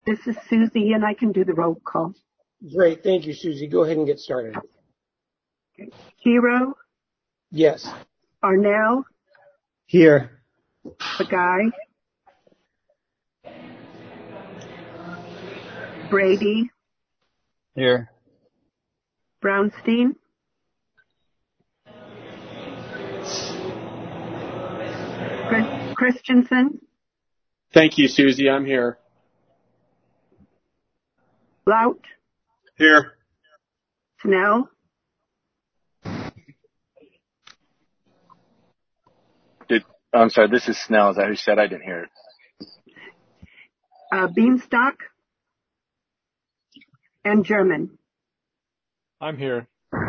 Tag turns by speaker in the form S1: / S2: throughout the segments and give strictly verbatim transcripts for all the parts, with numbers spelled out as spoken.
S1: This is Susie, and I can do the roll call.
S2: Great. Thank you, Susie. Go ahead and get started.
S1: Okay. Hero?
S2: Yes.
S1: Arnell?
S3: Here.
S1: Bagai? Brady?
S3: Here.
S1: Brownstein? Chris- Christensen?
S4: Thank you, Susie. I'm here.
S1: Lout?
S4: Here.
S1: Snell?
S5: Did, I'm sorry, this is Snell. Is that who said? I didn't hear it.
S1: Uh, Beanstalk? And German?
S6: I'm here.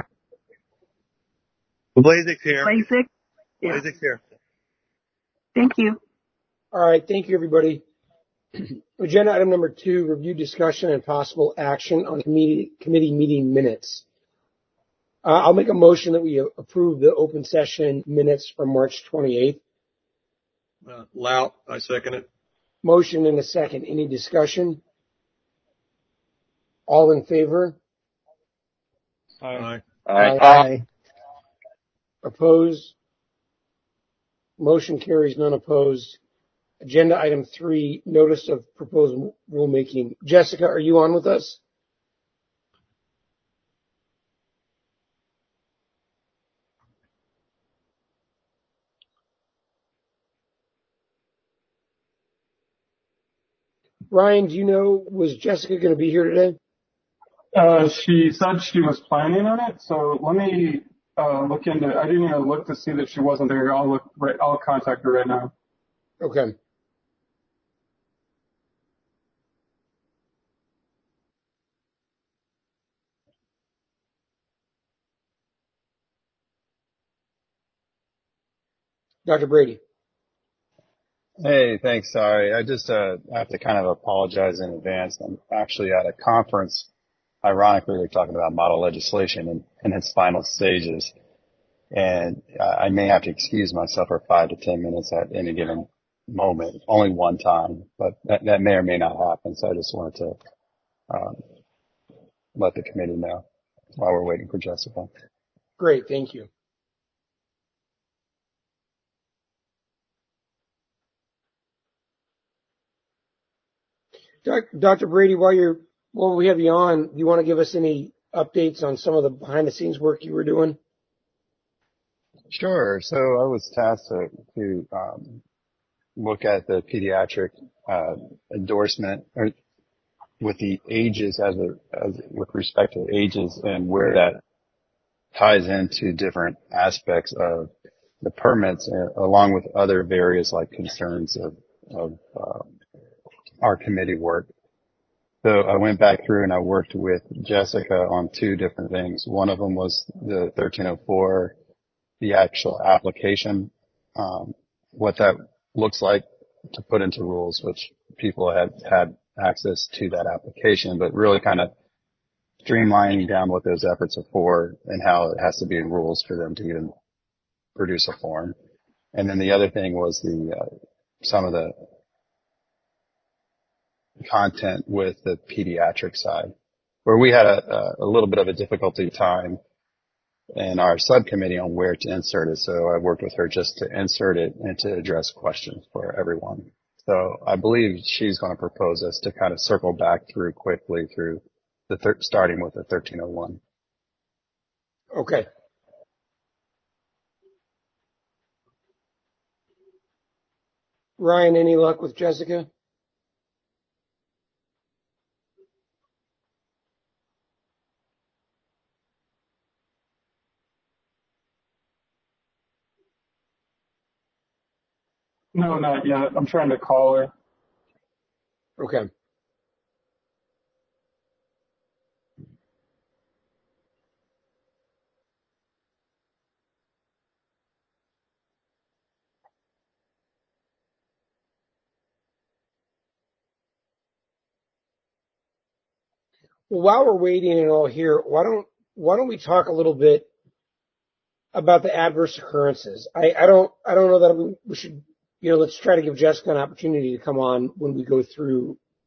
S3: Blazek's here.
S1: Blazek? Yeah.
S3: Blazek's here.
S1: Thank you.
S2: All right. Thank you, everybody. Agenda item number two, review, discussion, and possible action on committee, committee meeting minutes. Uh, I'll make a motion that we approve the open session minutes from March twenty-eighth.
S7: Uh, Lout, I second it.
S2: Motion and a second. Any discussion? All in favor?
S6: Aye.
S5: Aye. Aye.
S3: Aye.
S2: Opposed? Motion carries, none opposed. Agenda item three, notice of proposed rulemaking. Jessica, are you on with us? Ryan, do you know, was Jessica going to be here today?
S8: Uh, she said she was planning on it, so let me uh, look into it. I didn't even look to see that she wasn't there. I'll look. Right, I'll contact her right now.
S2: Okay. Doctor Brady.
S3: Hey, thanks. Sorry. I just uh, have to kind of apologize in advance. I'm actually at a conference. Ironically, they're talking about model legislation in, in its final stages. And I may have to excuse myself for five to ten minutes at any given moment, only one time, but that, that may or may not happen. So I just wanted to um, let the committee know while we're waiting for Jessica.
S2: Great. Thank you. Doctor Brady, while you're, while we have you on, do you want to give us any updates on some of the behind the scenes work you were doing?
S3: Sure. So I was tasked to, to um, look at the pediatric uh, endorsement or with the ages as a, as with respect to ages and where that ties into different aspects of the permits, uh, along with other various like concerns of, of uh, our committee work. So I went back through and I worked with Jessica on two different things. One of them was the thirteen oh four, the actual application, um, what that looks like to put into rules, which people had had access to that application, but really kind of streamlining down what those efforts are for and how it has to be in rules for them to even produce a form. And then the other thing was the uh, some of the content with the pediatric side, where we had a, a little bit of a difficulty time in our subcommittee on where to insert it. So I worked with her just to insert it and to address questions for everyone. So I believe she's going to propose us to kind of circle back through quickly through the thir- starting with the thirteen oh one.
S2: Okay. Ryan, any luck with Jessica?
S8: No, not yet. I'm trying to call her.
S2: Okay. Well, while we're waiting and all here, why don't why don't we talk a little bit about the adverse occurrences? I, I don't I don't know that we, we should, you know, let's try to give Jessica an opportunity to come on when we go through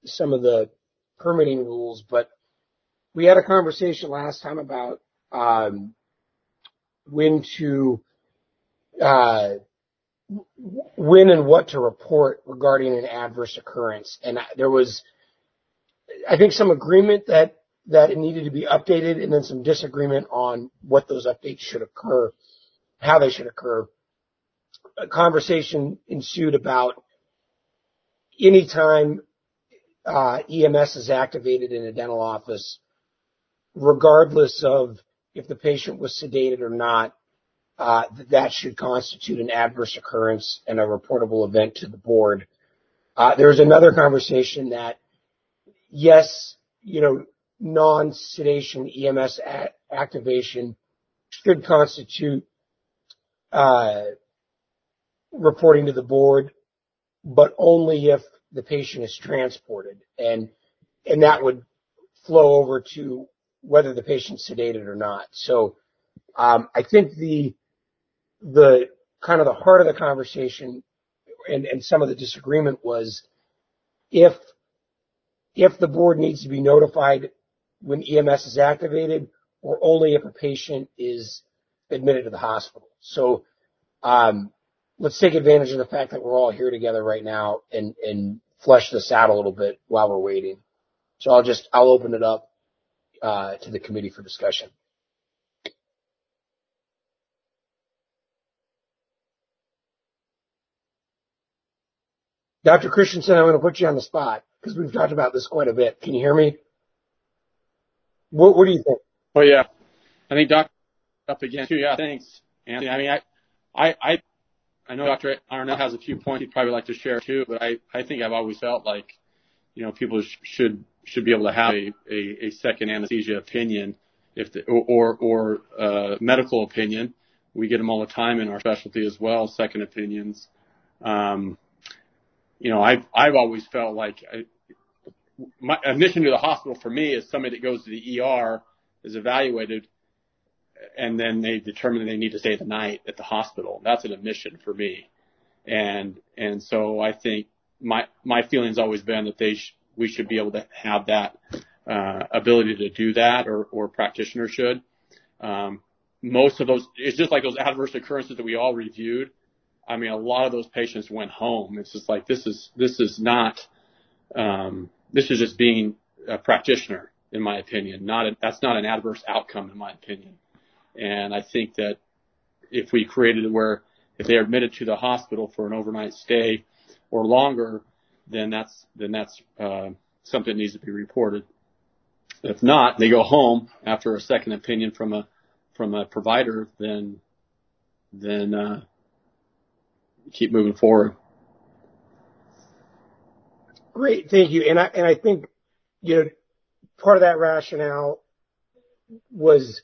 S2: some of the permitting rules, but we had a conversation last time about um, when to, uh, when and what to report regarding an adverse occurrence. And there was, I think, some agreement that, that it needed to be updated, and then some disagreement on what those updates should occur, how they should occur. A conversation ensued about anytime uh, E M S is activated in a dental office, regardless of if the patient was sedated or not, uh, that should constitute an adverse occurrence and a reportable event to the board. Uh, there was another conversation that, yes, you know, non-sedation E M S a- activation should constitute uh, reporting to the board, but only if the patient is transported, and and that would flow over to whether the patient's sedated or not. So um, I think the the kind of the heart of the conversation and, and some of the disagreement was if if the board needs to be notified when E M S is activated, or only if a patient is admitted to the hospital. So um, let's take advantage of the fact that we're all here together right now and, and flesh this out a little bit while we're waiting. So I'll just, I'll open it up uh, to the committee for discussion. Doctor Christensen, I'm going to put you on the spot because we've talked about this quite a bit. Can you hear me? What, what do you think?
S4: Oh yeah, I think Doctor up again too. Yeah, thanks, Anthony. I mean, I, I, I, I know Doctor Arnett has a few points he'd probably like to share too, but I, I think I've always felt like, you know, people sh- should should be able to have a, a, a second anesthesia opinion, if the, or or uh, medical opinion. We get them all the time in our specialty as well, second opinions. Um, you know, I've I've always felt like I, my admission to the hospital for me is somebody that goes to the E R, is evaluated, and then they determine they need to stay the night at the hospital. That's an admission for me, and and so I think my my feeling's always been that they sh- we should be able to have that uh, ability to do that, or or practitioners should. Um, most of those, it's just like those adverse occurrences that we all reviewed. I mean, a lot of those patients went home. It's just like this is this is not um, this is just being a practitioner, in my opinion. Not a, that's not an adverse outcome, in my opinion. And I think that if we created it where if they're admitted to the hospital for an overnight stay or longer, then that's then that's uh, something that needs to be reported. If not, they go home after a second opinion from a from a provider, then then uh, keep moving forward.
S2: Great, thank you. And I and I think, you know, part of that rationale was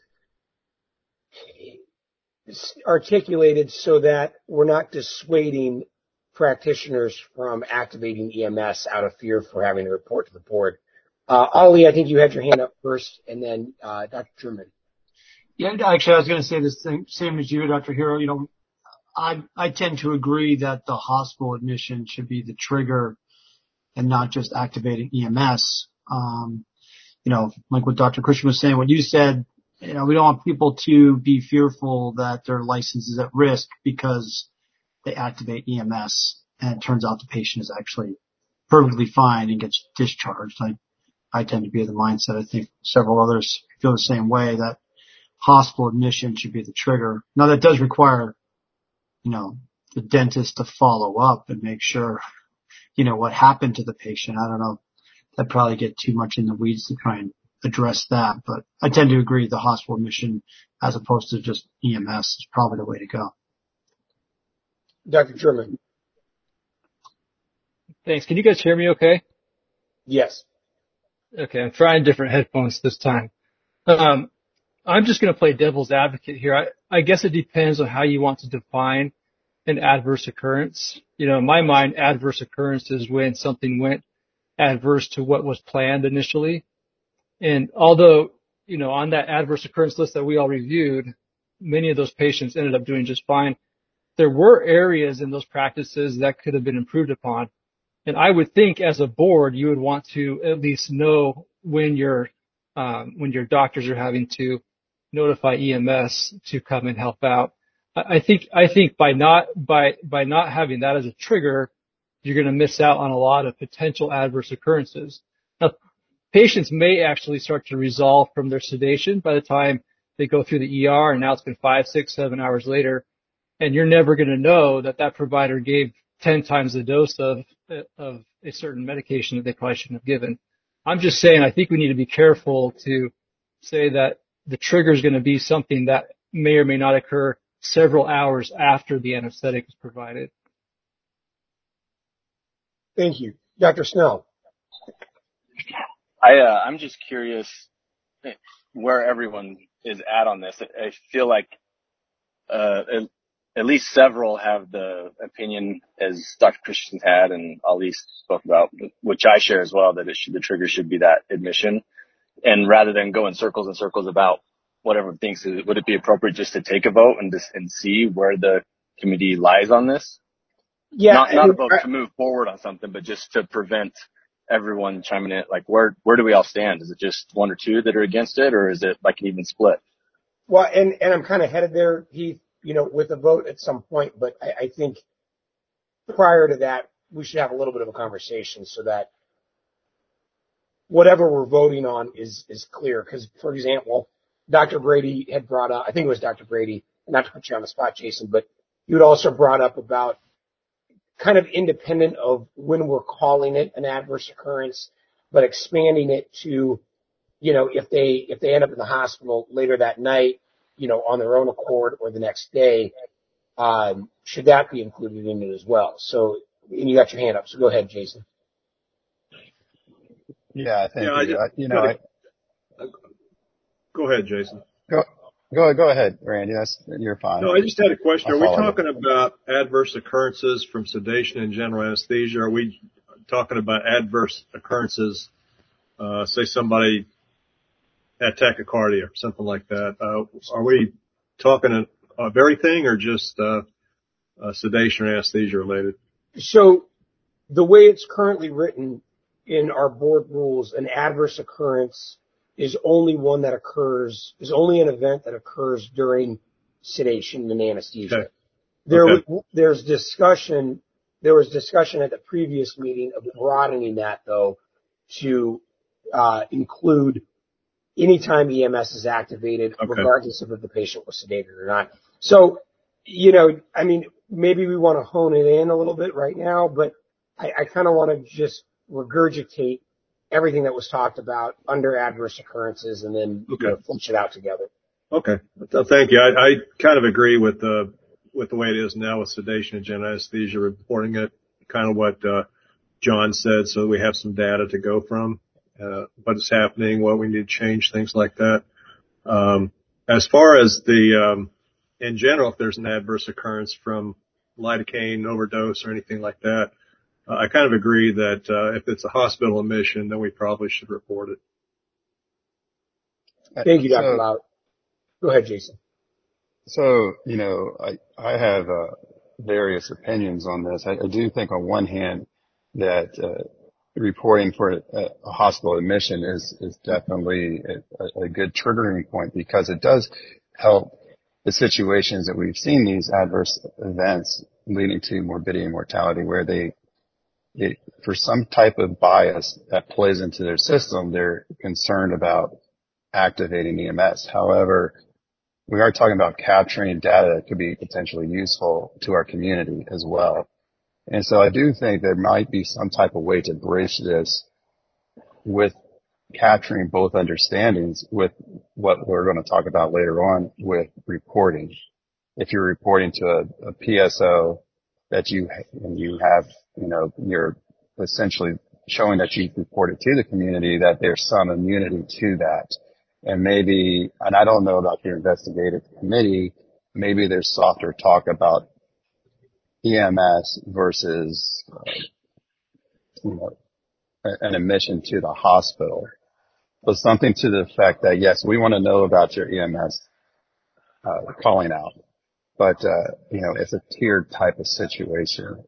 S2: articulated so that we're not dissuading practitioners from activating E M S out of fear for having to report to the board. Uh, Ali, I think you had your hand up first, and then uh, Doctor Truman.
S9: Yeah, actually, I was going to say the same, same as you, Doctor Hero. You know, I I tend to agree that the hospital admission should be the trigger and not just activating E M S. Um, you know, like what Doctor Christian was saying, what you said, you know, we don't want people to be fearful that their license is at risk because they activate E M S and it turns out the patient is actually perfectly fine and gets discharged. I, I tend to be of the mindset, I think several others feel the same way, that hospital admission should be the trigger. Now that does require, you know, the dentist to follow up and make sure, you know, what happened to the patient. I don't know. I'd probably get too much in the weeds to try and address that, but I tend to agree the hospital admission as opposed to just E M S is probably the way to go.
S2: Doctor Truman.
S6: Thanks. Can you guys hear me okay?
S2: Yes.
S6: Okay, I'm trying different headphones this time. Um, I'm just going to play devil's advocate here. I, I guess it depends on how you want to define an adverse occurrence. You know, in my mind, adverse occurrence is when something went adverse to what was planned initially. And although, you know, on that adverse occurrence list that we all reviewed, many of those patients ended up doing just fine. There were areas in those practices that could have been improved upon. And I would think as a board, you would want to at least know when your, um, when your doctors are having to notify E M S to come and help out. I think, I think by not, by, by not having that as a trigger, you're going to miss out on a lot of potential adverse occurrences. Now, patients may actually start to resolve from their sedation by the time they go through the E R, and now it's been five, six, seven hours later, and you're never going to know that that provider gave ten times the dose of, of a certain medication that they probably shouldn't have given. I'm just saying, I think we need to be careful to say that the trigger is going to be something that may or may not occur several hours after the anesthetic is provided.
S2: Thank you. Doctor Snell.
S5: I, uh, I'm just curious where everyone is at on this. I feel like, uh, at, at least several have the opinion as Doctor Christensen had and Ali spoke about, which I share as well, that it should, the trigger should be that admission. And rather than go in circles and circles about what everyone thinks, would it be appropriate just to take a vote and just, and see where the committee lies on this?
S2: Yeah.
S5: Not, not
S2: I mean,
S5: a vote
S2: I,
S5: to move forward on something, but just to prevent everyone chiming in. Like, where, where do we all stand? Is it just one or two that are against it, or is it like an even split?
S2: Well, and, and I'm kind of headed there, Heath, you know, with a vote at some point, but I, I think prior to that, we should have a little bit of a conversation so that whatever we're voting on is, is clear. Because, for example, Doctor Brady had brought up, I think it was Doctor Brady, not to put you on the spot, Jason, but you had also brought up about kind of independent of when we're calling it an adverse occurrence, but expanding it to, you know, if they, if they end up in the hospital later that night, you know, on their own accord or the next day, um, should that be included in it as well? So, and you got your hand up, so go ahead, Jason.
S3: Yeah, thank
S7: Yeah, I
S3: you.
S7: just,
S3: I, you know, I,
S7: go ahead, Jason.
S3: go, go, go ahead, Randy. That's, you're fine.
S7: No, I just had a question.
S3: I'll
S7: Are we
S3: follow you.
S7: talking about adverse occurrences from sedation and general anesthesia? Are we talking about adverse occurrences, uh, say somebody had tachycardia or something like that? Uh, are we talking of everything or just, uh, uh, sedation or anesthesia related?
S2: So the way it's currently written in our board rules, an adverse occurrence is only one that occurs, is only an event that occurs during sedation and anesthesia.
S7: Okay.
S2: There,
S7: Okay.
S2: there's discussion, there was discussion at the previous meeting of broadening that though to, uh, include anytime E M S is activated,
S7: Okay.
S2: regardless of if the patient was sedated or not. So, you know, I mean, maybe we want to hone it in a little bit right now, but I, I kind of want to just regurgitate everything that was talked about under adverse occurrences and then
S7: Okay.
S2: you know, flush it out together.
S7: Okay. So thank you. I, I kind of agree with the, with the way it is now with sedation and general anesthesia reporting it, kind of what, uh, John said, so we have some data to go from, uh, what is happening, what we need to change, things like that. Um, as far as the, um, in general, if there's an adverse occurrence from lidocaine overdose or anything like that, uh, I kind of agree that, uh, if it's a hospital admission, then we probably should report it.
S2: Thank you, Doctor
S3: So,
S2: Lau. Go ahead, Jason.
S3: so, you know, I, I have, uh, various opinions on this. I, I do think on one hand that, uh, reporting for a, a hospital admission is, is definitely a, a good triggering point because it does help the situations that we've seen, these adverse events leading to morbidity and mortality where they, it, for some type of bias that plays into their system, they're concerned about activating E M S. However, we are talking about capturing data that could be potentially useful to our community as well. And so I do think there might be some type of way to bridge this with capturing both understandings with what we're going to talk about later on with reporting. If you're reporting to a, a P S O that you, and you have, you know, you're essentially showing that you've reported to the community that there's some immunity to that. And maybe, and I don't know about the investigative committee, maybe there's softer talk about E M S versus, uh, you know, an admission to the hospital. But something to the effect that, yes, we want to know about your E M S, uh, calling out. But, uh, you know, it's a tiered type of situation.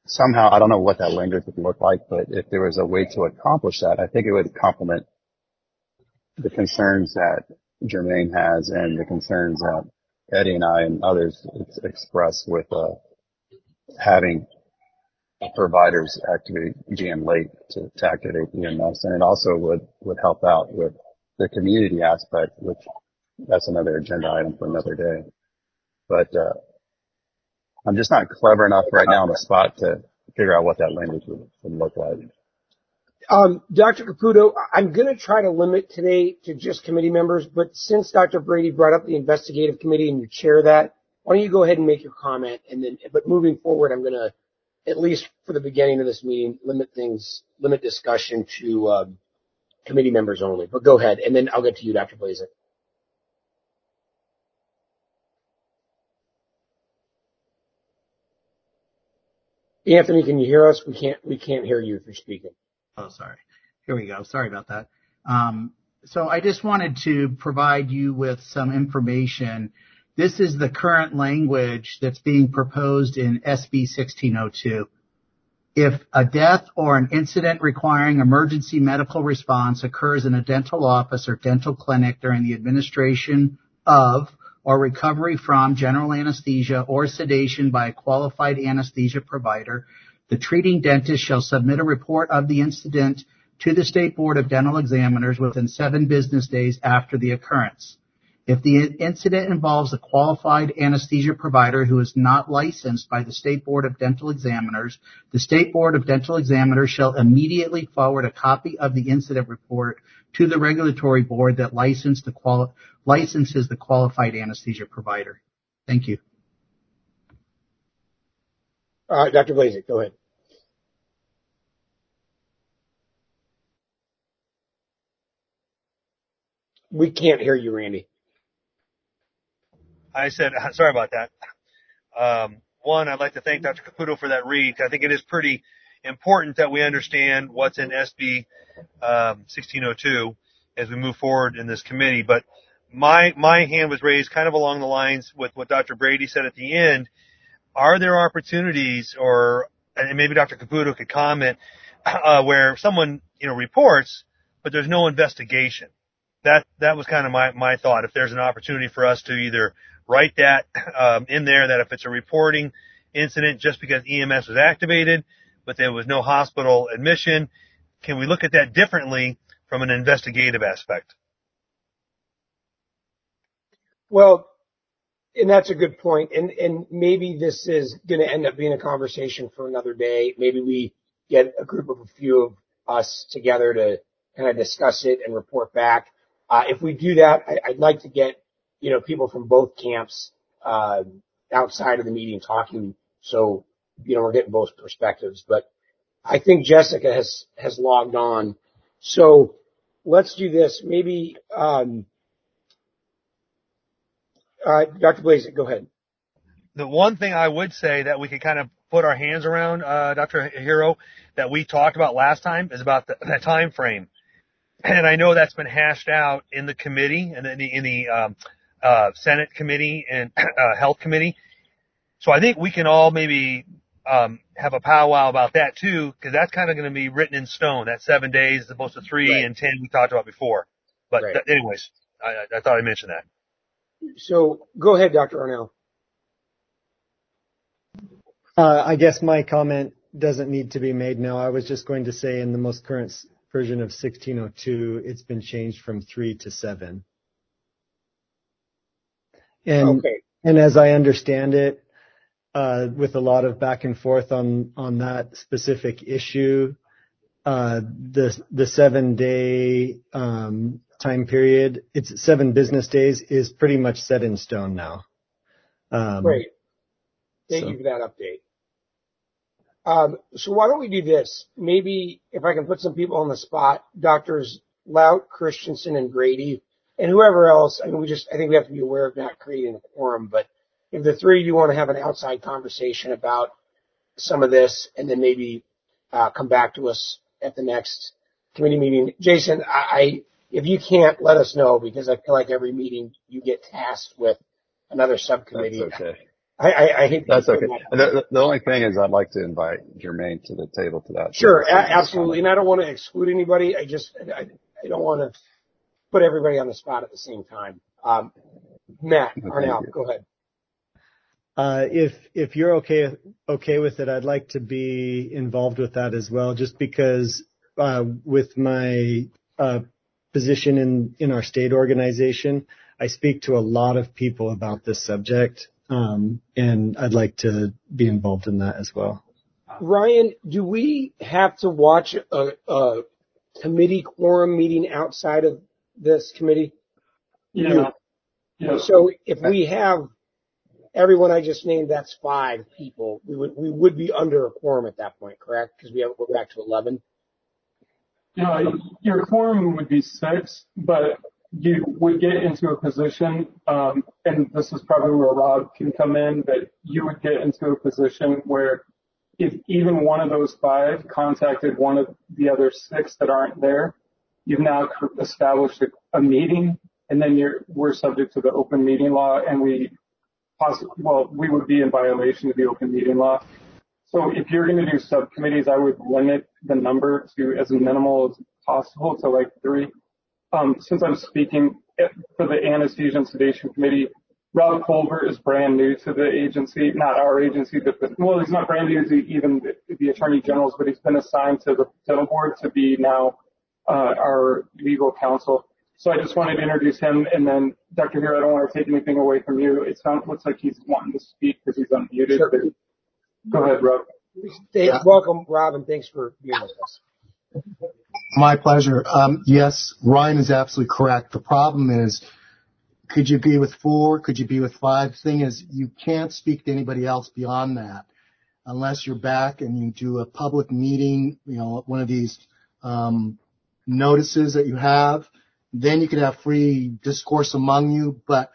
S3: somehow, I don't know what that language would look like, but if there was a way to accomplish that, I think it would complement the concerns that Jermaine has and the concerns that Eddie and I and others ex- express with uh, having providers activate G M late to, to activate E M S. And it also would, would help out with the community aspect, which that's another agenda item for another day. But, uh, I'm just not clever enough right now on the spot to figure out what that language would, would look like.
S2: Um, Doctor Caputo, I'm going to try to limit today to just committee members, but since Doctor Brady brought up the investigative committee and you chair that, why don't you go ahead and make your comment, and then, but moving forward, I'm going to, at least for the beginning of this meeting, limit things, limit discussion to um, committee members only. But go ahead, and then I'll get to you, Doctor Blazek. Anthony, can you hear us? We can't. We can't hear you if you're speaking.
S10: Oh, sorry. Here we go. Sorry about that. Um, so I just wanted to provide you with some information. This is the current language that's being proposed in S B sixteen oh two. If a death or an incident requiring emergency medical response occurs in a dental office or dental clinic during the administration of or recovery from general anesthesia or sedation by a qualified anesthesia provider, the treating dentist shall submit a report of the incident to the State Board of Dental Examiners within seven business days after the occurrence. If the incident involves a qualified anesthesia provider who is not licensed by the State Board of Dental Examiners, the State Board of Dental Examiners shall immediately forward a copy of the incident report to the regulatory board that licensed the quali- licenses the qualified anesthesia provider. Thank you.
S2: Uh, Doctor Blazek, go ahead. We can't hear you, Randy.
S11: I said, sorry about that. Um, one, I'd like to thank Doctor Caputo for that read. I think it is pretty important that we understand what's in S B um, sixteen oh two as we move forward in this committee. But my my hand was raised kind of along the lines with what Doctor Brady said at the end. Are there opportunities, or and maybe Doctor Caputo could comment, uh, where someone you know reports, but there's no investigation? That that was kind of my my thought. If there's an opportunity for us to either write that um, in there, that if it's a reporting incident just because E M S was activated, but there was no hospital admission, can we look at that differently from an investigative aspect?
S2: Well, and that's a good point. And and maybe this is going to end up being a conversation for another day. Maybe we get a group of a few of us together to kind of discuss it and report back. Uh, if we do that, I, I'd like to get, you know, people from both camps, uh, outside of the meeting talking. So, you know, we're getting both perspectives, but I think Jessica has, has logged on. So let's do this. Maybe, um, uh, Doctor Blazek, go ahead.
S11: The one thing I would say that we could kind of put our hands around, uh, Doctor Hero, that we talked about last time is about the, the time frame. And I know that's been hashed out in the committee and in the, in the um, uh, Senate committee and uh, health committee. So I think we can all maybe um, have a powwow about that too, because that's kind of going to be written in stone. That seven days as opposed to three right. and ten we talked about before. But right. th- anyways, I, I thought I'd mention that.
S2: So go ahead, Doctor Arnell.
S12: Uh, I guess my comment doesn't need to be made now. I was just going to say in the most current version of sixteen oh two, it's been changed from three to seven. And, okay. and as I understand it, uh, with a lot of back and forth on, on that specific issue, uh, the, the seven day, um, time period, it's seven business days is pretty much set in stone now. Um,
S2: Great. Thank so. you for that update. Um, so why don't we do this? Maybe if I can put some people on the spot, Doctors Laut, Christensen, and Grady, and whoever else. I mean, we just, I think we have to be aware of not creating a quorum, but if the three of you want to have an outside conversation about some of this and then maybe, uh, come back to us at the next committee meeting. Jason, I, I, if you can't, let us know because I feel like every meeting you get tasked with another subcommittee.
S3: That's okay.
S2: I, I, I hate
S3: That's okay. The, the only thing is I'd like to invite Jermaine to the table to that.
S2: Sure, a- absolutely. And I don't want to exclude anybody. I just, I, I don't want to put everybody on the spot at the same time. Um, Matt, Arnell, go ahead.
S12: Uh, if, if you're okay, okay with it, I'd like to be involved with that as well, just because, uh, with my, uh, position in, in our state organization, I speak to a lot of people about this subject. Um, and I'd like to be involved in that as well.
S2: Ryan, do we have to watch a, a committee quorum meeting outside of this committee?
S8: Yeah. yeah.
S2: So if we have everyone I just named, that's five people. We would we would be under a quorum at that point, correct? Because we have, we're back to eleven.
S8: Yeah, your quorum would be six, but you would get into a position, um, and this is probably where Rob can come in, but you would get into a position where if even one of those five contacted one of the other six that aren't there, you've now established a, a meeting, and then you're we're subject to the open meeting law, and we possibly, well, we would be in violation of the open meeting law. So if you're going to do subcommittees, I would limit the number to as minimal as possible to like three. Um, since I'm speaking for the anesthesia and sedation committee, Rob Colbert is brand new to the agency, not our agency, but the, well, he's not brand new to even the, the attorney general's, but he's been assigned to the dental board to be now uh, our legal counsel. So I just wanted to introduce him, and then Doctor Hero, I don't want to take anything away from you. It sounds looks like he's wanting to speak because he's unmuted.
S2: Sure.
S8: But go ahead, Rob.
S2: Hey,
S10: Yeah.
S2: welcome, Rob, and thanks for being with us.
S13: My pleasure. Um, yes, Ryan is absolutely correct. The problem is, could you be with four? Could you be with five? The thing is, you can't speak to anybody else beyond that unless you're back and you do a public meeting, you know, one of these um, notices that you have. Then you could have free discourse among you, but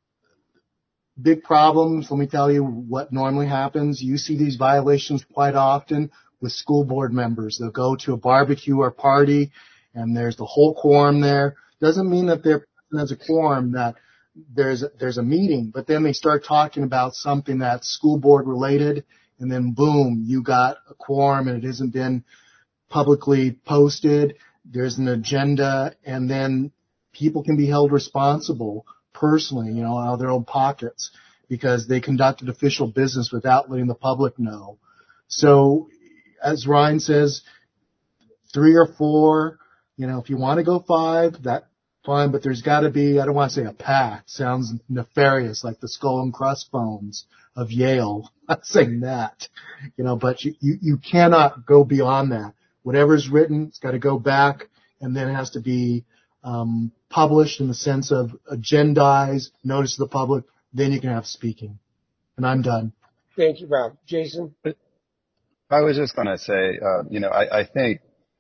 S13: big problems. Let me tell you what normally happens. You see these violations quite often with school board members. They'll go to a barbecue or party, and there's the whole quorum there. Doesn't mean that there there's a quorum that there's a, there's a meeting, but then they start talking about something that's school board related, and then boom, you got a quorum, and it hasn't been publicly posted. There's an agenda, and then people can be held responsible personally, you know, out of their own pockets because they conducted official business without letting the public know. So, as Ryan says, three or four, you know, if you want to go five, that's fine, but there's got to be, I don't want to say a pact, sounds nefarious, like the skull and crossbones of Yale. I'm not saying that, you know, but you, you, you cannot go beyond that. Whatever's written, it's got to go back, and then it has to be um, published in the sense of agendized, notice to the public, then you can have speaking. And I'm done.
S2: Thank you, Rob. Jason?
S3: I was just going to say, uh, you know, I, I think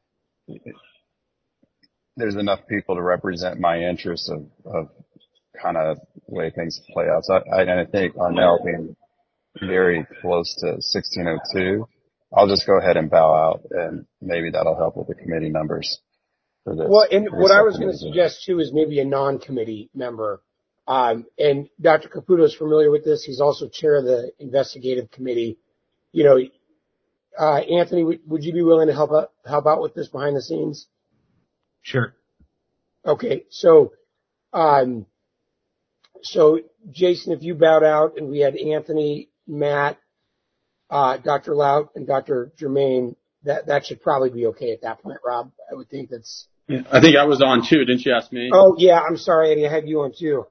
S3: there's enough people to represent my interests of, of kind of the way things play out. So I, I, I think Arnell being very close to sixteen oh two, I'll just go ahead and bow out, and maybe that'll help with the committee numbers for this.
S2: Well, and what I was going to suggest too is maybe a non-committee member. Um, and Doctor Caputo is familiar with this. He's also chair of the investigative committee. You know, uh, Anthony, would, would you be willing to help out, help out with this behind the scenes?
S9: Sure.
S2: Okay. So, um, so Jason, if you bowed out and we had Anthony, Matt, uh, Doctor Laut, and Doctor Germain, that, that should probably be okay at that point, Rob. I would think that's.
S4: Yeah, I think I was on too. Didn't you ask me?
S2: Oh, yeah. I'm sorry, Eddie. I had you on too.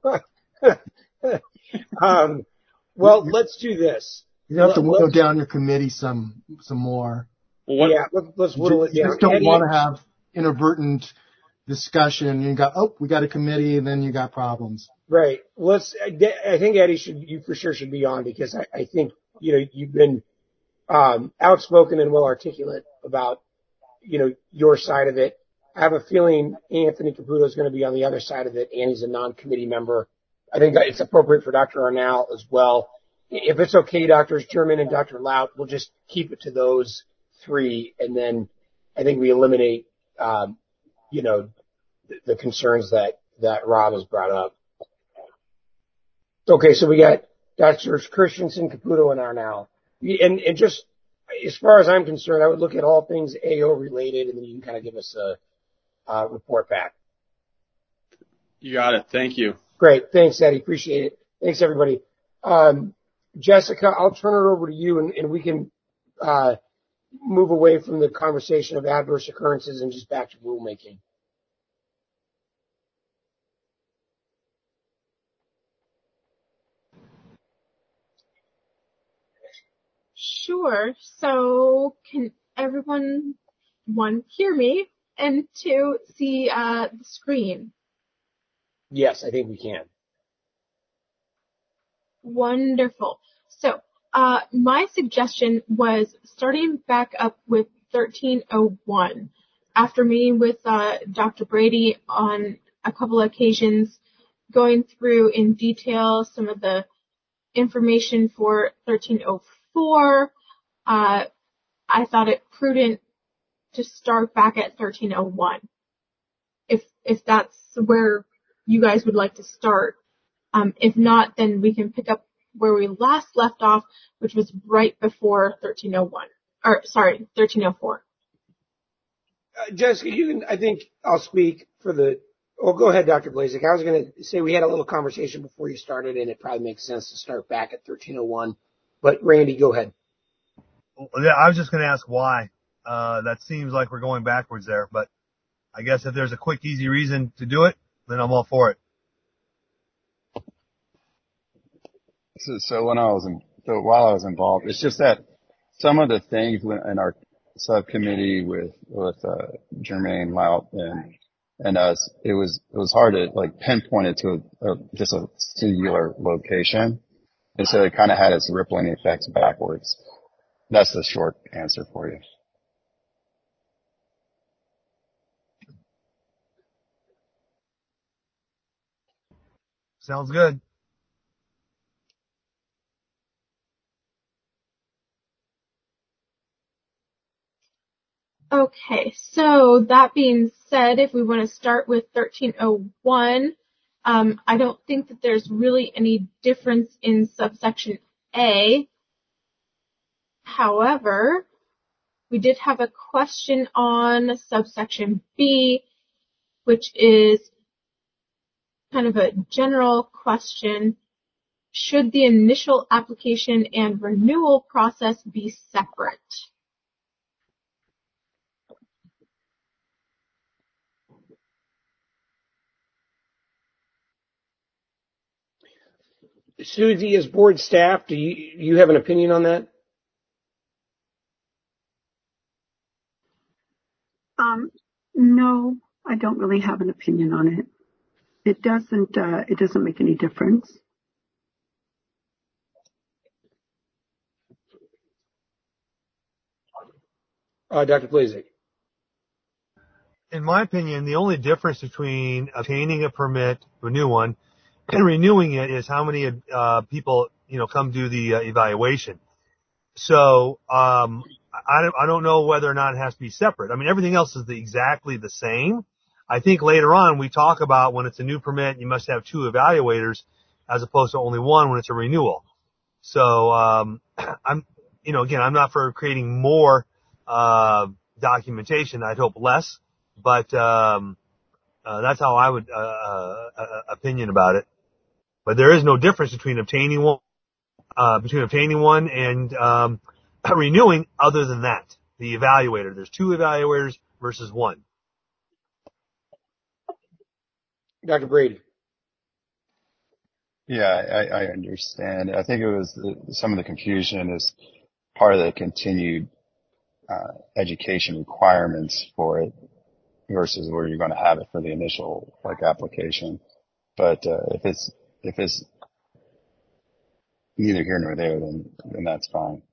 S2: um, well, let's do this.
S13: You have to whittle
S2: let's,
S13: down your committee some some more.
S4: What,
S2: yeah, let's, let's whittle it
S13: you
S2: down.
S13: just don't
S2: Eddie,
S13: want to have inadvertent discussion. You got, oh, we got a committee, and then you got problems.
S2: Right. Let's. I think Eddie should. You for sure should be on because I, I think you know you've been um, outspoken and well articulate about you know your side of it. I have a feeling Anthony Caputo is going to be on the other side of it, and he's a non-committee member. I think it's appropriate for Doctor Arnall as well. If it's okay, Doctors German and Doctor Laut, we'll just keep it to those three, and then I think we eliminate, um, you know, the, the concerns that, that Rob has brought up. Okay, so we got Doctors Christensen, Caputo, and Arnall. And, and just as far as I'm concerned, I would look at all things A O related, and then you can kind of give us a, a report back.
S4: You got it. Thank you.
S2: Great. Thanks, Eddie. Appreciate it. Thanks, everybody. Um, Jessica, I'll turn it over to you, and, and we can uh, move away from the conversation of adverse occurrences and just back to rulemaking.
S14: Sure. So can everyone, one, hear me, and two, see uh, the screen?
S2: Yes, I think we can.
S14: Wonderful. So uh, my suggestion was starting back up with thirteen oh one. After meeting with uh, Doctor Brady on a couple of occasions, going through in detail some of the information for thirteen oh four, uh, I thought it prudent to start back at thirteen oh one. If if that's where you guys would like to start. Um, if not, then we can pick up where we last left off, which was right before thirteen oh one. Or, sorry, thirteen oh four.
S2: Uh, Jessica, you can, I think I'll speak for the, oh, go ahead, Doctor Blazek. I was going to say we had a little conversation before you started, and it probably makes sense to start back at thirteen oh one. But Randy, go ahead.
S11: Yeah, I was just going to ask why. Uh, that seems like we're going backwards there, but I guess if there's a quick, easy reason to do it, then I'm all for it.
S3: So, so when I was in, so while I was involved, it's just that some of the things in our subcommittee with, with, uh, Jermaine Lout and, and us, it was, it was hard to like pinpoint it to a, a, just a singular location. And so it kind of had its rippling effects backwards. That's the short answer for you.
S11: Sounds good.
S14: Okay, so that being said, if we want to start with thirteen oh one, um, I don't think that there's really any difference in subsection A. However, we did have a question on subsection B, which is kind of a general question. Should the initial application and renewal process be separate?
S2: Susie, as board staff, do you, you have an opinion on that?
S1: Um, no, I don't really have an opinion on it. It doesn't, uh, it doesn't make any difference.
S2: Uh, Doctor Blazek.
S11: In my opinion, the only difference between obtaining a permit, a new one, and renewing it is how many uh, people, you know, come do the uh, evaluation. So um, I, I don't know whether or not it has to be separate. I mean, everything else is the, exactly the same. I think later on we talk about when it's a new permit, you must have two evaluators as opposed to only one when it's a renewal. So um, I'm, you know, again, I'm not for creating more uh, documentation. I'd hope less, but um, uh, that's how I would uh, uh, opinion about it. But there is no difference between obtaining one, uh, between obtaining one and um, renewing, other than that, the evaluator. There's two evaluators versus one.
S2: Doctor Brady.
S3: Yeah, I, I understand. I think it was the, some of the confusion is part of the continued uh, education requirements for it versus where you're going to have it for the initial like application. But uh, if it's if it's neither here nor there, then then that's fine.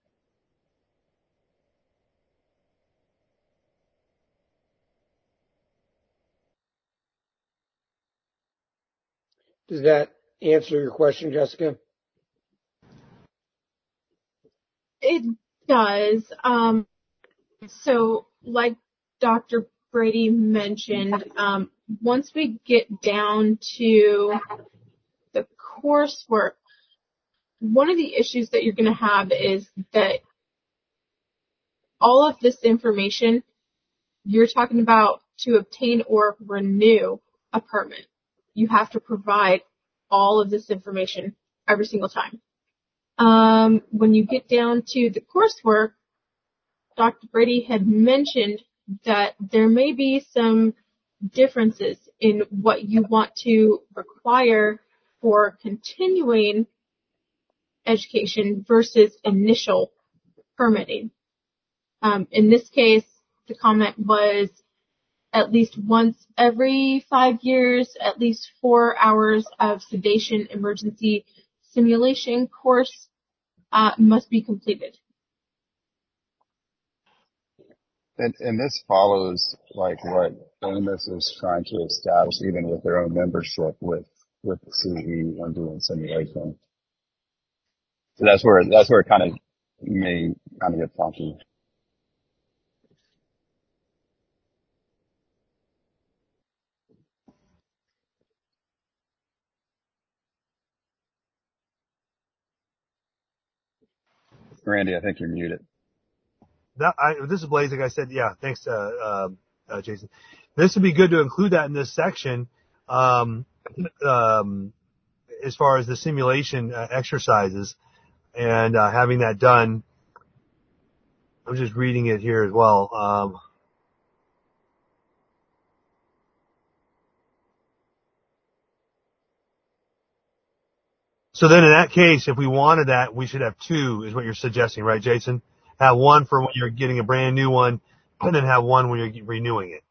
S2: Does that answer your question, Jessica?
S14: It does. Um, so, like Doctor Brady mentioned, um, once we get down to the coursework, one of the issues that you're going to have is that all of this information you're talking about to obtain or renew a permit. You have to provide all of this information every single time. Um, when you get down to the coursework, Doctor Brady had mentioned that there may be some differences in what you want to require for continuing education versus initial permitting. Um, in this case, the comment was at least once every five years, at least four hours of sedation emergency simulation course uh, must be completed.
S3: And, and this follows like what Amos is trying to establish even with their own membership with, with C E when doing simulation. So that's where, that's where it kind of may kind of get funky. Randy, I think you're muted.
S11: That, I, this is Blaze, like I said, yeah, thanks, uh, uh, uh, Jason. This would be good to include that in this section, um, um, as far as the simulation uh, exercises and, uh, having that done. I'm just reading it here as well. Um, so then in that case, if we wanted that, we should have two, is what you're suggesting, right, Jason? Have one for when you're getting a brand new one, and then have one when you're renewing it.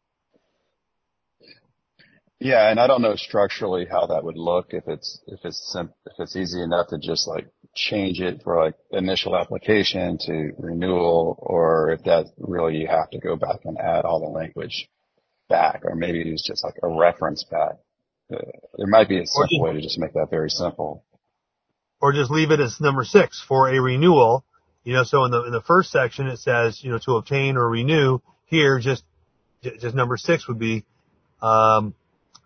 S3: Yeah, and I don't know structurally how that would look if it's if it's sim- if it's easy enough to just like change it for like initial application to renewal, or if that really you have to go back and add all the language back, or maybe it's just like a reference back. Uh, there might be a
S11: Or
S3: simple
S11: just,
S3: way to just make that very simple.
S11: or just leave it as number six for a renewal. You know, so in the in the first section it says, you know, to obtain or renew. Here, just just number six would be, um,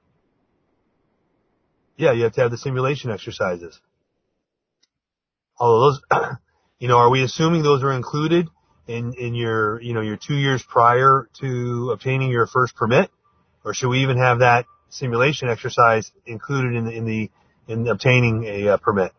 S11: yeah, you have to have the simulation exercises. All of those, you know, are we assuming those are included in, in your, you know, your two years prior to obtaining your first permit? Or should we even have that simulation exercise included in the, in the, in obtaining a uh, permit?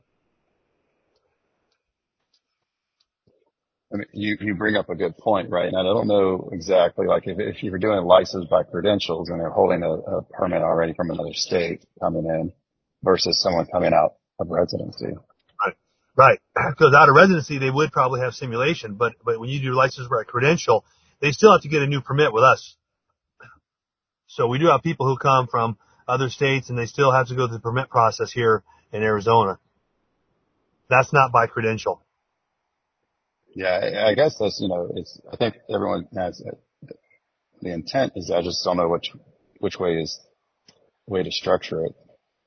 S3: I mean, you, you bring up a good point, right? And I don't know exactly, like if, if you were doing license by credentials and they're holding a, a permit already from another state coming in versus someone coming out of residency.
S11: Right. Right. Because out of residency, they would probably have simulation, but, but when you do license by credential, they still have to get a new permit with us. So we do have people who come from other states and they still have to go through the permit process here in Arizona. That's not by credential.
S3: Yeah, I, I guess that's, you know, it's, I think everyone has it. The intent is, I just don't know which, which way is, way to structure it.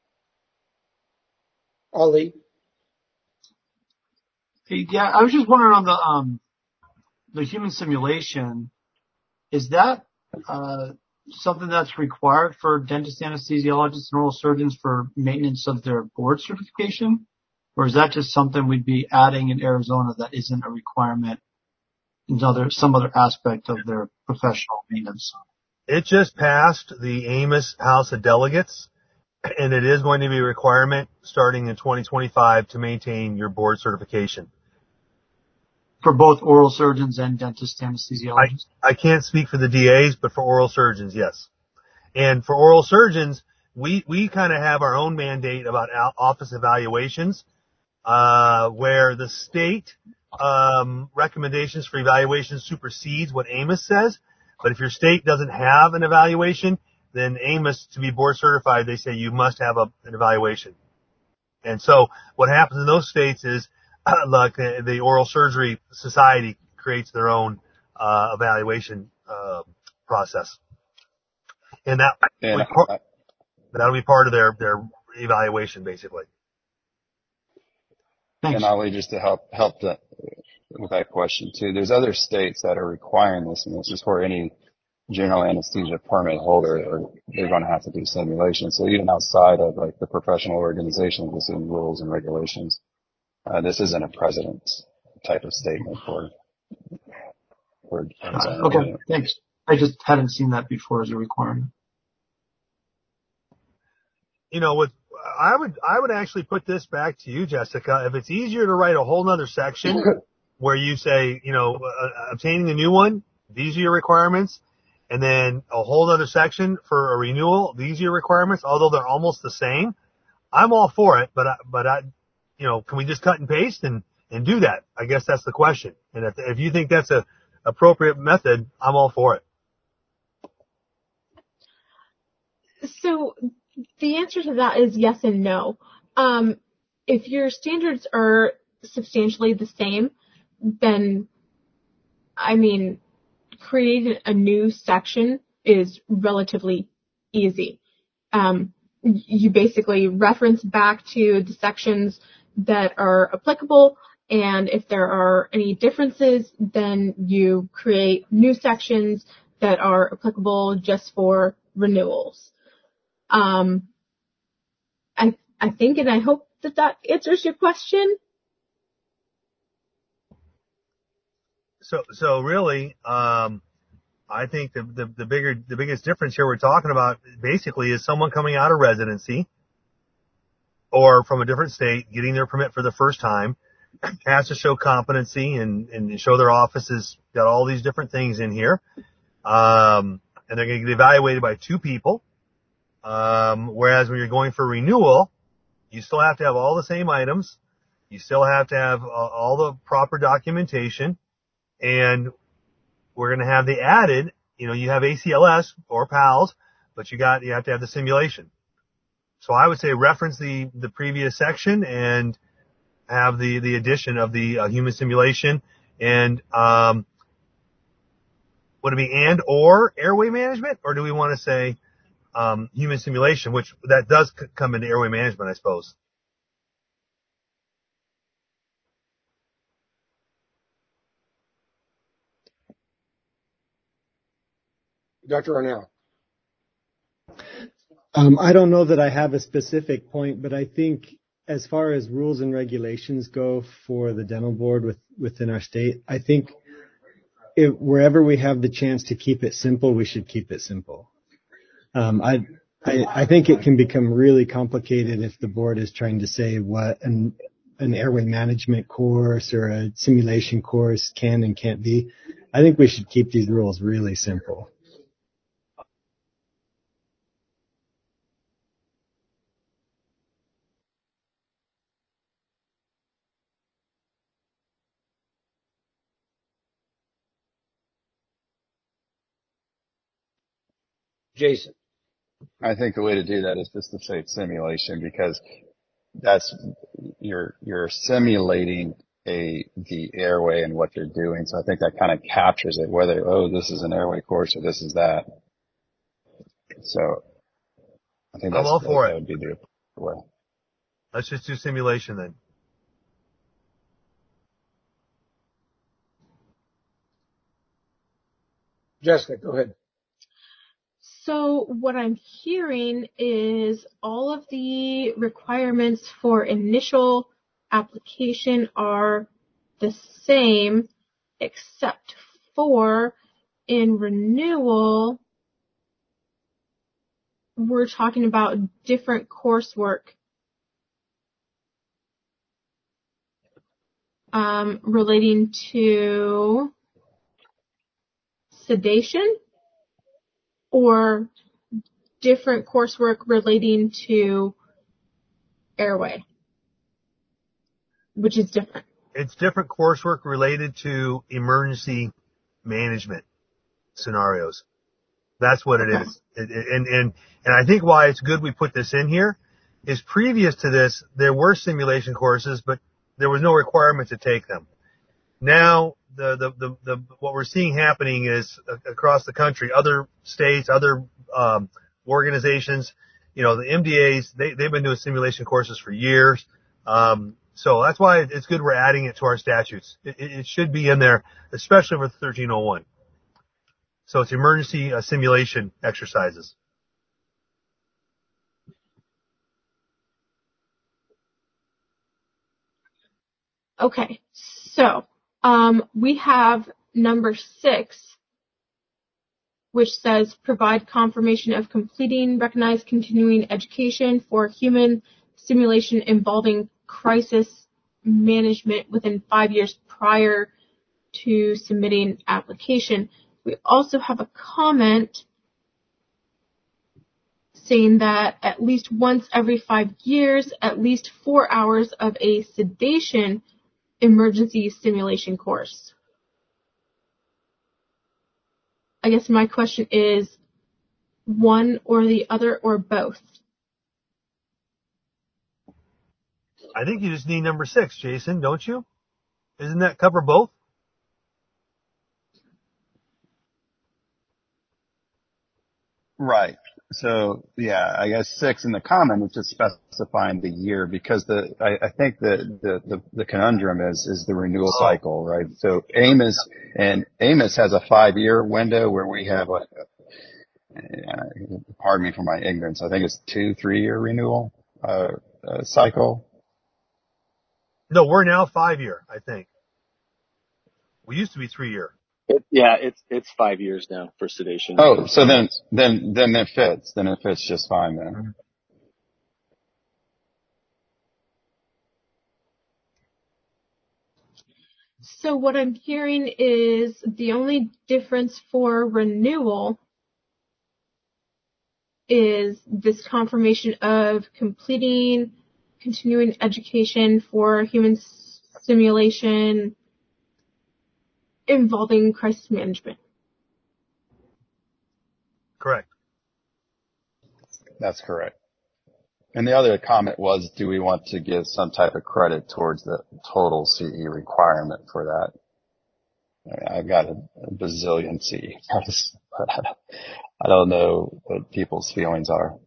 S2: Ollie.
S9: Yeah, I was just wondering on the, um, the human simulation, is that, uh, something that's required for dentists, anesthesiologists, and oral surgeons for maintenance of their board certification? Or is that just something we'd be adding in Arizona that isn't a requirement in other, some other aspect of their professional maintenance?
S11: It just passed the Amos House of Delegates, and it is going to be a requirement starting in twenty twenty-five to maintain your board certification.
S9: For both oral surgeons and dentists, anesthesiologists?
S11: I, I can't speak for the D As, but for oral surgeons, yes. And for oral surgeons, we, we kind of have our own mandate about office evaluations, uh, where the state, um, recommendations for evaluation supersedes what Amos says. But if your state doesn't have an evaluation, then Amos, to be board certified, they say you must have a, an evaluation. And so what happens in those states is, like the, the Oral Surgery Society creates their own, uh, evaluation, uh, process. And that,
S3: And
S11: would par-
S3: I,
S11: that'll be part of their, their evaluation, basically.
S9: Thanks.
S3: and Ollie, just to help, help the, with that question too, there's other states that are requiring this, and this is for any general anesthesia permit holder, or they're going to have to do simulation. So even outside of like the professional organizations, this is rules and regulations. Uh, this isn't a president's type of statement for, for, as I
S9: Okay,
S3: understand it.
S9: thanks. I just hadn't seen that before as a requirement.
S11: You know, with I would I would actually put this back to you, Jessica. If it's easier to write a whole nother section where you say, you know, uh, obtaining a new one, these are your requirements, and then a whole other section for a renewal, these are your requirements, although they're almost the same, I'm all for it, but I, but I, you know, can we just cut and paste and, and do that? I guess that's the question. And if, if you think that's a appropriate method, I'm all for it.
S14: So the answer to that is yes and no. Um, if your standards are substantially the same, then, I mean, creating a new section is relatively easy. Um, you basically reference back to the sections that are applicable, and if there are any differences, then you create new sections that are applicable just for renewals. Um, I I think, and I hope that that answers your question.
S11: So so really, um, I think the, the the bigger the biggest difference here we're talking about basically is someone coming out of residency or from a different state getting their permit for the first time has to show competency and and show their office has got all these different things in here, um, and they're going to get evaluated by two people. Um, whereas when you're going for renewal, you still have to have all the same items. You still have to have uh, all the proper documentation, and we're going to have the added, you know, you have A C L S or PALS, but you got, you have to have the simulation. So I would say reference the, the previous section and have the, the addition of the uh, human simulation and, um, would it be and or airway management, or do we want to say, um, human simulation, which that does c- come into airway management, I suppose.
S2: Doctor Arnell.
S12: Um, I don't know that I have a specific point, but I think as far as rules and regulations go for the dental board with, within our state, I think if, wherever we have the chance to keep it simple, we should keep it simple. Um, I, I, I think it can become really complicated if the board is trying to say what an, an airway management course or a simulation course can and can't be. I think we should keep these rules really simple.
S2: Jason.
S3: I think the way to do that is just to say simulation, because that's, you're, you're simulating a, the airway and what you're doing. So I think that kind of captures it, whether, oh, this is an airway course or this is that. So I think
S11: I'm
S3: that's,
S11: all
S3: that,
S11: for
S3: that
S11: it.
S3: would be the way.
S11: Let's just do simulation then.
S2: Jessica, go ahead.
S14: So what I'm hearing is all of the requirements for initial application are the same, except for in renewal, we're talking about different coursework um, relating to sedation or different coursework relating to airway, which is different.
S11: It's different coursework related to emergency management scenarios. That's what it
S14: Okay.
S11: is. It, it, and, and, and I think why it's good we put this in here is previous to this, there were simulation courses, but there was no requirement to take them. Now, the, the, the, the what we're seeing happening is uh, across the country, other states, other, um, organizations, you know, the M D As, they, they've been doing simulation courses for years. Um, so that's why it's good we're adding it to our statutes. It, it should be in there, especially for thirteen oh one. So it's emergency uh, simulation exercises.
S14: Okay, so um, we have number six, which says provide confirmation of completing recognized continuing education for human simulation involving crisis management within five years prior to submitting application. We also have a comment saying that at least once every five years, at least four hours of a sedation emergency simulation course. I guess my question is one or the other or both?
S11: I think you just need number six, Jason, don't you? Isn't that cover both?
S3: Right. So yeah, I guess six in the comment is just specifying the year because the I, I think the, the the the conundrum is is the renewal cycle, right? So Amos and Amos has a five year window where we have a, uh, pardon me for my ignorance, I think it's two three year renewal uh, uh cycle.
S11: No, we're now five year, I think. We used to be three year.
S5: It, yeah, it's it's five years now for sedation.
S3: Oh, so then then then it fits. Then it fits just fine then. Mm-hmm.
S14: So what I'm hearing is the only difference for renewal is this confirmation of completing continuing education for human simulation involving crisis management.
S11: Correct.
S3: That's correct. And the other comment was, do we want to give some type of credit towards the total C E requirement for that? I mean, I've got a, a bazillion C E, but I don't know what people's feelings are.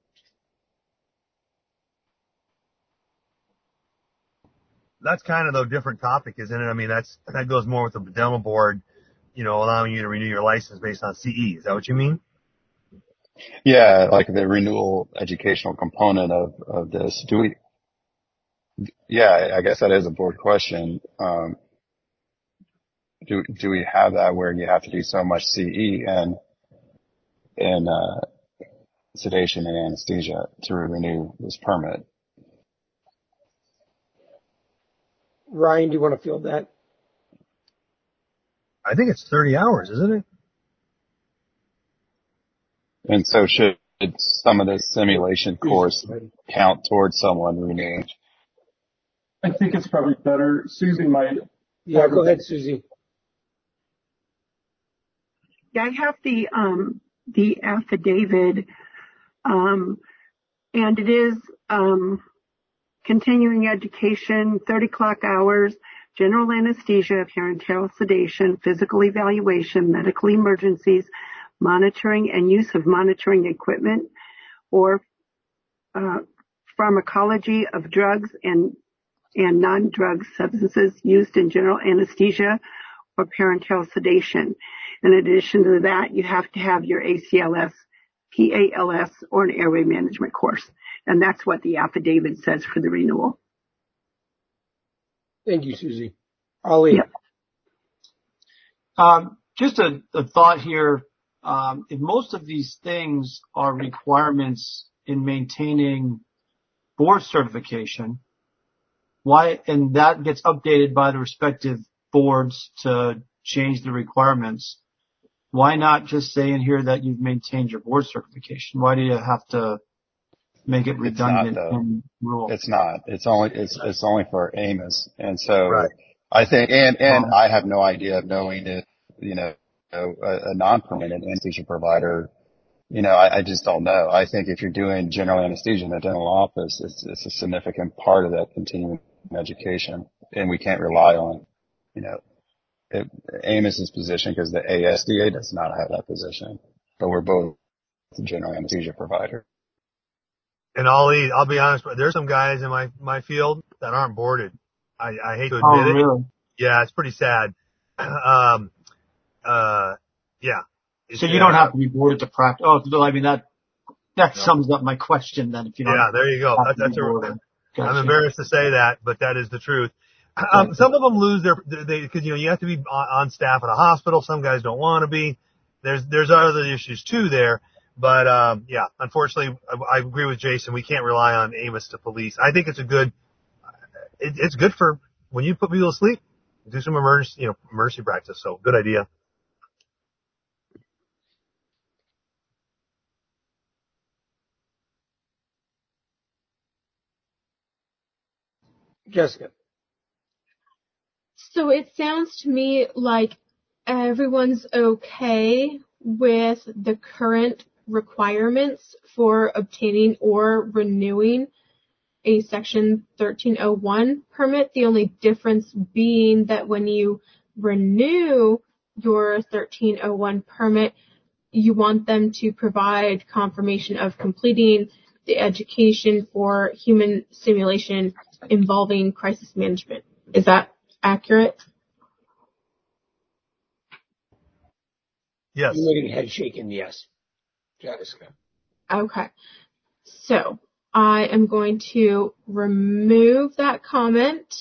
S11: That's kind of a different topic, isn't it? I mean, that's, that goes more with the demo board, you know, allowing you to renew your license based on C E. Is that what you mean?
S3: Yeah, like the renewal educational component of, of this. Do we, yeah, I guess that is a board question. Um, do, do we have that where you have to do so much C E and, and, uh, sedation and anesthesia to renew this permit?
S2: Ryan, do you want to field that?
S11: I think it's thirty hours, isn't it?
S3: And so should some of this simulation course count towards someone renewing?
S8: I think it's probably better. Susie might.
S2: Yeah, go ahead, Susie.
S1: Yeah, I have the um, the affidavit, um, and it is um, continuing education, thirty clock hours, general anesthesia, parenteral sedation, physical evaluation, medical emergencies, monitoring and use of monitoring equipment, or uh, pharmacology of drugs and and non-drug substances used in general anesthesia or parenteral sedation. In addition to that, you have to have your A C L S, P A L S, or an airway management course. And that's what the affidavit says for the renewal.
S2: Thank you, Susie. Ali.
S9: Yep. Um, just a, a thought here. Um, if most of these things are requirements in maintaining board certification, why, and that gets updated by the respective boards to change the requirements, why not just say in here that you've maintained your board certification? Why do you have to make it redundant in rule?
S3: It's not. It's only, it's, it's only for Amos. And so right. I think, and, and um, I have no idea of knowing if, you know, a, a non-permanent anesthesia provider, you know, I, I just don't know. I think if you're doing general anesthesia in the dental office, it's, it's a significant part of that continuing education, and we can't rely on, you know, it, Amos's position because the A S D A does not have that position, but we're both general anesthesia provider.
S11: And Ali, I'll be honest, there's some guys in my, my field that aren't boarded. I, I hate to admit
S9: oh,
S11: it.
S9: Really?
S11: Yeah, it's pretty sad. Um, uh, yeah.
S9: So you don't have to be boarded to practice. Oh, I mean, that, that sums up my question then. If you don't
S11: Yeah, there you go. That, that's a,
S9: Gotcha.
S11: I'm embarrassed to say that, but that is the truth. Um, some of them lose their, they, cause you know, you have to be on, on staff at a hospital. Some guys don't want to be. There's, there's other issues too there. But, um, yeah, unfortunately, I, I agree with Jason. We can't rely on Amos to police. I think it's a good, it, it's good for when you put people to sleep, do some emergency, you know, emergency practice. So good idea.
S2: Jessica.
S14: So it sounds to me like everyone's okay with the current requirements for obtaining or renewing a Section thirteen oh one permit. The only difference being that when you renew your thirteen oh one permit, you want them to provide confirmation of completing the education for human simulation involving crisis management. Is that accurate?
S11: Yes.
S2: You're getting head shaking, yes. Jessica.
S14: Okay. So I am going to remove that comment.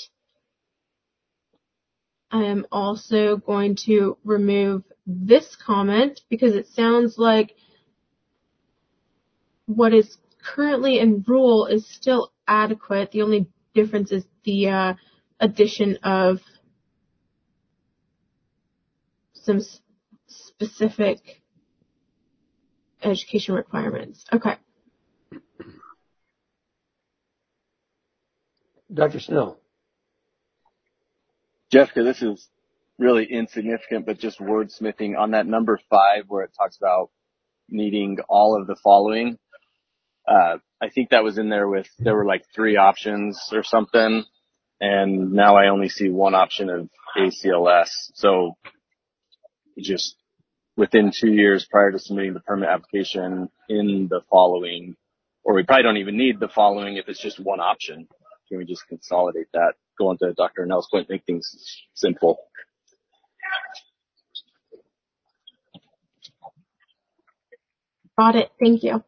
S14: I am also going to remove this comment because it sounds like what is currently in rule is still adequate. The only difference is the uh, addition of some s- specific education requirements. Okay.
S2: Doctor Snell.
S5: Jessica, this is really insignificant, but just wordsmithing on that number five where it talks about needing all of the following. Uh, I think that was in there with, there were like three options or something. And now I only see one option of A C L S. So just within two years prior to submitting the permit application in the following, or we probably don't even need the following if it's just one option. Can we just consolidate that? Go on to Doctor Arnell's point, make things simple.
S14: Got it. Thank you.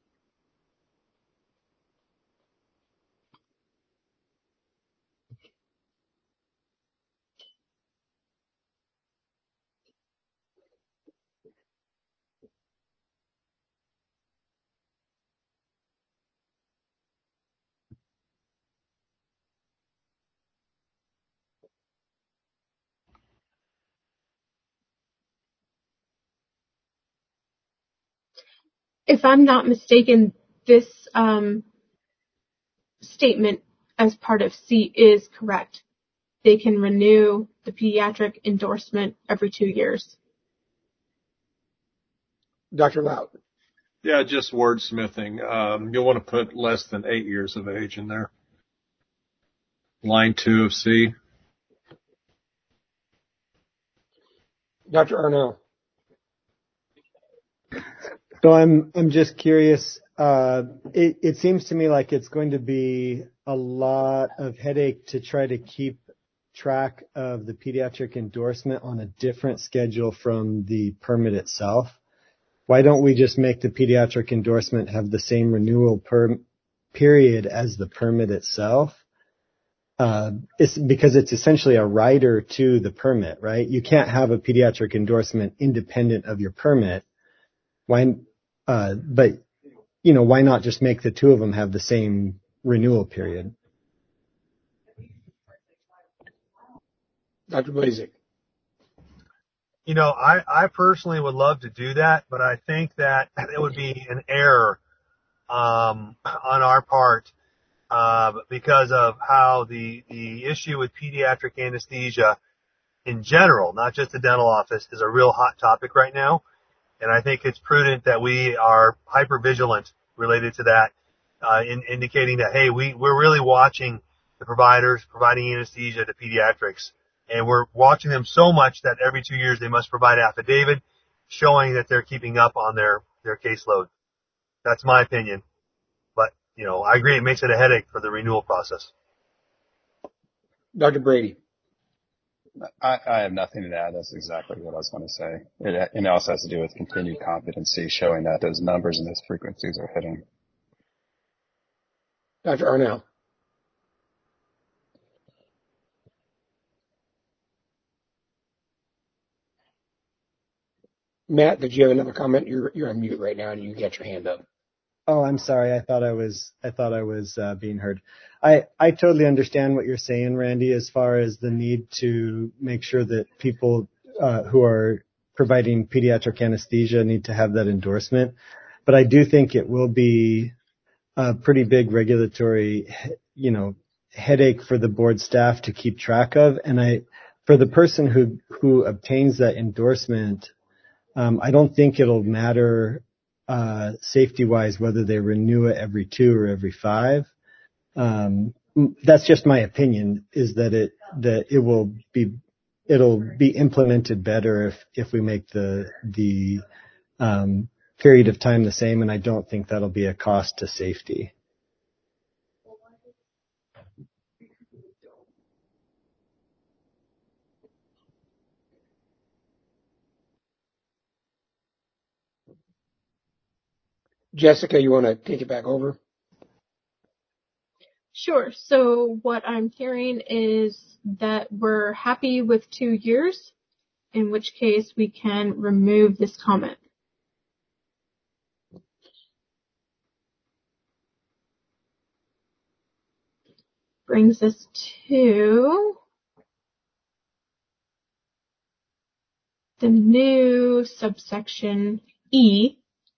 S14: If I'm not mistaken, this um, statement as part of C is correct. They can renew the pediatric endorsement every two years.
S2: Doctor Loud.
S7: Yeah, just wordsmithing. Um, you'll want to put less than eight years of age in there. Line two of C.
S2: Doctor Arnell.
S12: So I'm I'm just curious. Uh, it, it seems to me like it's going to be a lot of headache to try to keep track of the pediatric endorsement on a different schedule from the permit itself. Why don't we just make the pediatric endorsement have the same renewal per period as the permit itself? Uh, it's because it's essentially a rider to the permit, right? You can't have a pediatric endorsement independent of your permit. Why? Uh, but you know, why not just make the two of them have the same renewal period?
S2: Doctor Blazek.
S11: You know, I, I personally would love to do that, but I think that it would be an error, um, on our part, uh, because of how the, the issue with pediatric anesthesia in general, not just the dental office, is a real hot topic right now. And I think it's prudent that we are hyper vigilant related to that, uh, in indicating that, hey, we, we're really watching the providers providing anesthesia to pediatrics. And we're watching them so much that every two years they must provide affidavit showing that they're keeping up on their, their caseload. That's my opinion. But, you know, I agree it makes it a headache for the renewal process.
S2: Doctor Brady.
S3: I, I have nothing to add. That's exactly what I was going to say. It, it also has to do with continued competency, showing that those numbers and those frequencies are hitting.
S2: Doctor Arnell. Matt, did you have another comment? You're you're on mute right now, and you got your hand up.
S12: Oh, I'm sorry. I thought I was I thought I was uh, being heard. I I totally understand what you're saying, Randy, as far as the need to make sure that people uh, who are providing pediatric anesthesia need to have that endorsement. But I do think it will be a pretty big regulatory, you know, headache for the board staff to keep track of. And I, for the person who who obtains that endorsement, um, I don't think it'll matter uh, safety-wise whether they renew it every two or every five. Um, that's just my opinion. Is that it that it will be it'll be implemented better if if we make the the um, period of time the same, and I don't think that'll be a cost to safety.
S2: Jessica, you want to take it back over?
S14: Sure. So what I'm hearing is that we're happy with two years, in which case we can remove this comment. Brings us to the new subsection E.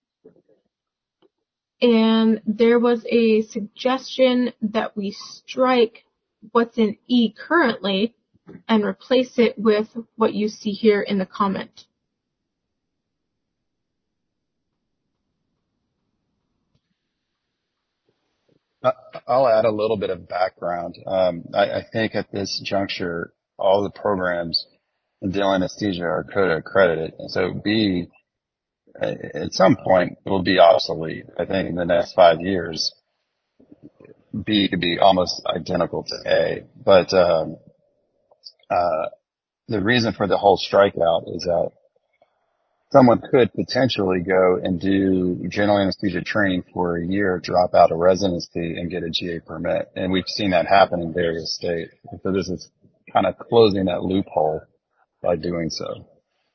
S14: And there was a suggestion that we strike what's in E currently and replace it with what you see here in the comment.
S3: I'll add a little bit of background. Um, I, I think at this juncture, all the programs in dental anesthesia are CODA accredited. And so B, at some point, will be obsolete. I think in the next five years, B could be almost identical to A. But um, uh, the reason for the whole strikeout is that someone could potentially go and do general anesthesia training for a year, drop out of residency, and get a G A permit. And we've seen that happen in various states. So this is kind of closing that loophole by doing so.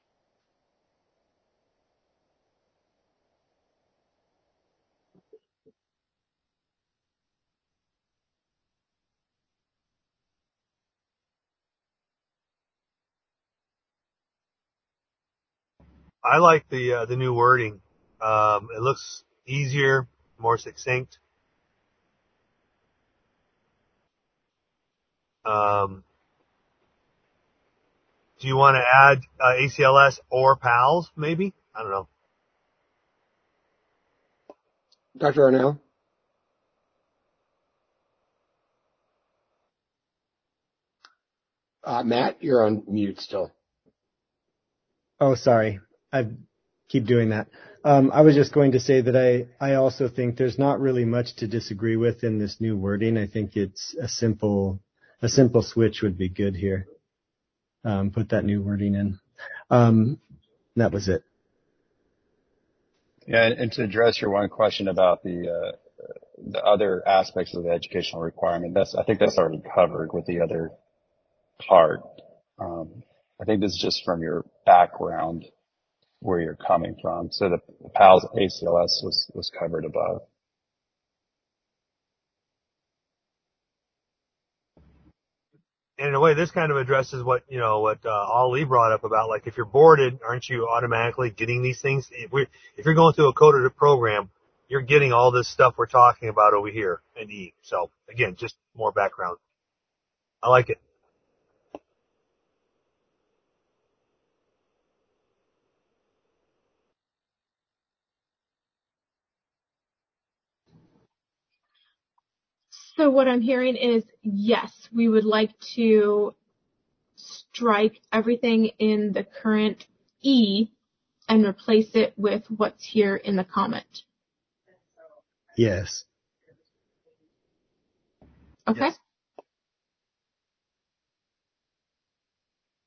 S11: I like the uh, the new wording. Um, it looks easier, more succinct. Um, do you want to add uh, A C L S or PALS, maybe? I don't know.
S2: Doctor Arnell? Uh, Matt, you're on mute still.
S12: Oh, sorry. I keep doing that. Um, I was just going to say that I, I also think there's not really much to disagree with in this new wording. I think it's a simple, a simple switch would be good here. Um, put that new wording in. Um, that was it.
S3: Yeah, and to address your one question about the uh, the other aspects of the educational requirement, that's I think that's already covered with the other part. Um, I think this is just from your background where you're coming from. So the, the PALS A C L S was was covered above.
S11: And in a way, this kind of addresses what, you know, what, uh, Ali brought up about, like, if you're boarded, aren't you automatically getting these things? If we're, if you're going through a coded program, you're getting all this stuff we're talking about over here in E. So again, just more background. I like it.
S14: So what I'm hearing is, yes, we would like to strike everything in the current E and replace it with what's here in the comment.
S12: Yes.
S14: Okay.
S11: Yes.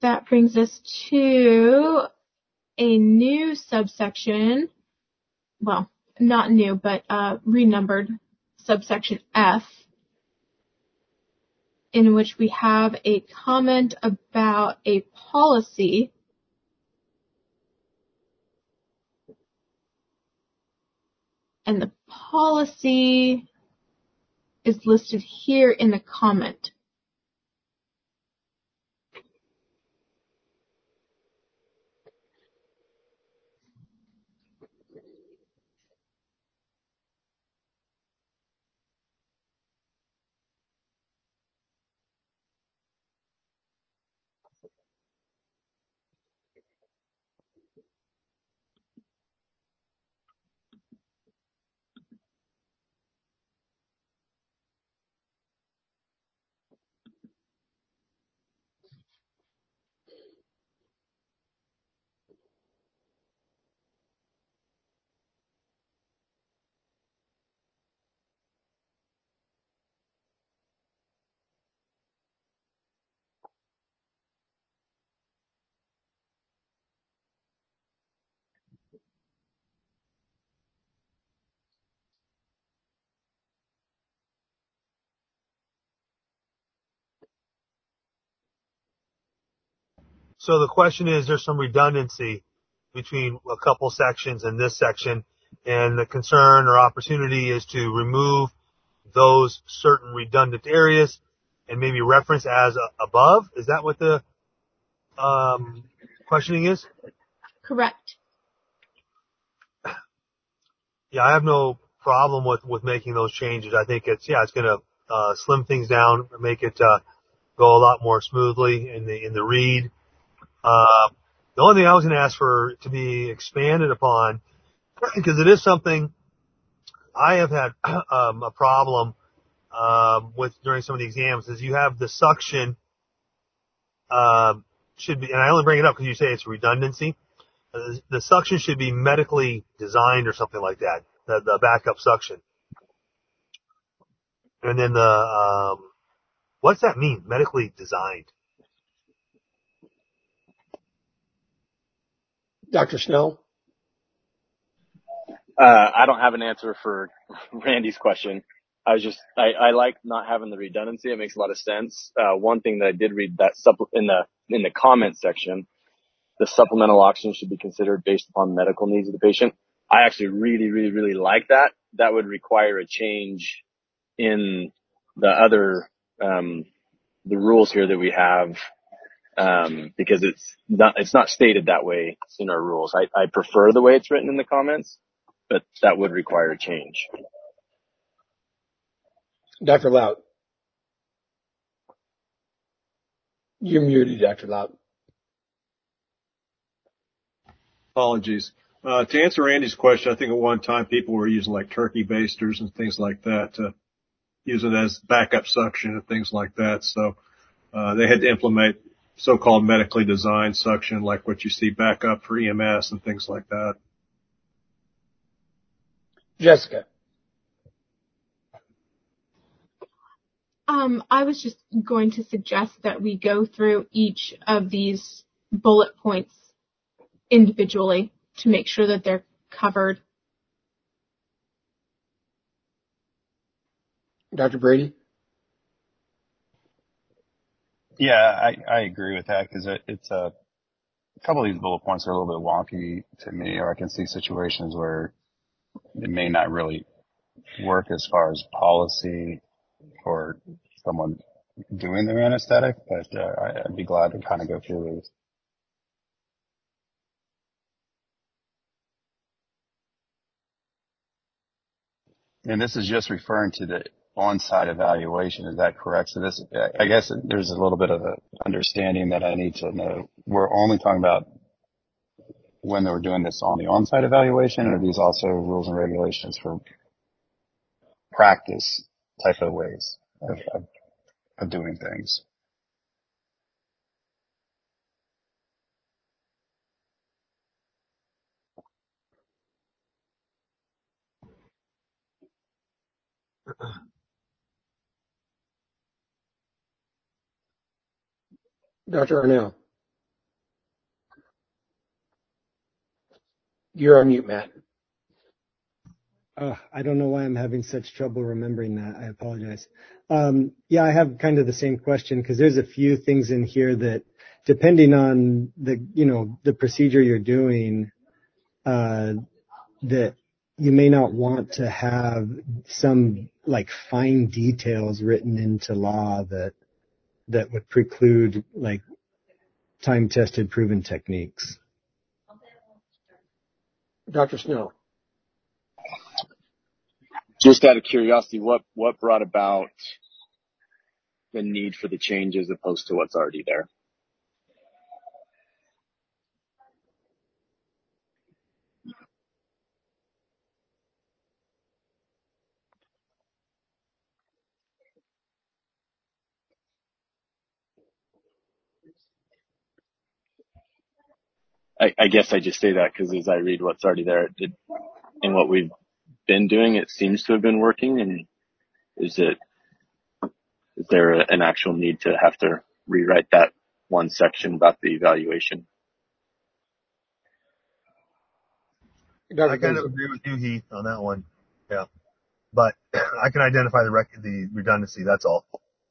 S14: that brings us to a new subsection. Well, not new, but uh, renumbered subsection F, in which we have a comment about a policy. And the policy is listed here in the comment.
S11: So the question is, there's some redundancy between a couple sections and this section, and the concern or opportunity is to remove those certain redundant areas and maybe reference as a, above. Is that what the um, questioning is?
S14: Correct.
S11: Yeah, I have no problem with, with making those changes. I think it's, yeah, it's going to uh, slim things down, make it uh, go a lot more smoothly in the in the read. Uh, the only thing I was going to ask for to be expanded upon, because it is something I have had um, a problem um, with during some of the exams, is you have the suction um, should be, and I only bring it up because you say it's redundancy. Uh, the suction should be medically designed or something like that. The, the backup suction, and then the um, what's that mean? Medically designed.
S2: Doctor Snell?
S5: Uh, I don't have an answer for Randy's question. I was just, I, I like not having the redundancy. It makes a lot of sense. Uh, one thing that I did read that supple- in the, in the comment section, the supplemental oxygen should be considered based upon medical needs of the patient. I actually really, really, really like that. That would require a change in the other, um, the rules here that we have, um, because it's not, it's not stated that way in our rules. I, I prefer the way it's written in the comments, but that would require a change.
S2: Doctor Lout. You're muted, Doctor Lout.
S7: Apologies. Uh, to answer Andy's question, I think at one time people were using like turkey basters and things like that to use it as backup suction and things like that. So uh, they had to implement so-called medically designed suction, like what you see back up for E M S and things like that.
S2: Jessica.
S14: Um, I was just going to suggest that we go through each of these bullet points individually to make sure that they're covered.
S2: Doctor Brady?
S3: Yeah, I, I agree with that because it, it's a, a couple of these bullet points are a little bit wonky to me, or I can see situations where it may not really work as far as policy for someone doing their anesthetic, but uh, I, I'd be glad to kind of go through these. And this is just referring to the on-site evaluation. Is that correct? So this, I guess there's a little bit of a understanding that I need to know. We're only talking about when they were doing this on the on-site evaluation, or are these also rules and regulations for practice type of ways of, of, of doing things?
S2: Doctor Arnell. You're on mute, Matt.
S12: Uh, I don't know why I'm having such trouble remembering that. I apologize. Um, yeah, I have kind of the same question because there's a few things in here that, depending on the, you know, the procedure you're doing, uh, that you may not want to have some like fine details written into law that, that would preclude like time-tested proven techniques.
S2: Doctor Snow.
S5: Just out of curiosity, what, what brought about the need for the change as opposed to what's already there? I, I guess I just say that because as I read what's already there, it, and what we've been doing, it seems to have been working. And is it, is there an actual need to have to rewrite that one section about the evaluation?
S11: I kind of agree with you, Heath, on that one. Yeah. But I can identify the rec- the redundancy, that's all.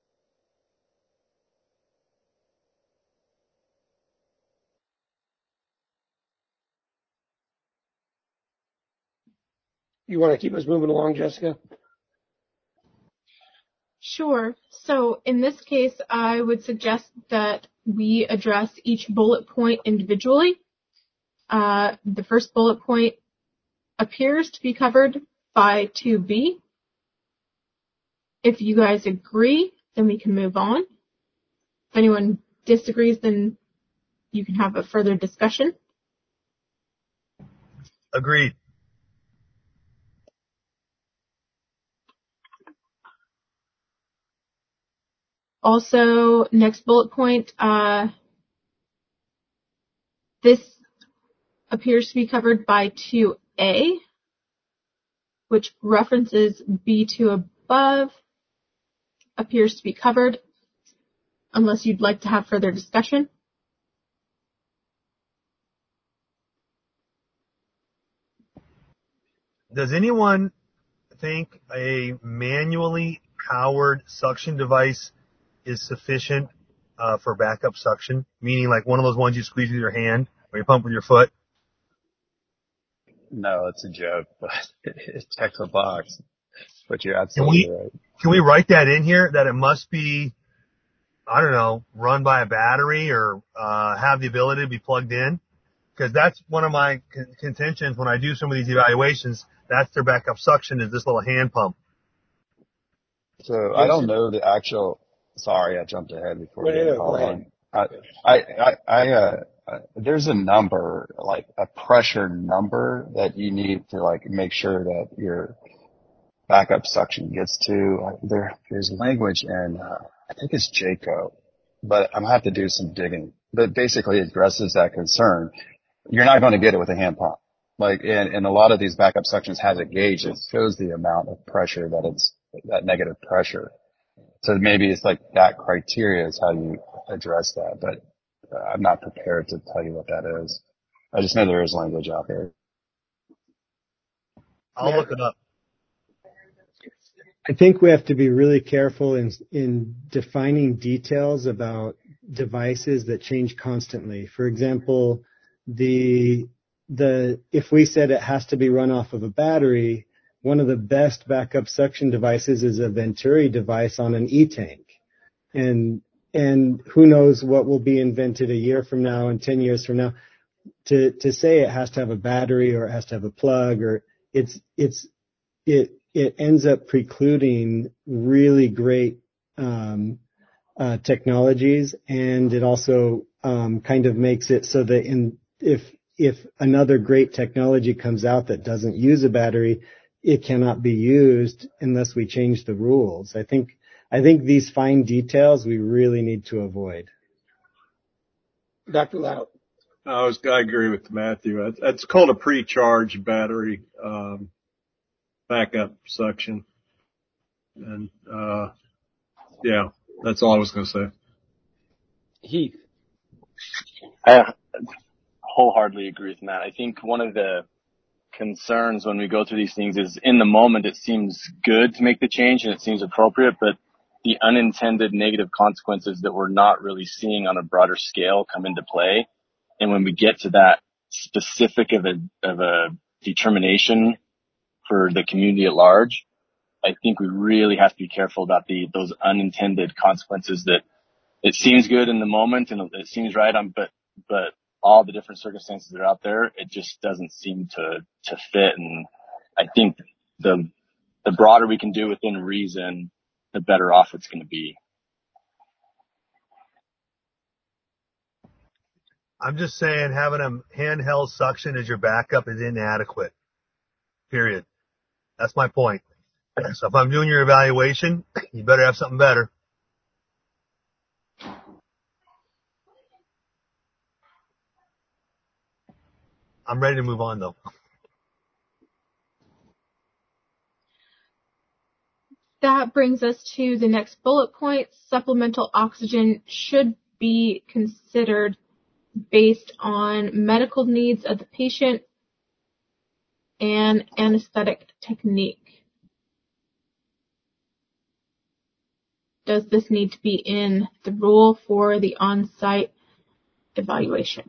S2: You want to keep us moving along, Jessica?
S14: Sure. So in this case, I would suggest that we address each bullet point individually. Uh, the first bullet point appears to be covered by two B. If you guys agree, then we can move on. If anyone disagrees, then you can have a further discussion.
S11: Agreed.
S14: Also, next bullet point, uh, this appears to be covered by two A, which references B two above, appears to be covered, unless you'd like to have further discussion.
S11: Does anyone think a manually powered suction device is sufficient uh, for backup suction? Meaning like one of those ones you squeeze with your hand or you pump with your foot?
S3: No, it's a joke, but it checks a box. But you're
S11: Can
S3: absolutely
S11: we,
S3: right.
S11: can we write that in here that it must be, I don't know, run by a battery or uh, have the ability to be plugged in? Because that's one of my con- contentions when I do some of these evaluations. That's their backup suction is this little hand pump.
S3: So I don't know the actual. Sorry, I jumped ahead before
S2: No, no,
S3: getting
S2: no,
S3: called
S2: go ahead.
S3: on. I, I, I, I uh, uh, there's a number, like a pressure number that you need to like make sure that your backup suction gets to. Like there, there's language in, uh, I think it's J C O, but I'm gonna have to do some digging. But basically, it addresses that concern. You're not going to get it with a hand pump. Like, and, and a lot of these backup suctions has a gauge that shows the amount of pressure that it's, that negative pressure. So maybe it's like that criteria is how you address that, but uh, I'm not prepared to tell you what that is. I just know there is language out there.
S11: I'll look it up.
S12: I think we have to be really careful in, in defining details about devices that change constantly. For example, the, the, if we said it has to be run off of a battery, one of the best backup suction devices is a Venturi device on an E-tank. And, and who knows what will be invented a year from now and ten years from now. To, to say it has to have a battery or it has to have a plug or it's, it's, it, it ends up precluding really great, um, uh, technologies. And it also, um, kind of makes it so that in, if, if another great technology comes out that doesn't use a battery, it cannot be used unless we change the rules. I think, I think these fine details we really need to avoid.
S2: Doctor Lau.
S7: I was, I agree with Matthew. It's called a pre-charge battery, um, backup suction. And, uh, yeah, that's all I was going to say.
S2: Heath.
S5: I wholeheartedly agree with Matt. I think one of the concerns when we go through these things is in the moment it seems good to make the change and it seems appropriate, but the unintended negative consequences that we're not really seeing on a broader scale come into play. And when we get to that specific of a, of a determination for the community at large, I think we really have to be careful about the, those unintended consequences that it seems good in the moment and it seems right on, but, but all the different circumstances that are out there, it just doesn't seem to, to fit. And I think the, the broader we can do within reason, the better off it's going to be.
S11: I'm just saying having a handheld suction as your backup is inadequate. Period. That's my point. So if I'm doing your evaluation, you better have something better. I'm ready to move on though.
S14: That brings us to the next bullet point. Supplemental oxygen should be considered based on medical needs of the patient and anesthetic technique. Does this need to be in the rule for the on-site evaluation?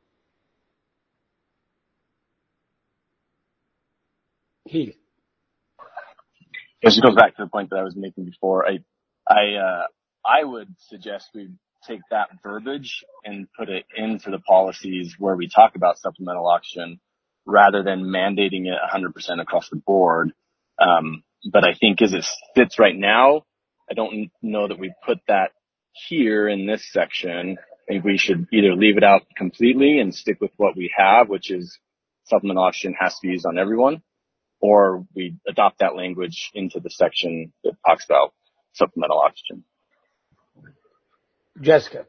S2: Heath.
S5: This goes back to the point that I was making before. I, I, uh, I would suggest we take that verbiage and put it into the policies where we talk about supplemental oxygen rather than mandating it one hundred percent across the board. Um, but I think as it sits right now, I don't know that we put that here in this section. I think we should either leave it out completely and stick with what we have, which is supplemental oxygen has to be used on everyone, or we adopt that language into the section that talks about supplemental oxygen.
S2: Jessica.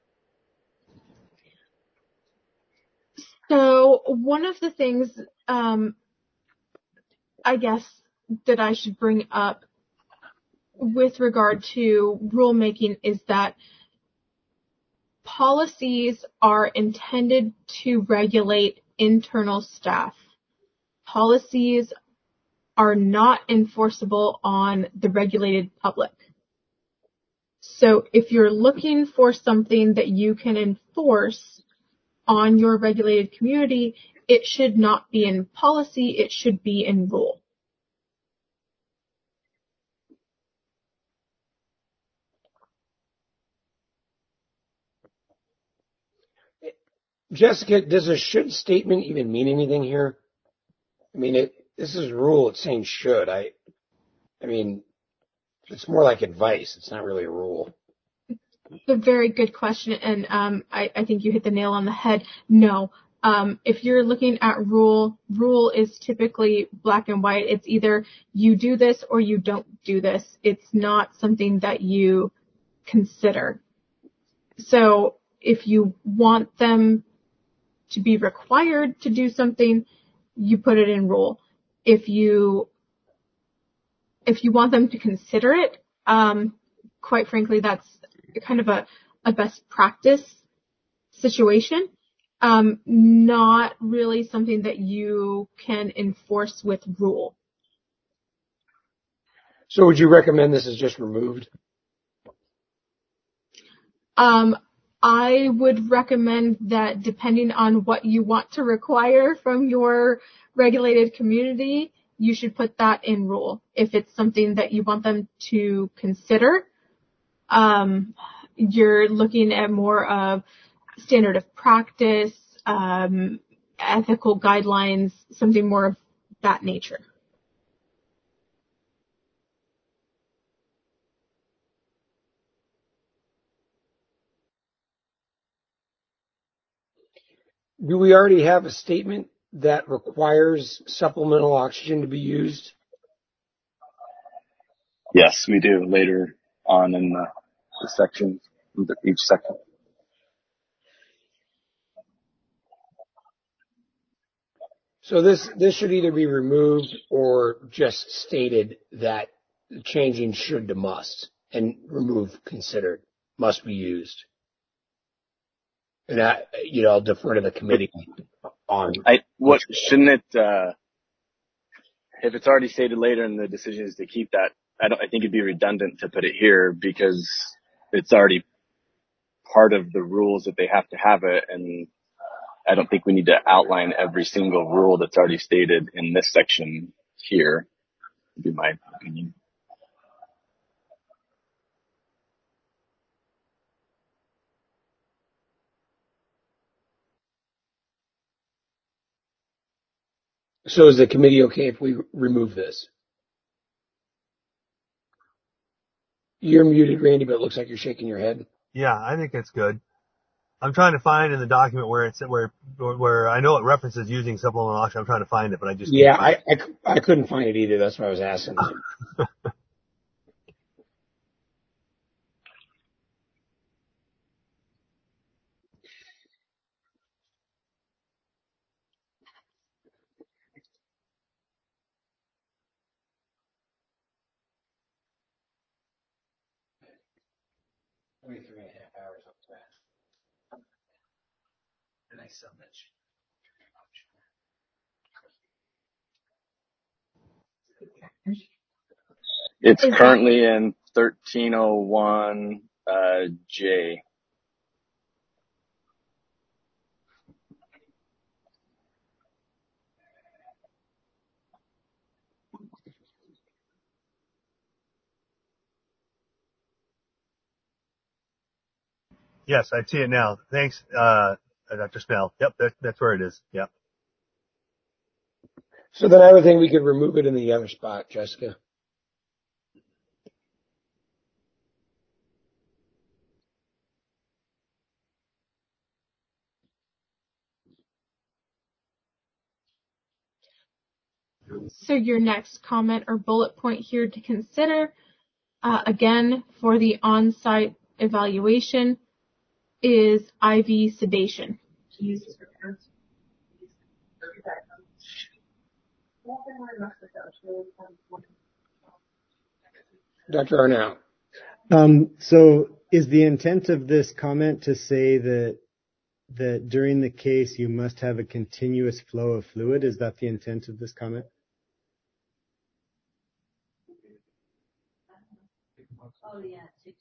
S14: So one of the things, um, I guess, that I should bring up with regard to rulemaking is that policies are intended to regulate internal staff. Policies are not enforceable on the regulated public. So if you're looking for something that you can enforce on your regulated community, it should not be in policy, it should be in rule.
S2: Jessica, does a should statement even mean anything here? I mean, it, this is a rule. It's saying should. I, I mean, it's more like advice. It's not really a rule.
S14: A very good question, and um, I, I think you hit the nail on the head. No. Um, if you're looking at rule, rule is typically black and white. It's either you do this or you don't do this. It's not something that you consider. So if you want them to be required to do something, you put it in rule. If you if you want them to consider it, um, quite frankly, that's kind of a, a best practice situation, um, not really something that you can enforce with rule.
S2: So would you recommend this is just removed?
S14: Um, I would recommend that depending on what you want to require from your regulated community, you should put that in rule. If it's something that you want them to consider, um, you're looking at more of standard of practice, um, ethical guidelines, something more of that nature.
S2: Do we already have a statement that requires supplemental oxygen to be used?
S5: Yes, we do later on in the, the section, each section.
S2: So this, this should either be removed or just stated that changing should to must and remove considered, must be used. And I, you know, I'll defer to the committee. on.
S5: I what shouldn't it? Uh, if it's already stated later in the decision is to keep that, I don't. I think it'd be redundant to put it here because it's already part of the rules that they have to have it, and I don't think we need to outline every single rule that's already stated in this section here. Would be my opinion.
S2: So is the committee okay if we remove this? You're muted, Randy, but it looks like you're shaking your head.
S11: Yeah, I think it's good. I'm trying to find in the document where it's where where I know it references using supplemental auction. I'm trying to find it, but I just
S2: yeah,
S11: can't find
S2: I,
S11: it.
S2: I I couldn't find it either. That's why I was asking. Twenty-three and a half hours up to that. And I sell that shit.
S5: It's currently in thirteen oh one uh, J.
S11: Yes, I see it now. Thanks, uh, Doctor Snell. Yep, that, that's where it is. Yep.
S2: So then I would think we could remove it in the other spot, Jessica.
S14: So your next comment or bullet point here to consider, uh, again, for the on-site evaluation is I V sedation.
S2: Doctor Arnau.
S12: Um, so is the intent of this comment to say that that during the case you must have a continuous flow of fluid? Is that the intent of this comment?
S15: Oh yeah, TikToks.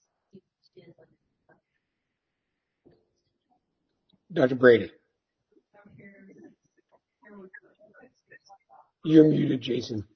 S2: Doctor Brady. You're muted, Jason.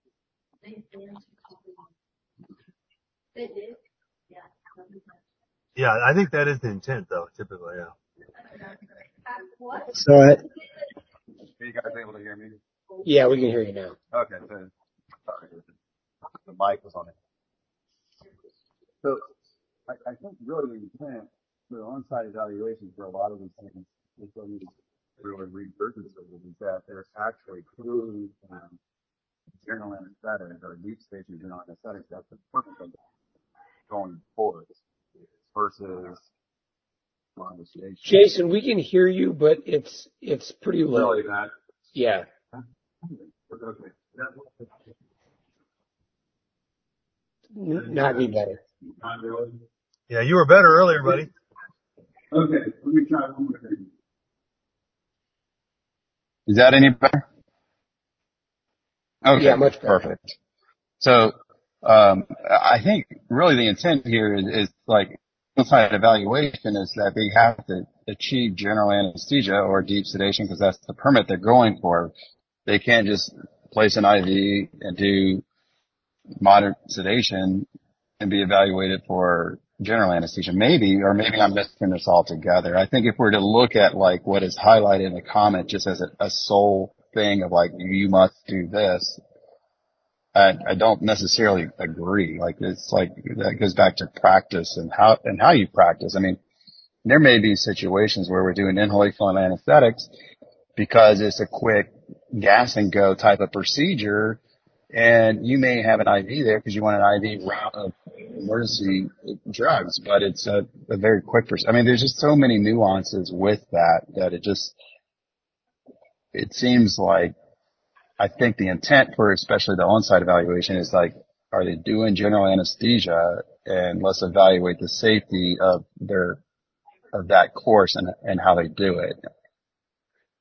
S11: Yeah, I think that is the intent, though. Typically, yeah.
S12: So I,
S3: Are you guys able to hear me?
S2: Yeah, we can hear you now.
S3: Okay, so sorry, the mic was on it. So I, I think really the intent for the on-site evaluations for a lot of these things, is what you really regurgitate is that there's actually true um, general anesthetic or deep station general anesthetic. That's the purpose of going forward versus long sedation.
S2: Jason, we can hear you, but it's it's pretty low.
S3: Really that?
S2: Yeah.
S3: Okay.
S2: N- not any better.
S3: Not really.
S11: Yeah, you were better earlier, buddy.
S3: Okay, let me try one more thing. Is that any better? Okay,
S2: yeah, much better.
S3: Perfect. So, um, I think really the intent here is, is like on-site evaluation is that they have to achieve general anesthesia or deep sedation because that's the permit they're going for. They can't just place an I V and do moderate sedation and be evaluated for general anesthesia. Maybe, or maybe I'm missing this altogether. I think if we're to look at like what is highlighted in the comment just as a, a sole thing of like, you must do this, I, I don't necessarily agree. Like it's like, that goes back to practice and how, and how you practice. I mean, there may be situations where we're doing inhalational anesthetics because it's a quick gas and go type of procedure. And you may have an I V there because you want an I V route of emergency drugs, but it's a, a very quick procedure. I mean, there's just so many nuances with that that it just, it seems like, I think the intent for especially the on-site evaluation is like, are they doing general anesthesia? And let's evaluate the safety of their, of that course and, and how they do it.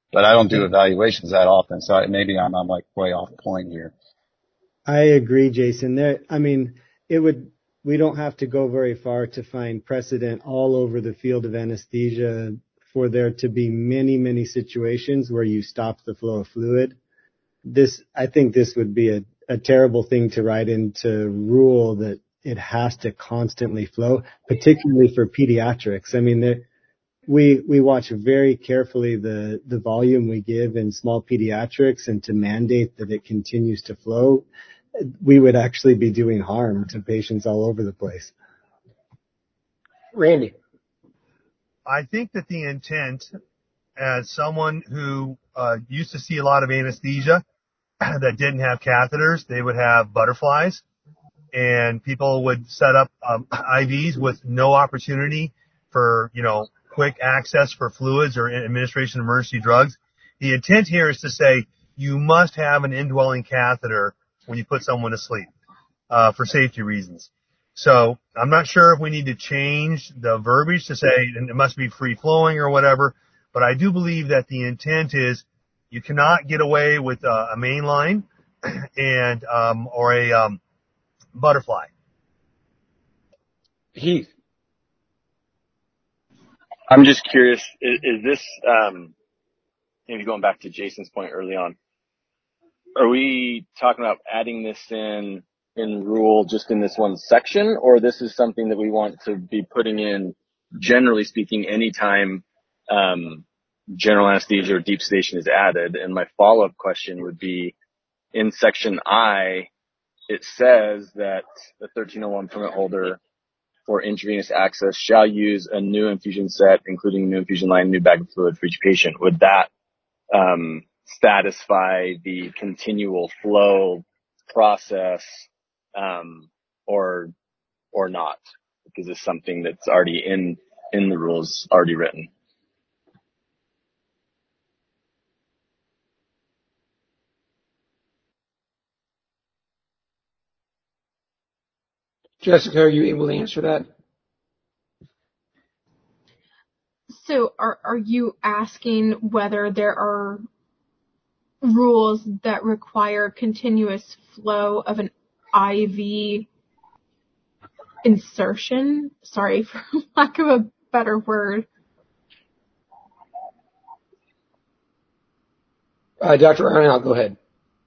S3: but I don't do evaluations that often, so maybe I'm, I'm like way off point here.
S12: I agree, Jason. There, I mean, it would, we don't have to go very far to find precedent all over the field of anesthesia for there to be many, many situations where you stop the flow of fluid. This, I think this would be a, a terrible thing to write into rule that it has to constantly flow, particularly for pediatrics. I mean, there, we, we watch very carefully the, the volume we give in small pediatrics, and to mandate that it continues to flow, we would actually be doing harm to patients all over the place.
S2: Randy.
S11: I think that the intent, as someone who uh, used to see a lot of anesthesia that didn't have catheters, they would have butterflies, and people would set up um, I Vs with no opportunity for, you know, quick access for fluids or administration of emergency drugs. The intent here is to say you must have an indwelling catheter when you put someone to sleep, uh, for safety reasons. So I'm not sure if we need to change the verbiage to say it must be free flowing or whatever, but I do believe that the intent is you cannot get away with a, a main line and, um, or a, um, butterfly.
S2: Heath.
S5: I'm just curious, is, is this, um, maybe going back to Jason's point early on, are we talking about adding this in, in rule just in this one section, or this is something that we want to be putting in, generally speaking, anytime, um, general anesthesia or deep sedation is added? And my follow-up question would be, in section I, it says that the thirteen oh one permit holder for intravenous access shall use a new infusion set, including a new infusion line, new bag of fluid for each patient. Would that um, satisfy the continual flow process, um, or or not? Because it's something that's already in in the rules, already written.
S2: Jessica, are you able to answer that?
S14: So are are you asking whether there are rules that require continuous flow of an I V insertion? Sorry, for lack of a better word.
S2: Uh, Doctor Arnold, go ahead.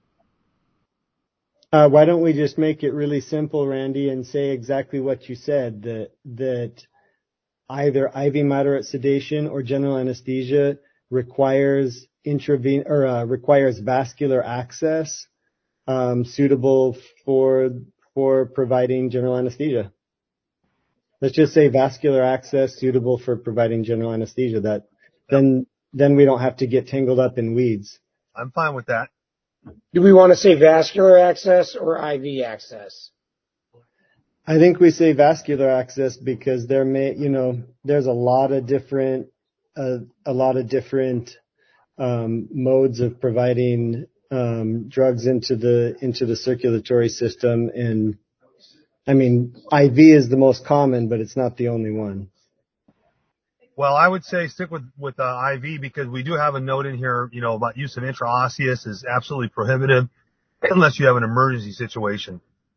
S12: Uh, why don't we just make it really simple, Randy, and say exactly what you said, that, that either I V moderate sedation or general anesthesia requires intraven or uh, requires vascular access um, suitable for for providing general anesthesia. Let's just say vascular access suitable for providing general anesthesia. That then then we don't have to get tangled up in weeds.
S11: I'm fine with that.
S2: Do we want to say vascular access or I V access?
S12: I think we say vascular access because there may, you know, there's a lot of different, uh, a lot of different um, modes of providing um, drugs into the into the circulatory system, and I mean, I V is the most common, but it's not the only one.
S11: Well, I would say stick with, with uh, I V, because we do have a note in here, you know, about use of intraosseous is absolutely prohibitive unless you have an emergency situation.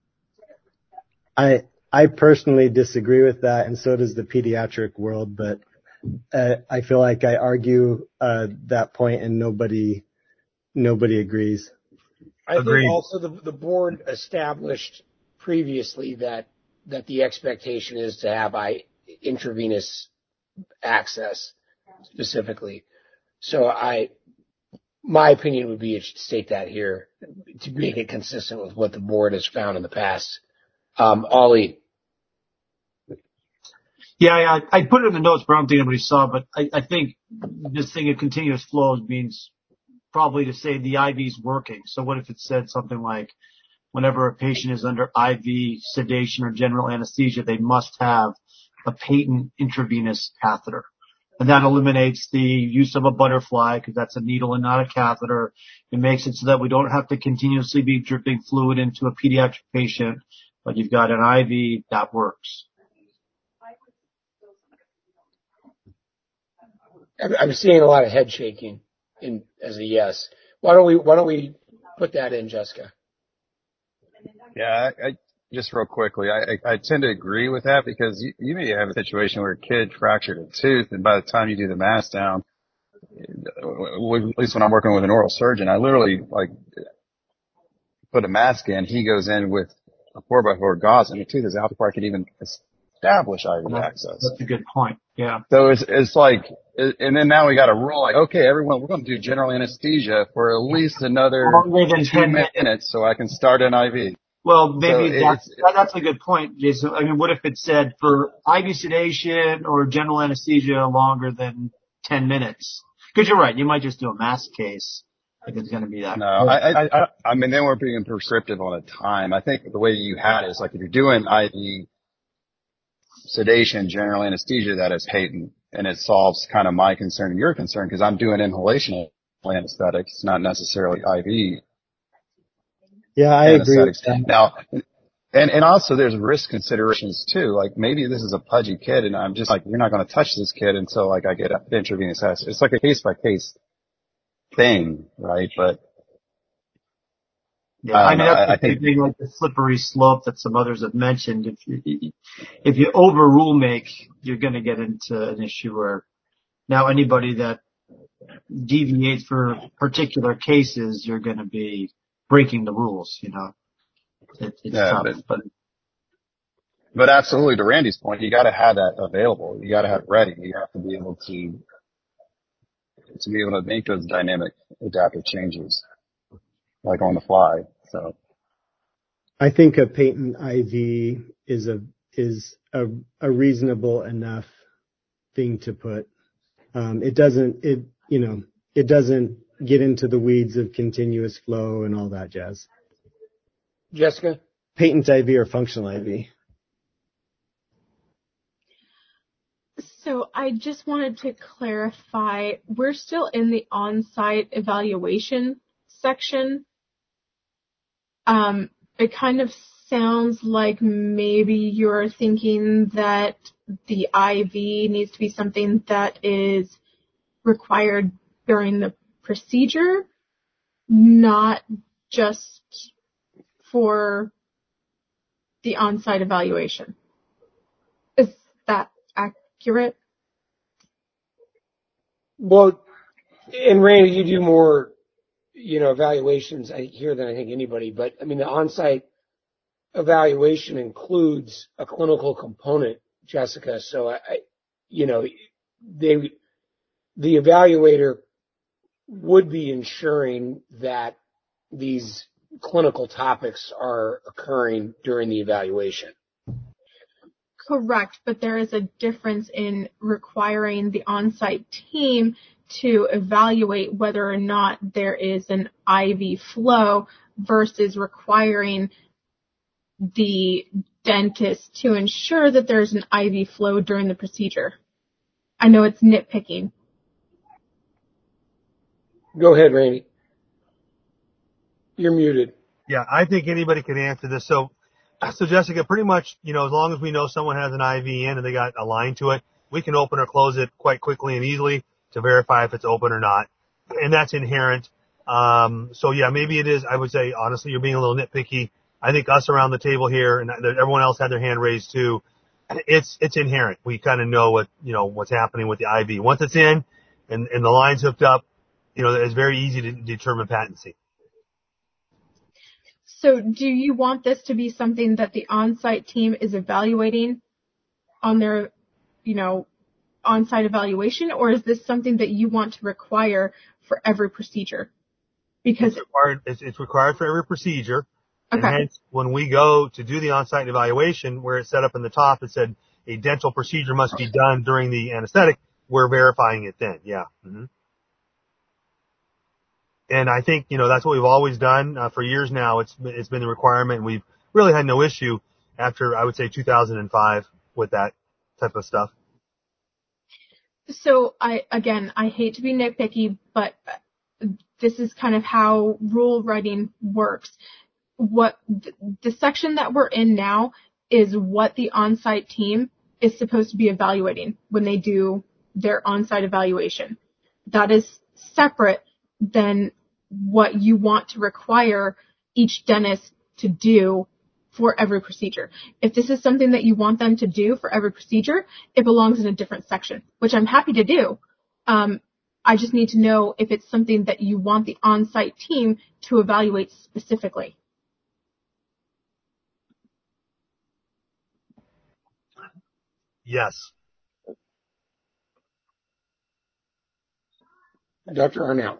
S12: I I personally disagree with that, and so does the pediatric world, but uh, I feel like I argue uh, that point and nobody nobody agrees.
S2: I
S11: Agreed.
S2: think also the, the board established previously that that the expectation is to have I, intravenous access specifically. So I, my opinion would be it should state that here to make it consistent with what the board has found in the past. Um, Ollie.
S9: Yeah, yeah, I, I put it in the notes, but I don't think anybody saw. But I, I think this thing of continuous flows means probably to say the I V is working. So what if it said something like, whenever a patient is under I V sedation or general anesthesia, they must have a patent intravenous catheter. And that eliminates the use of a butterfly, because that's a needle and not a catheter. It makes it so that we don't have to continuously be dripping fluid into a pediatric patient, but you've got an I V that works.
S2: I'm seeing a lot of head shaking. in as a yes. Why don't we why don't we put that in, Jessica?
S3: Yeah, I, I just real quickly, I, I, I tend to agree with that because you, you may have a situation where a kid fractured a tooth, and by the time you do the mask down, at least when I'm working with an oral surgeon, I literally like put a mask in. He goes in with a four by four gauze, and the tooth is out before I can even establish I V
S9: That's,
S3: access.
S9: that's a good point. Yeah.
S3: So it's it's like, and then now we got a rule like, okay, everyone, we're going to do general anesthesia for at least another
S9: Longer than
S3: two
S9: ten minutes.
S3: minutes so I can start an I V.
S9: Well, maybe
S3: So
S9: that's,
S3: it's,
S9: that, that's a good point, Jason. I mean, what if it said for I V sedation or general anesthesia longer than ten minutes? Because you're right, you might just do a mask case if it's going to be that.
S3: no, I, I, I, I mean, then we're being prescriptive on a time. I think the way you had it is like if you're doing I V sedation, general anesthesia, that is patent, and it solves kind of my concern and your concern because I'm doing inhalation anesthetics, not necessarily I V
S12: Yeah, I agree with
S3: anesthetics.
S12: that.
S3: Now, and, and also there's risk considerations too. Like maybe this is a pudgy kid and I'm just like, you're not going to touch this kid until like I get intravenous access. It's like a case by case thing, right? But,
S9: Yeah, I
S3: um,
S9: mean, that's
S3: I,
S9: the
S3: I think,
S9: thing, like the slippery slope that some others have mentioned. If you, if you over rule make, you're going to get into an issue where now anybody that deviates for particular cases, you're going to be breaking the rules, you know. It, it's
S3: yeah,
S9: tough,
S3: but,
S9: but
S3: but absolutely to Randy's point, you got to have that available. You got to have it ready. You have to be able to, to be able to make those dynamic adaptive changes, like on the fly. So.
S12: I think a patent I V is a is a, a reasonable enough thing to put. Um, it doesn't it you know it doesn't get into the weeds of continuous flow and all that jazz.
S2: Jessica?
S12: Patent I V or functional I V?
S14: So I just wanted to clarify, we're still in the on-site evaluation section. Um, it kind of sounds like maybe you're thinking that the I V needs to be something that is required during the procedure, not just for the on-site evaluation. Is that accurate?
S2: Well, and Randy, you do more, you know, evaluations here than I think anybody, but I mean, the on-site evaluation includes a clinical component, Jessica. So I, I you know, they, the evaluator would be ensuring that these clinical topics are occurring during the evaluation.
S14: Correct, but there is a difference in requiring the on-site team to evaluate whether or not there is an I V flow versus requiring the dentist to ensure that there's an I V flow during the procedure. I know it's nitpicking.
S2: Go ahead, Randy. You're muted.
S11: Yeah, I think anybody could answer this. So, so Jessica, pretty much, you know, as long as we know someone has an I V in and they got a line to it, we can open or close it quite quickly and easily to verify if it's open or not. And that's inherent. Um, so yeah, maybe it is. I would say, honestly, you're being a little nitpicky. I think us around the table here and everyone else had their hand raised too. It's, it's inherent. We kind of know what, you know, what's happening with the I V. Once it's in and, and the line's hooked up, you know, it's very easy to determine patency.
S14: So do you want this to be something that the on-site team is evaluating on their, you know, on-site evaluation, or is this something that you want to require for every procedure? Because
S11: it's required, it's, it's required for every procedure.
S14: Okay.
S11: And hence, when we go to do the on-site evaluation, where it's set up in the top, it said a dental procedure must be done during the anesthetic. We're verifying it then. Yeah. Mm-hmm. And I think, you know, that's what we've always done uh, for years now. It's it's been the requirement. We've really had no issue after, I would say, two thousand five with that type of stuff.
S14: So I, again, I hate to be nitpicky, but this is kind of how rule writing works. What the section that we're in now is what the on-site team is supposed to be evaluating when they do their on-site evaluation. That is separate than what you want to require each dentist to do for every procedure. If this is something that you want them to do for every procedure, it belongs in a different section, which I'm happy to do. Um, I just need to know if it's something that you want the on-site team to evaluate specifically.
S11: Yes.
S2: Doctor Arnell.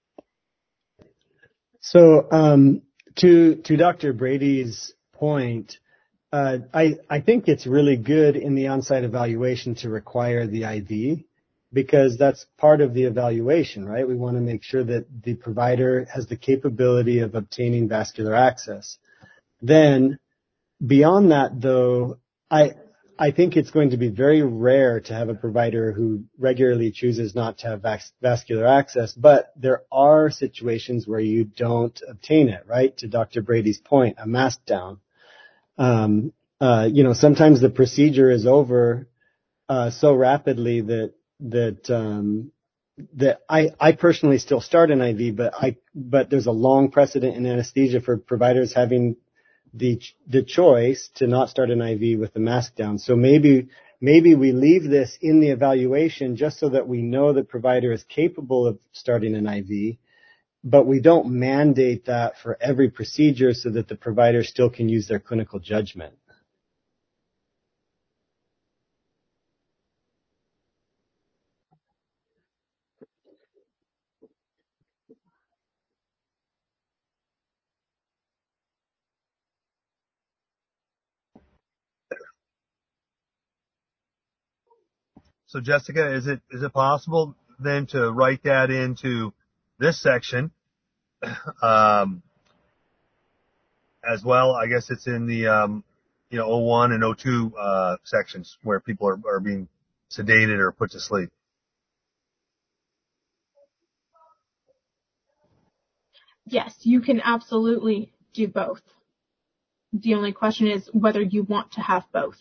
S12: So um, to to Doctor Brady's point, uh, I I think it's really good in the on-site evaluation to require the I V, because that's part of the evaluation, right? We want to make sure that the provider has the capability of obtaining vascular access. Then beyond that, though, I I think it's going to be very rare to have a provider who regularly chooses not to have vas- vascular access, but there are situations where you don't obtain it, right? To Doctor Brady's point, a mask down. Um, uh, you know, sometimes the procedure is over uh, so rapidly that that um, that I I personally still start an I V, but I but there's a long precedent in anesthesia for providers having the the choice to not start an I V with the mask down. So maybe maybe we leave this in the evaluation just so that we know the provider is capable of starting an I V, but we don't mandate that for every procedure so that the provider still can use their clinical judgment.
S11: So Jessica, is it is it possible then to write that into this section um, as well? I guess it's in the um, you know O one and O two uh, sections where people are, are being sedated or put to sleep.
S14: Yes, you can absolutely do both. The only question is whether you want to have both.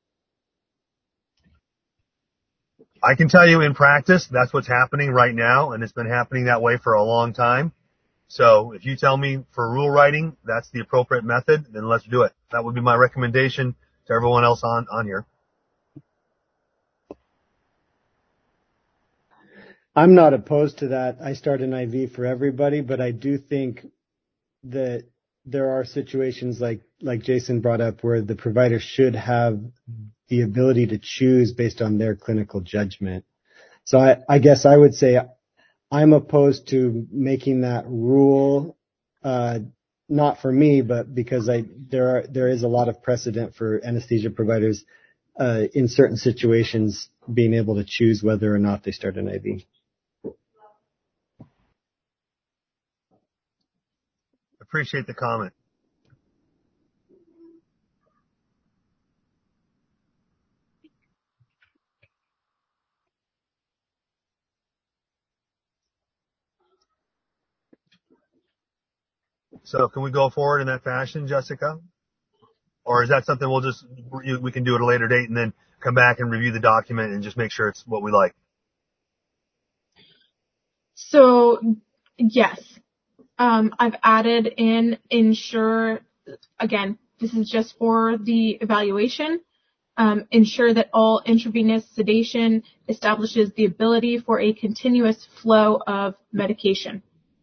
S11: I can tell you in practice, that's what's happening right now, and it's been happening that way for a long time. So if you tell me for rule writing, that's the appropriate method, then let's do it. That would be my recommendation to everyone else on, on here.
S12: I'm not opposed to that. I start an I V for everybody, but I do think that there are situations like, like Jason brought up where the provider should have the ability to choose based on their clinical judgment. So I, I guess I would say I'm opposed to making that rule, uh, not for me, but because I, there are, there is a lot of precedent for anesthesia providers, uh, in certain situations being able to choose whether or not they start an I V.
S11: Appreciate the comment. So can we go forward in that fashion, Jessica? Or is that something we'll just, we can do at a later date and then come back and review the document and just make sure it's what we like?
S14: So, yes, um, I've added in ensure, again, this is just for the evaluation, um, ensure that all intravenous sedation establishes the ability for a continuous flow of medication.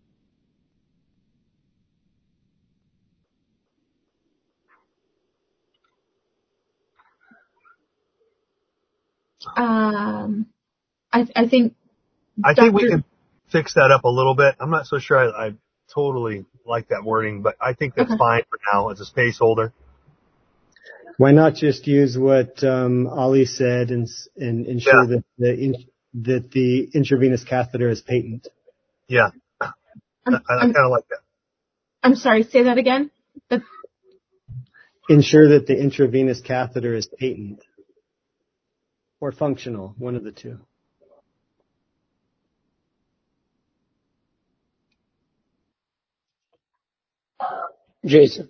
S14: Um, I, I think
S11: I
S14: Doctor
S11: think we can fix that up a little bit. I'm not so sure I, I totally like that wording, but I think that's
S14: Okay.
S11: fine for now as a space holder.
S12: Why not just use what um, Ali said and, and ensure
S11: Yeah.
S12: that the in, that the intravenous catheter is patent?
S11: Yeah, I,
S14: I'm,
S11: I
S14: I'm,
S11: kind of like that.
S14: I'm sorry, say that again? That,
S12: Ensure that the intravenous catheter is patent or functional, one of the two.
S2: Jason.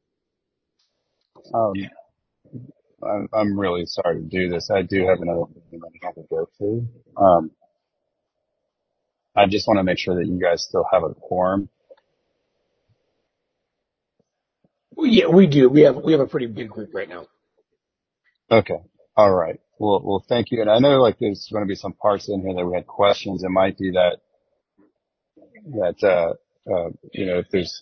S3: Um, I'm, I'm really sorry to do this. I do have another meeting I have to go to. Um, I just want to make sure that you guys still have a quorum.
S2: Well, yeah, we do. We have we have a pretty big group right now.
S3: Okay. All right. Well, well, thank you. And I know like there's going to be some parts in here that we had questions. It might be that, that, uh, uh, you know, if there's,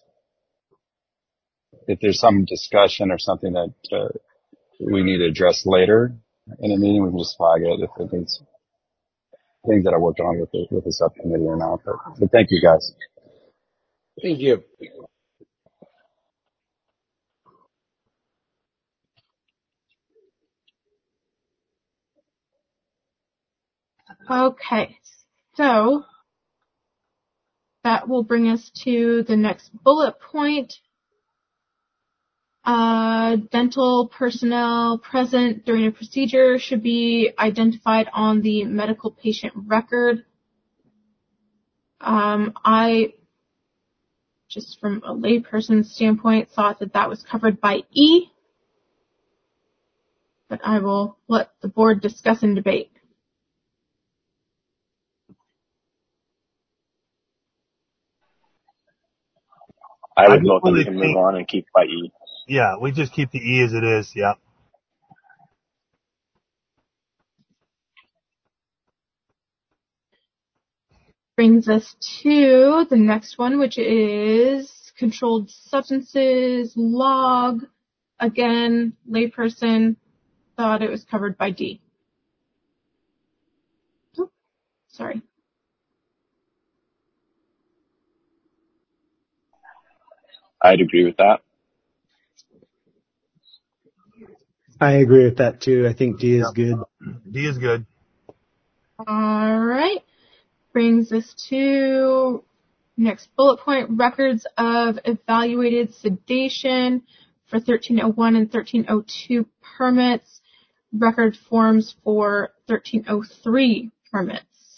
S3: if there's some discussion or something that, uh, we need to address later in a meeting, we can just flag it if it needs things that I worked on with the, with the subcommittee or not. But, but thank you guys.
S2: Thank you.
S14: Okay, so that will bring us to the next bullet point. Uh, dental personnel present during a procedure should be identified on the medical patient record. Um, I, just from a layperson's standpoint, thought that that was covered by E, but I will let the board discuss and debate.
S5: I
S11: I
S5: would vote that we
S11: really
S5: can move
S11: think,
S5: on and keep by E.
S11: yeah, we just keep the E as it is. Yeah.
S14: Brings us to the next one, which is controlled substances log. Again, layperson thought it was covered by D. Oh, sorry.
S5: I'd agree with that.
S12: I agree with that too. I think D is
S11: Yep.
S12: good.
S11: D is good.
S14: All right. Brings us to next bullet point, records of evaluated sedation for thirteen oh one and thirteen oh two permits, record forms for thirteen oh three permits.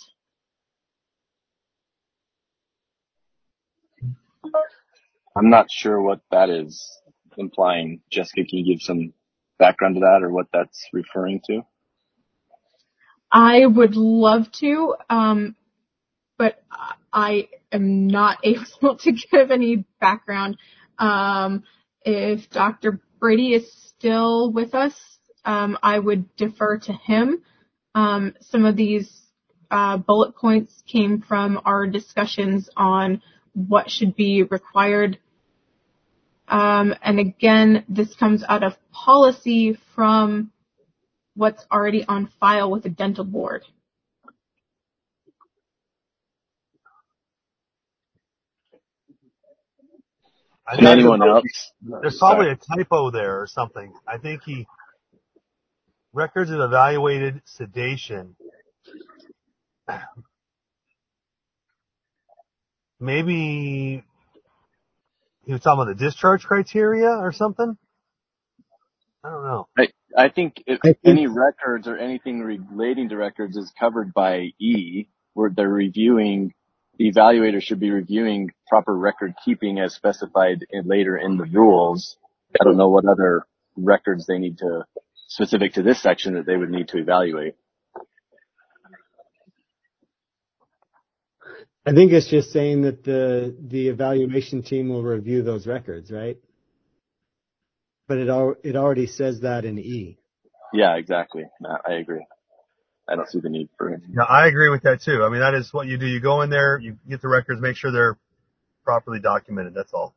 S5: I'm not sure what that is implying. Jessica, can you give some background to that or what that's referring to?
S14: I would love to, um, but I am not able to give any background. Um, if Doctor Brady is still with us, um, I would defer to him. Um, some of these uh, bullet points came from our discussions on what should be required. Um, and again, this comes out of policy from what's already on file with the dental board.
S11: I
S5: Can
S11: think
S5: anyone
S11: there's,
S5: else?
S11: there's
S5: Sorry.
S11: probably a typo there or something. I think he, records of evaluated sedation. Maybe he was talking about the discharge criteria or something? I don't know.
S5: I, I think if
S12: I think
S5: any records or anything relating to records is covered by E, where they're reviewing, the evaluator should be reviewing proper record keeping as specified in, later in the rules. I don't know what other records they need to, specific to this section, that they would need to evaluate.
S12: I think it's just saying that the the evaluation team will review those records, right? But it al- it already says that in E.
S5: Yeah, exactly. No, I agree. I don't see the need for it.
S11: Yeah, I agree with that too. I mean, that is what you do. You go in there, you get the records, make sure they're properly documented. That's all.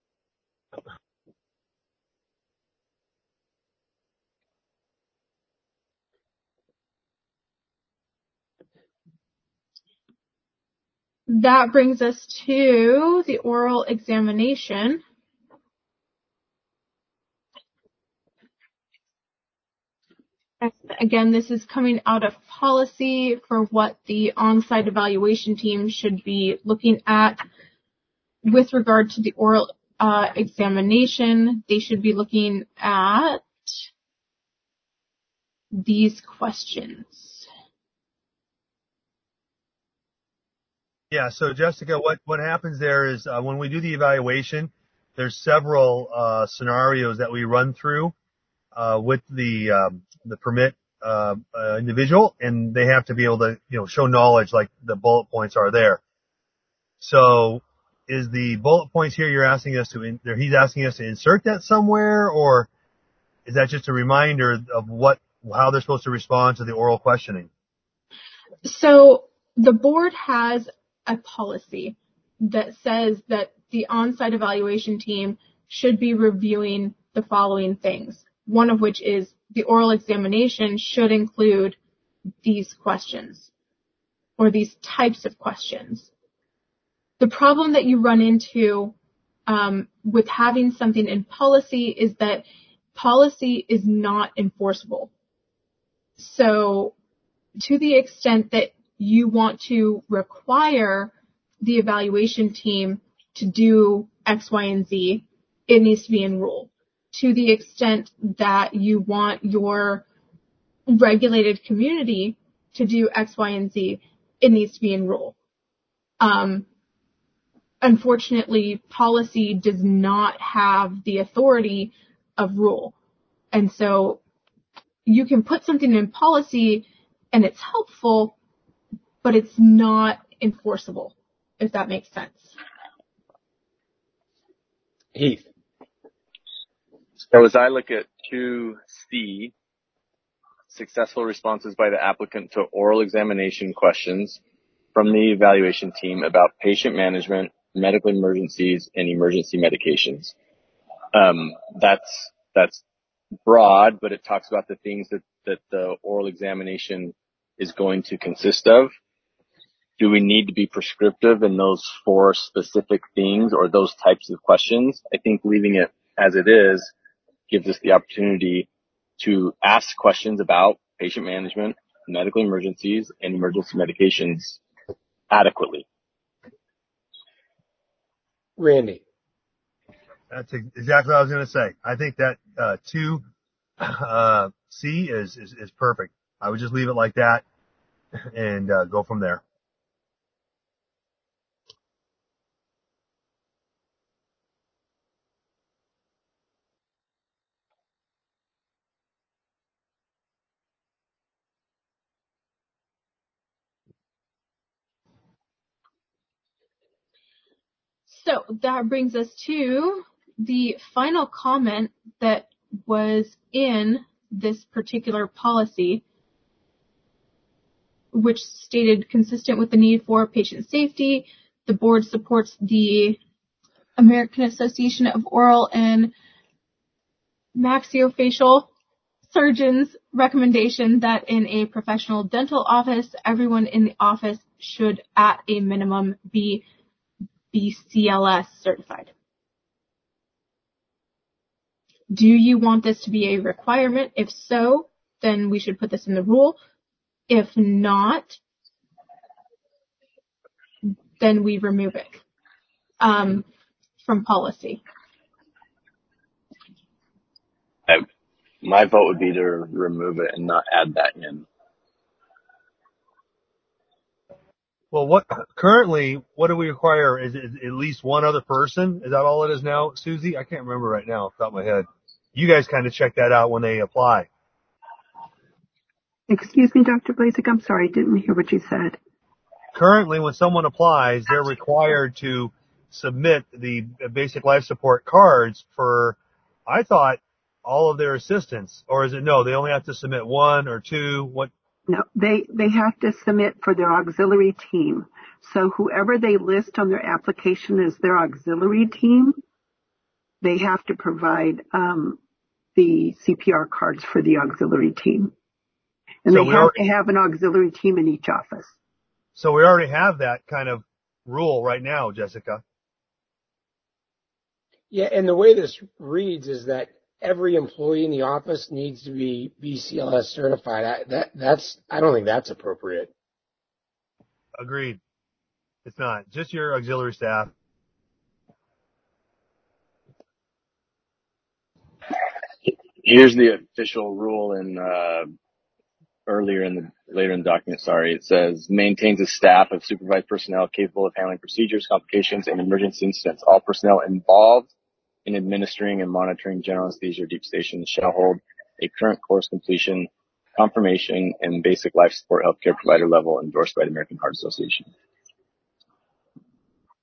S14: That brings us to the oral examination. Again, this is coming out of policy for what the on-site evaluation team should be looking at. With regard to the oral uh, examination, they should be looking at these questions.
S11: Yeah, so Jessica, what, what happens there is uh, when we do the evaluation, there's several uh, scenarios that we run through uh, with the um, the permit uh, uh, individual, and they have to be able to you know show knowledge like the bullet points are there. So is the bullet points here you're asking us to, in, he's asking us to insert that somewhere, or is that just a reminder of what, how they're supposed to respond to the oral questioning?
S14: So the board has a policy that says that the on-site evaluation team should be reviewing the following things, one of which is the oral examination should include these questions or these types of questions. The problem that you run into um, with having something in policy is that policy is not enforceable. So to the extent that you want to require the evaluation team to do X, Y, and Z, it needs to be in rule. To the extent that you want your regulated community to do X, Y, and Z, it needs to be in rule. Um, unfortunately, policy does not have the authority of rule. And so you can put something in policy and it's helpful, but it's not enforceable, if that makes sense.
S2: Heath.
S5: So as I look at two C, successful responses by the applicant to oral examination questions from the evaluation team about patient management, medical emergencies, and emergency medications. Um, that's, that's broad, but it talks about the things that, that the oral examination is going to consist of. Do we need to be prescriptive in those four specific things or those types of questions? I think leaving it as it is gives us the opportunity to ask questions about patient management, medical emergencies, and emergency medications adequately.
S2: Randy.
S11: That's exactly what I was going to say. I think that uh, two uh, C is, is is perfect. I would just leave it like that and uh, go from there.
S14: So that brings us to the final comment that was in this particular policy, which stated consistent with the need for patient safety, the board supports the American Association of Oral and Maxillofacial Surgeons' recommendation that in a professional dental office, everyone in the office should at a minimum be B C L S certified. Do you want this to be a requirement? If so, then we should put this in the rule. If not, then we remove it um, from policy.
S5: I, my vote would be to remove it and not add that in.
S11: Well, what currently, what do we require? Is it at least one other person? Is that all it is now, Susie? I can't remember right now off the top of my head. You guys kind of check that out when they apply.
S1: Excuse me, Doctor Blasek, I'm sorry, I didn't hear what you said.
S11: Currently, when someone applies, they're required to submit the basic life support cards for, I thought, all of their assistants. Or is it no, they only have to submit one or two? What?
S1: No, they, they have to submit for their auxiliary team. So whoever they list on their application as their auxiliary team, they have to provide um, the C P R cards for the auxiliary team. And so they have already, to have an auxiliary team in each office.
S11: So we already have that kind of rule right now, Jessica.
S2: Yeah, and the way this reads is that every employee in the office needs to be B C L S certified. I, that, that's, I don't think that's appropriate.
S11: Agreed. It's not. Just your auxiliary staff.
S5: Here's the official rule in, uh, earlier in the, later in the document, sorry. It says, maintains a staff of supervised personnel capable of handling procedures, complications, and emergency incidents. All personnel involved in administering and monitoring general anesthesia or deep sedation shall hold a current course completion, confirmation, and basic life support healthcare provider level endorsed by the American Heart Association.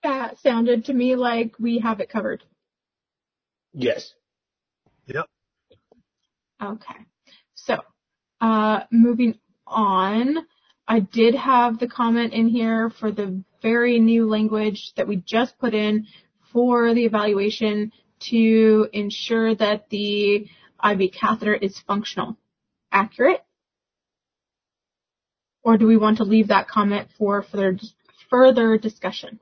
S14: That sounded to me like we have it covered.
S2: Yes.
S11: Yep.
S14: Okay. So, uh, moving on, I did have the comment in here for the very new language that we just put in for the evaluation to ensure that the I V catheter is functional. Accurate? Or do we want to leave that comment for further, further discussion?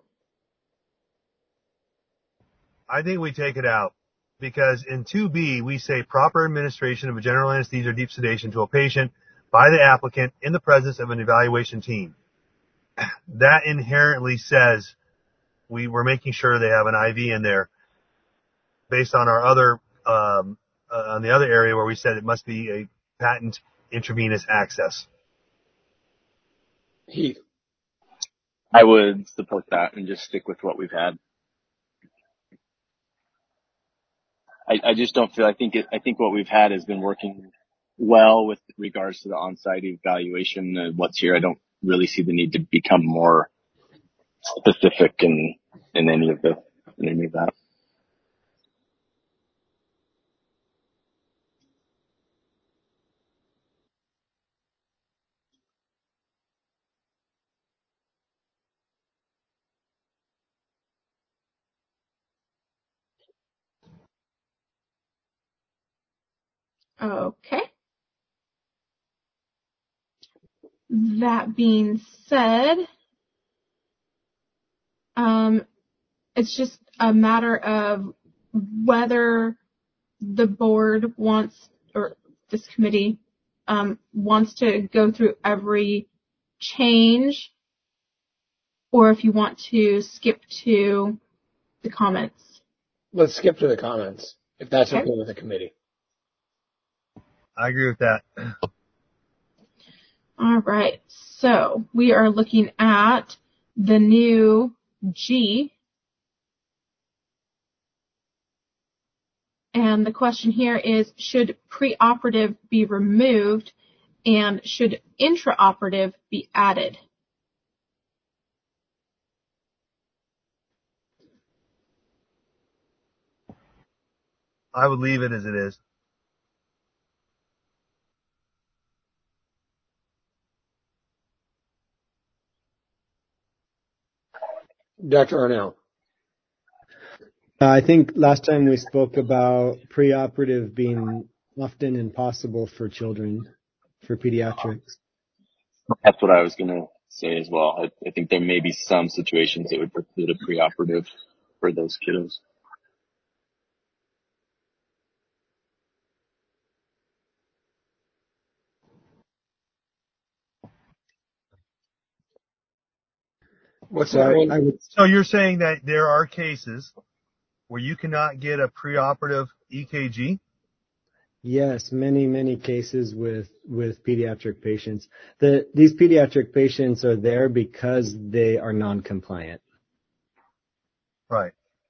S11: I think we take it out because in two B, we say proper administration of a general anesthesia or deep sedation to a patient by the applicant in the presence of an evaluation team. That inherently says we were making sure they have an I V in there based on our other, um, uh, on the other area where we said it must be a patent intravenous access.
S2: Heath.
S5: I would support that and just stick with what we've had. I, I just don't feel, I think it, I think what we've had has been working well with regards to the on-site evaluation and what's here. I don't really see the need to become more specific in, in any of the, in any of that.
S14: Okay. That being said, um, it's just a matter of whether the board wants, or this committee, um, wants to go through every change, or if you want to skip to the comments.
S2: Let's skip to the comments, if that's
S14: Okay.
S2: okay with the committee.
S11: I agree with that.
S14: All right. So we are looking at the new G. And the question here is, should preoperative be removed and should intraoperative be added?
S11: I would leave it as it is.
S2: Doctor Arnell.
S12: Uh, I think last time we spoke about preoperative being often impossible for children, for pediatrics.
S5: That's what I was going to say as well. I, I think there may be some situations that would preclude a preoperative for those kiddos.
S2: What's
S12: So
S2: that?
S12: I, I would,
S11: So you're saying that there are cases where you cannot get a preoperative E K G?
S12: yes, many, many cases with, with pediatric patients. The, these pediatric patients are there because they are non-compliant.
S11: Right.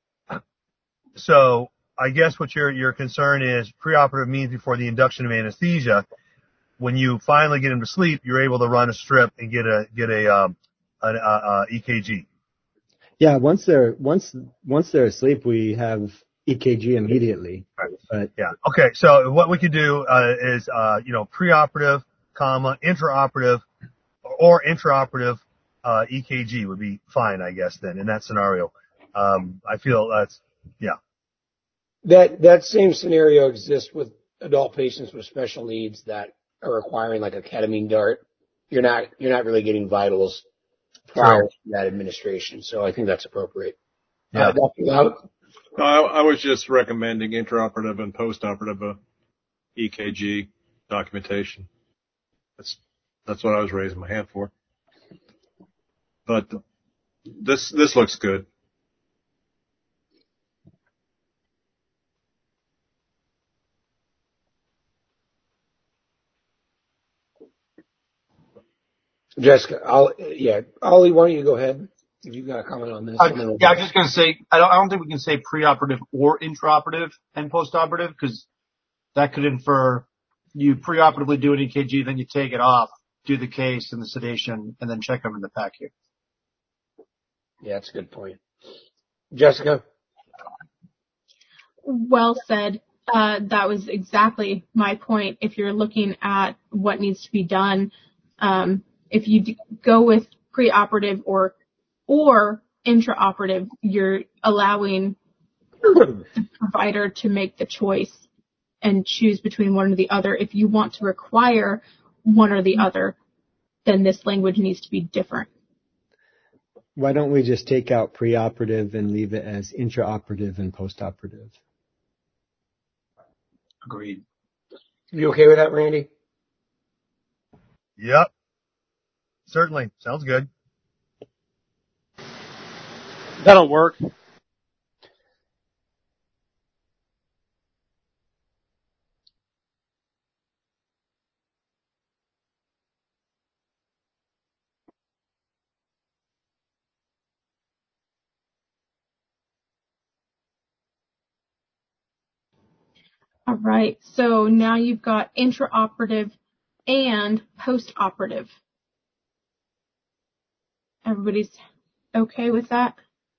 S11: So I guess what your, your concern is preoperative means before the induction of anesthesia. When you finally get them to sleep, you're able to run a strip and get a, get a, um, an, uh, uh, E K G.
S12: Yeah, once they're, once, once they're asleep, we have E K G immediately.
S11: Right.
S12: But
S11: Yeah. Okay. So what we could do, uh, is, uh, you know, preoperative, comma, intraoperative or intraoperative, uh, E K G would be fine, I guess, then in that scenario. Um, I feel that's, yeah.
S2: That, that same scenario exists with adult patients with special needs that are requiring like a ketamine dart. You're not, you're not really getting vitals prior
S11: True.
S2: to that administration. So I think that's appropriate.
S11: Yeah.
S2: Uh, Doctor Loud?
S7: No, I, I was just recommending intraoperative and postoperative uh, E K G documentation. That's that's what I was raising my hand for. But this this looks good.
S2: Jessica, I'll, yeah, Ollie, why don't you go ahead if you've got a comment on this?
S9: I,
S2: and then we'll
S9: yeah, I
S2: go.
S9: was just going to say, I don't, I don't think we can say preoperative or intraoperative and postoperative because that could infer you preoperatively do an E K G, then you take it off, do the case and the sedation, and then check them in the P A C U.
S2: Yeah, that's a good point. Jessica?
S14: Well said. Uh, that was exactly my point. If you're looking at what needs to be done, um, if you d- go with preoperative or or intraoperative, you're allowing the provider to make the choice and choose between one or the other. If you want to require one or the other, then this language needs to be different.
S12: Why don't we just take out preoperative and leave it as intraoperative and postoperative?
S9: Agreed.
S2: You okay with that, Randy?
S11: Yep. Certainly. Sounds good.
S4: That'll work.
S14: All right. So now you've got intraoperative and postoperative. Everybody's okay with that?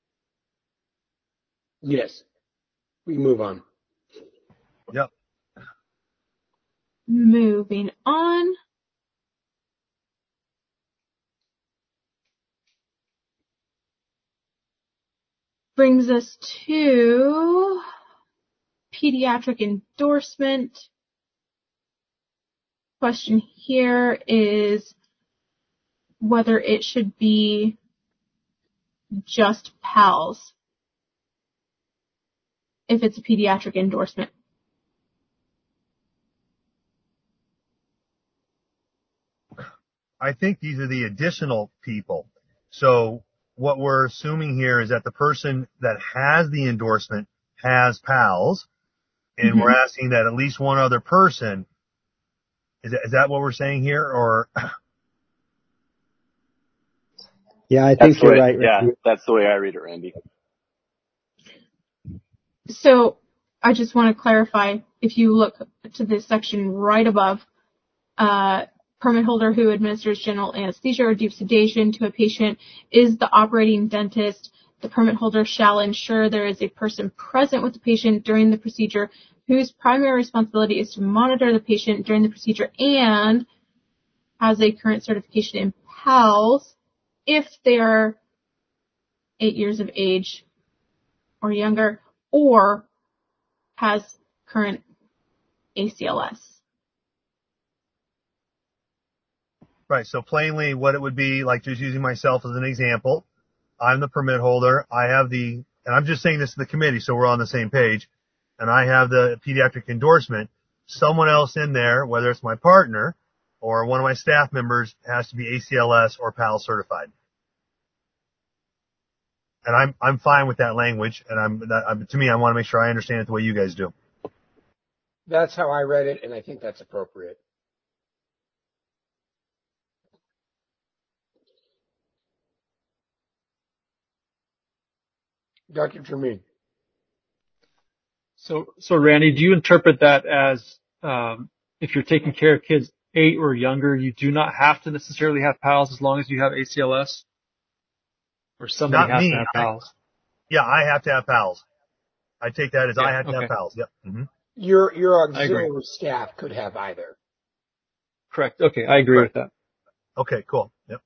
S2: Yes. We move on.
S11: Yep.
S14: Moving on. Brings us to pediatric endorsement. Question here is whether it should be just PALS if it's a pediatric endorsement.
S11: I think these are the additional people. So what we're assuming here is that the person that has the endorsement has PALS, and mm-hmm. we're asking that at least one other person. Is that, is that what we're saying here, or?
S12: Yeah, I think
S5: that's
S12: you're
S5: way,
S12: right.
S5: Yeah,
S12: Randy.
S5: That's the way I read it, Randy.
S14: So I just want to clarify, if you look to this section right above, uh, permit holder who administers general anesthesia or deep sedation to a patient is the operating dentist. The permit holder shall ensure there is a person present with the patient during the procedure whose primary responsibility is to monitor the patient during the procedure and has a current certification in PALS if they are eight years of age or younger, or has current A C L S.
S11: Right. So plainly what it would be, like just using myself as an example, I'm the permit holder. I have the, and I'm just saying this to the committee so we're on the same page, and I have the pediatric endorsement. Someone else in there, whether it's my partner or one of my staff members, has to be A C L S or PALS certified. And I'm, I'm fine with that language, and I'm, that, I'm, to me, I want to make sure I understand it the way you guys do.
S2: That's how I read it, and I think that's appropriate. Doctor Jermaine.
S6: So, so Randy, do you interpret that as um, if you're taking care of kids eight or younger, you do not have to necessarily have PALS as long as you have A C L S, or somebody
S11: Not
S6: has
S11: me.
S6: to have PALS?
S11: I, yeah, I have to have PALS. I take that as yeah, I have to
S6: okay.
S11: have PALS. Yep. Mm-hmm.
S2: Your your auxiliary staff could have either.
S6: Correct. Okay, I agree Correct. with that.
S11: Okay, cool. Yep.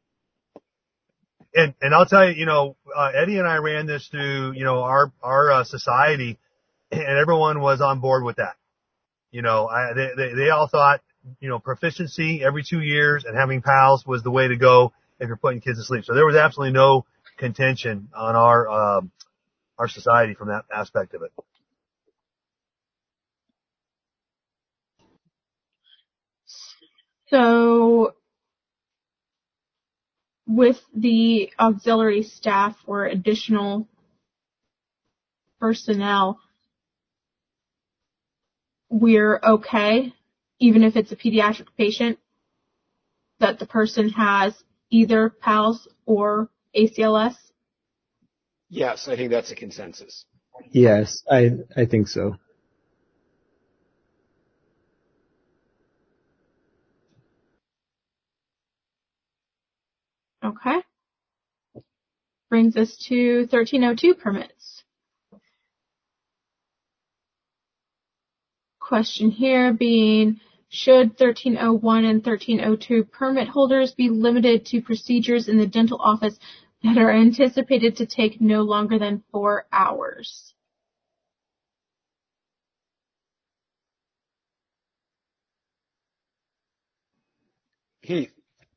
S11: And and I'll tell you, you know, uh, Eddie and I ran this through, you know, our our uh, society, and everyone was on board with that. You know, I, they, they they all thought, you know, proficiency every two years and having PALS was the way to go if you're putting kids to sleep. So there was absolutely no contention on our um, our society from that aspect of it.
S14: So with the auxiliary staff or additional personnel, we're okay, even if it's a pediatric patient, that the person has either PALS or A C L S?
S2: Yes, I think that's a consensus.
S12: Yes, I I think so.
S14: Okay. brings us to thirteen oh two permits. Question here being, should thirteen oh one and thirteen oh two permit holders be limited to procedures in the dental office that are anticipated to take no longer than four hours?
S2: Heath.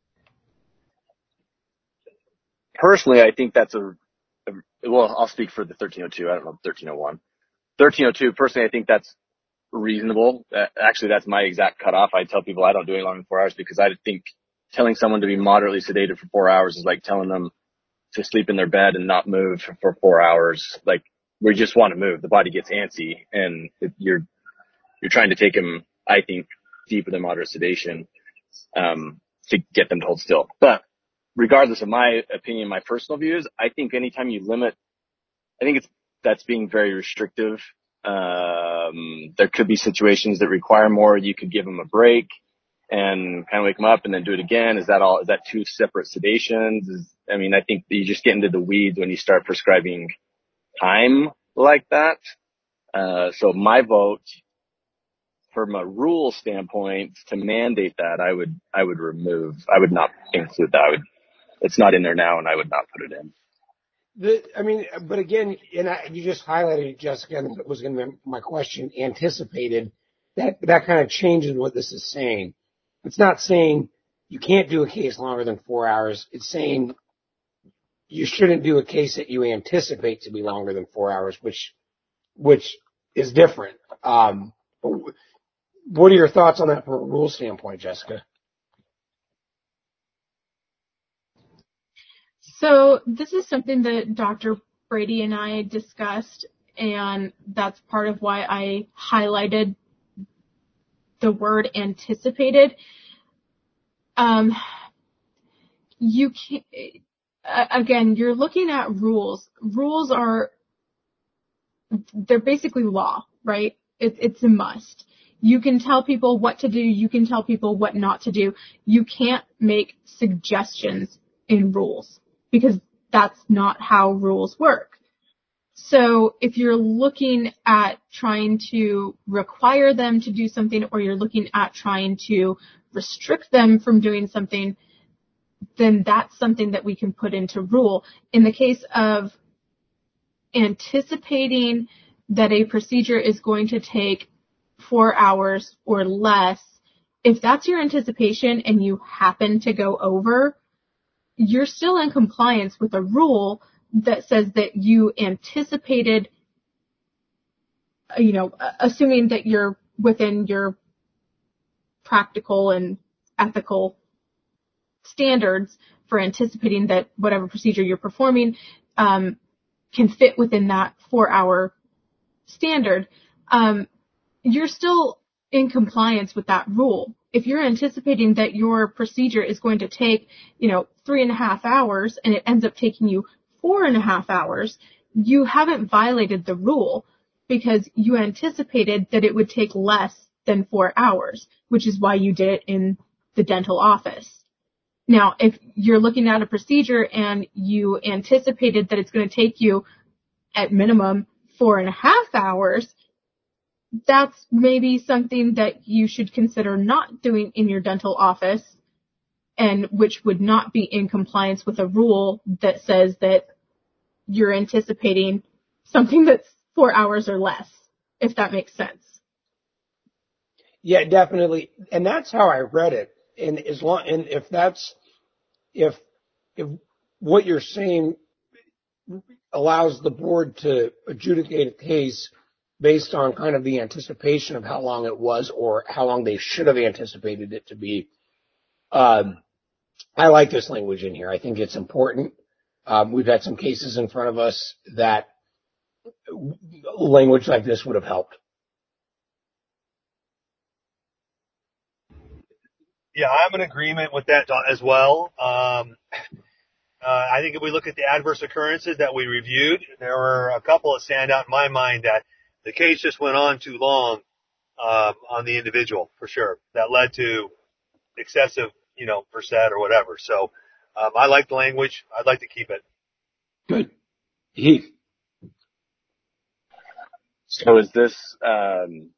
S5: Personally, I think that's a, a well, I'll speak for the thirteen oh two. I don't know thirteen oh one. thirteen oh two, personally, I think that's reasonable. Uh, actually, that's my exact cutoff. I tell people I don't do any longer than four hours because I think telling someone to be moderately sedated for four hours is like telling them to sleep in their bed and not move for four hours. Like, we just want to move. The body gets antsy, and if you're you're trying to take them, I think, deeper than moderate sedation um, to get them to hold still. But regardless of my opinion, my personal views, I think anytime you limit, I think it's that's being very restrictive. Um, there could be situations that require more. You could give them a break and kind of wake them up and then do it again. Is that all? Is that two separate sedations? Is, I mean, I think you just get into the weeds when you start prescribing time like that. Uh, so my vote, from a rule standpoint, to mandate that, I would, I would remove, I would not include that. I would, it's not in there now, and I would not put it in.
S2: The, I mean, but again, and I, you just highlighted, Jessica, and it was going to be my question, anticipated. That, that kind of changes what this is saying. It's not saying you can't do a case longer than four hours. It's saying you shouldn't do a case that you anticipate to be longer than four hours, which, which is different. Um, what are your thoughts on that from a rule standpoint, Jessica?
S14: So this is something that Doctor Brady and I discussed, and that's part of why I highlighted the word anticipated. Um, you can't, again, you're looking at rules. Rules are, they're basically law, right? It, it's a must. You can tell people what to do. You can tell people what not to do. You can't make suggestions in rules, because that's not how rules work. So if you're looking at trying to require them to do something, or you're looking at trying to restrict them from doing something, then that's something that we can put into rule. In the case of anticipating that a procedure is going to take four hours or less, if that's your anticipation and you happen to go over, you're still in compliance with a rule that says that you anticipated, you know, assuming that you're within your practical and ethical standards for anticipating that whatever procedure you're performing um, can fit within that four-hour standard. Um, you're still in compliance with that rule. If you're anticipating that your procedure is going to take, you know, three and a half hours and it ends up taking you four and a half hours, you haven't violated the rule, because you anticipated that it would take less than four hours, which is why you did it in the dental office. Now, if you're looking at a procedure and you anticipated that it's going to take you at minimum four and a half hours, that's maybe something that you should consider not doing in your dental office, and which would not be in compliance with a rule that says that you're anticipating something that's four hours or less, if that makes sense.
S2: Yeah, definitely. And that's how I read it. And as long, and if that's, if, if what you're saying allows the board to adjudicate a case based on kind of the anticipation of how long it was or how long they should have anticipated it to be, um, I like this language in here. I think it's important. Um, we've had some cases in front of us that language like this would have helped.
S11: Yeah, I'm in agreement with that as well. Um, uh, I think if we look at the adverse occurrences that we reviewed, there were a couple that stand out in my mind that the case just went on too long um, on the individual, for sure. That led to excessive, you know, percent or whatever. So um, I like the language. I'd like to keep it.
S2: Good. Heath.
S5: So is this, um,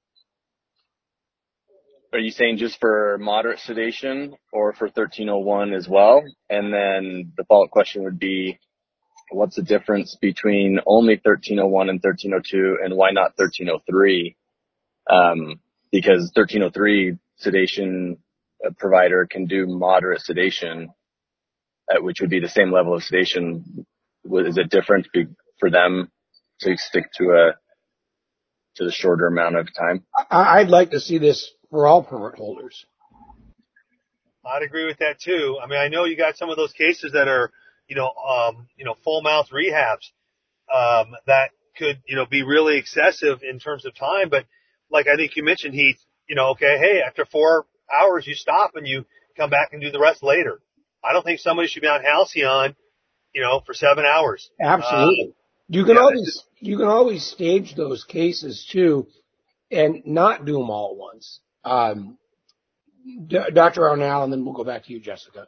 S5: are you saying just for moderate sedation or for thirteen oh one as well? And then the follow-up question would be, what's the difference between only thirteen oh one and thirteen oh two, and why not thirteen oh three? Um, because thirteen oh three sedation provider can do moderate sedation, uh, which would be the same level of sedation. Is it different for them to stick to a to the shorter amount of time?
S2: I'd like to see this for all permit holders.
S11: I'd agree with that too. I mean, I know you got some of those cases that are, you know, um, you know, full mouth rehabs, um, that could, you know, be really excessive in terms of time. But like I think you mentioned, Heath, you know, okay, hey, after four hours you stop and you come back and do the rest later. I don't think somebody should be on Halcyon, you know, for seven hours.
S2: Absolutely.
S11: Um,
S2: you can
S11: yeah,
S2: always,
S11: just,
S2: you can always stage those cases too and not do them all at once. Um, D- Doctor Arnall, and then we'll go back to you, Jessica.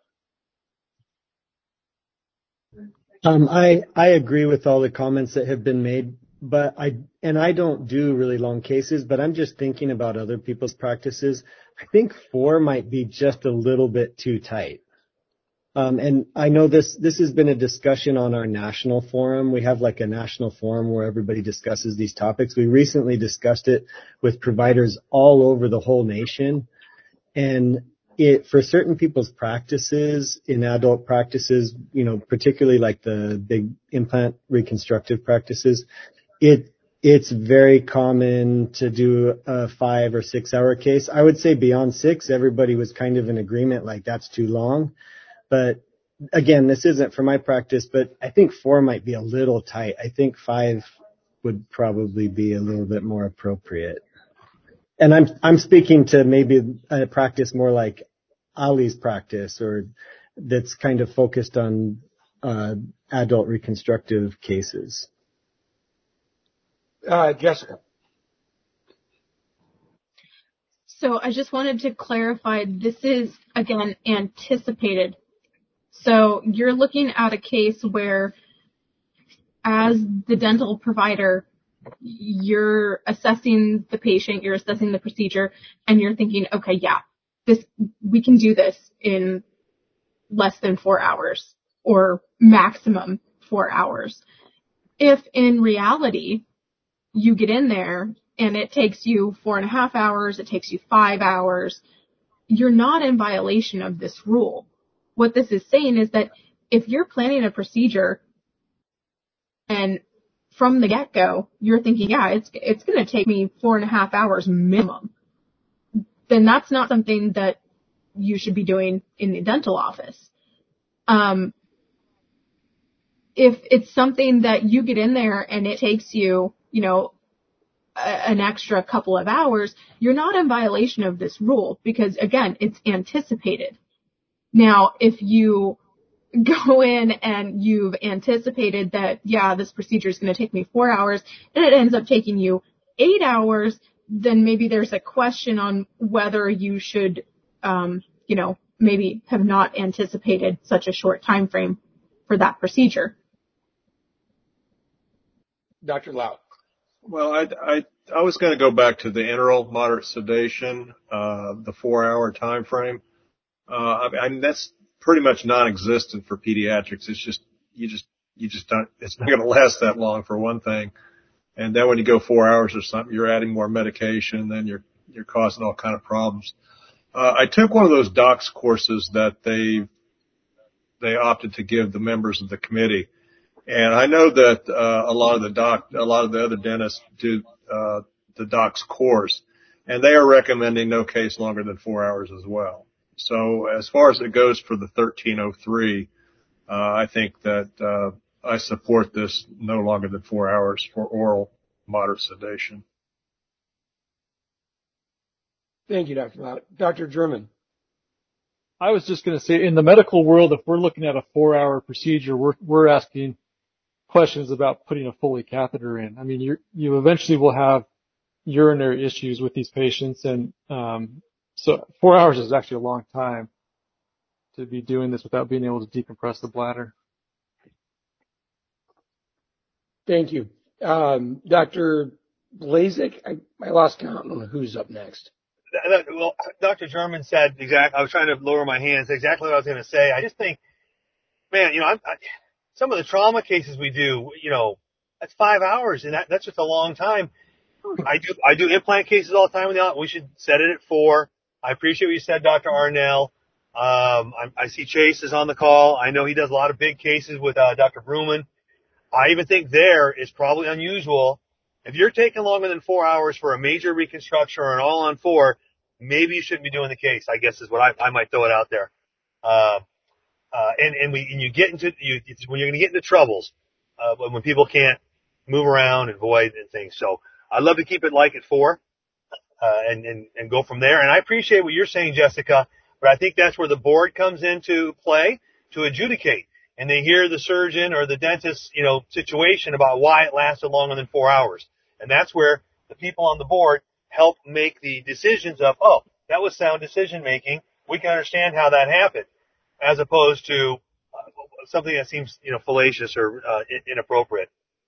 S12: Um, I, I agree with all the comments that have been made, but I, and I don't do really long cases, but I'm just thinking about other people's practices. I think four might be just a little bit too tight. Um, and I know this, this has been a discussion on our national forum. We have like a national forum where everybody discusses these topics. We recently discussed it with providers all over the whole nation. And it, for certain people's practices, in adult practices, you know, particularly like the big implant reconstructive practices, it, it's very common to do a five or six hour case. I would say beyond six, everybody was kind of in agreement, like that's too long. But again, this isn't for my practice, but I think four might be a little tight. I think five would probably be a little bit more appropriate. And I'm I'm speaking to maybe a practice more like Ali's practice, or that's kind of focused on uh, adult reconstructive cases.
S2: Uh, Jessica.
S14: So I just wanted to clarify, this is, again, anticipated. So you're looking at a case where, as the dental provider, you're assessing the patient, you're assessing the procedure, and you're thinking, okay, yeah, this, we can do this in less than four hours or maximum four hours. If in reality you get in there and it takes you four and a half hours, it takes you five hours, you're not in violation of this rule. What this is saying is that if you're planning a procedure and from the get-go, you're thinking, yeah, it's it's going to take me four and a half hours minimum, then that's not something that you should be doing in the dental office. Um, if it's something that you get in there and it takes you, you know, a, an extra couple of hours, you're not in violation of this rule because, again, it's anticipated. Now, if you go in and you've anticipated that, yeah, this procedure is going to take me four hours and it ends up taking you eight hours, then maybe there's a question on whether you should, um, you know, maybe have not anticipated such a short time frame for that procedure.
S2: Doctor Lau.
S7: Well, I, I, I was going to go back to the enteral moderate sedation, uh, the four hour time frame. Uh, I, I mean, that's pretty much non-existent for pediatrics. It's just, you just, you just don't, it's not going to last that long for one thing. And then when you go four hours or something, you're adding more medication, then you're, you're causing all kind of problems. Uh, I took one of those docs courses that they, they opted to give the members of the committee. And I know that, uh, a lot of the doc, a lot of the other dentists do, uh, the doc's course, and they are recommending no case longer than four hours as well. So as far as it goes for the thirteen oh three, uh, I think that, uh, I support this no longer than four hours for oral moderate sedation.
S2: Thank you, Doctor Lau. Doctor German.
S6: I was just going to say, in the medical world, if we're looking at a four-hour procedure, we're we're asking questions about putting a Foley catheter in. I mean, you you eventually will have urinary issues with these patients, and um, so four hours is actually a long time to be doing this without being able to decompress the bladder.
S2: Thank you. Um, Doctor Blazek, I, I lost count on who's up next.
S11: Well, Doctor German said exactly. I was trying to lower my hands. Exactly what I was going to say. I just think, man, you know, I'm, I, some of the trauma cases we do, you know, that's five hours, and that, that's just a long time. I do I do implant cases all the time. We should set it at four. I appreciate what you said, Doctor Arnell. Um, I, I see Chase is on the call. I know he does a lot of big cases with uh, Doctor Bruman. I even think there is probably unusual. If you're taking longer than four hours for a major reconstruction or an all-on-four, maybe you shouldn't be doing the case, I guess is what I, I might throw it out there. Uh, uh, and, and we, and you get into, you, it's when you're going to get into troubles, uh, when, when people can't move around and void and things. So I'd love to keep it like at four, uh, and, and, and go from there. And I appreciate what you're saying, Jessica, but I think that's where the board comes into play to adjudicate. And they hear the surgeon or the dentist, you know, situation about why it lasted longer than four hours. And that's where the people on the board help make the decisions of, oh, that was sound decision making. We can understand how that happened, as opposed to uh, something that seems, you know, fallacious or uh, inappropriate.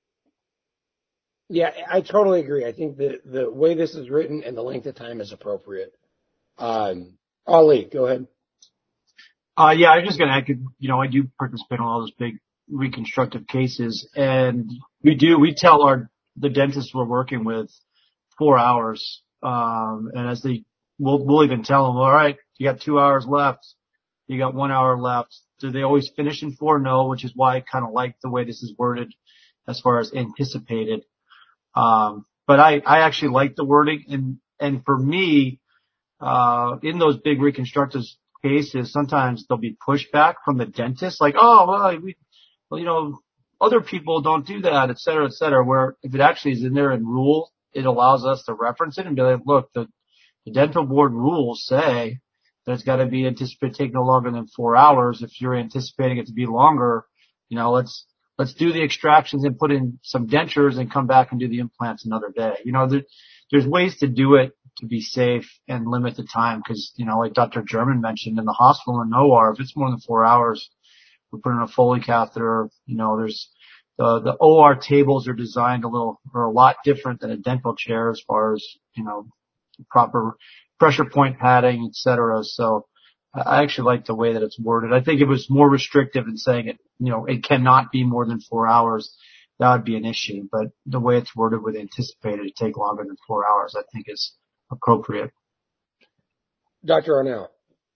S2: Yeah, I totally agree. I think the, the way this is written and the length of time is appropriate. Um, Ali, go ahead.
S9: Uh, yeah, I was just going to add, you know, I do participate in all those big reconstructive cases, and we do, we tell our, the dentists we're working with four hours, um, and as they, we'll, we'll even tell them, all right, you got two hours left, you got one hour left. Do they always finish in four? No, which is why I kind of like the way this is worded as far as anticipated. Um, but I, I actually like the wording, and, and for me, uh, in those big reconstructive cases, sometimes there'll be pushback from the dentist, like, oh, well, we, well, you know, other people don't do that, et cetera, et cetera, where if it actually is in there in rule, it allows us to reference it and be like, look, the, the dental board rules say that it's got to be anticipated take no longer than four hours. If you're anticipating it to be longer, you know, let's, let's do the extractions and put in some dentures and come back and do the implants another day. You know, there, there's ways to do it to be safe and limit the time, because, you know, like Doctor German mentioned, in the hospital and O R, if it's more than four hours, we're putting a Foley catheter. You know, there's the the O R tables are designed a little, or a lot different than a dental chair as far as, you know, proper pressure point padding, et cetera. So I actually like the way that it's worded. I think if it was more restrictive in saying it, you know, it cannot be more than four hours, that would be an issue. But the way it's worded with anticipated to take longer than four hours, I think is appropriate.
S2: Doctor Arnell.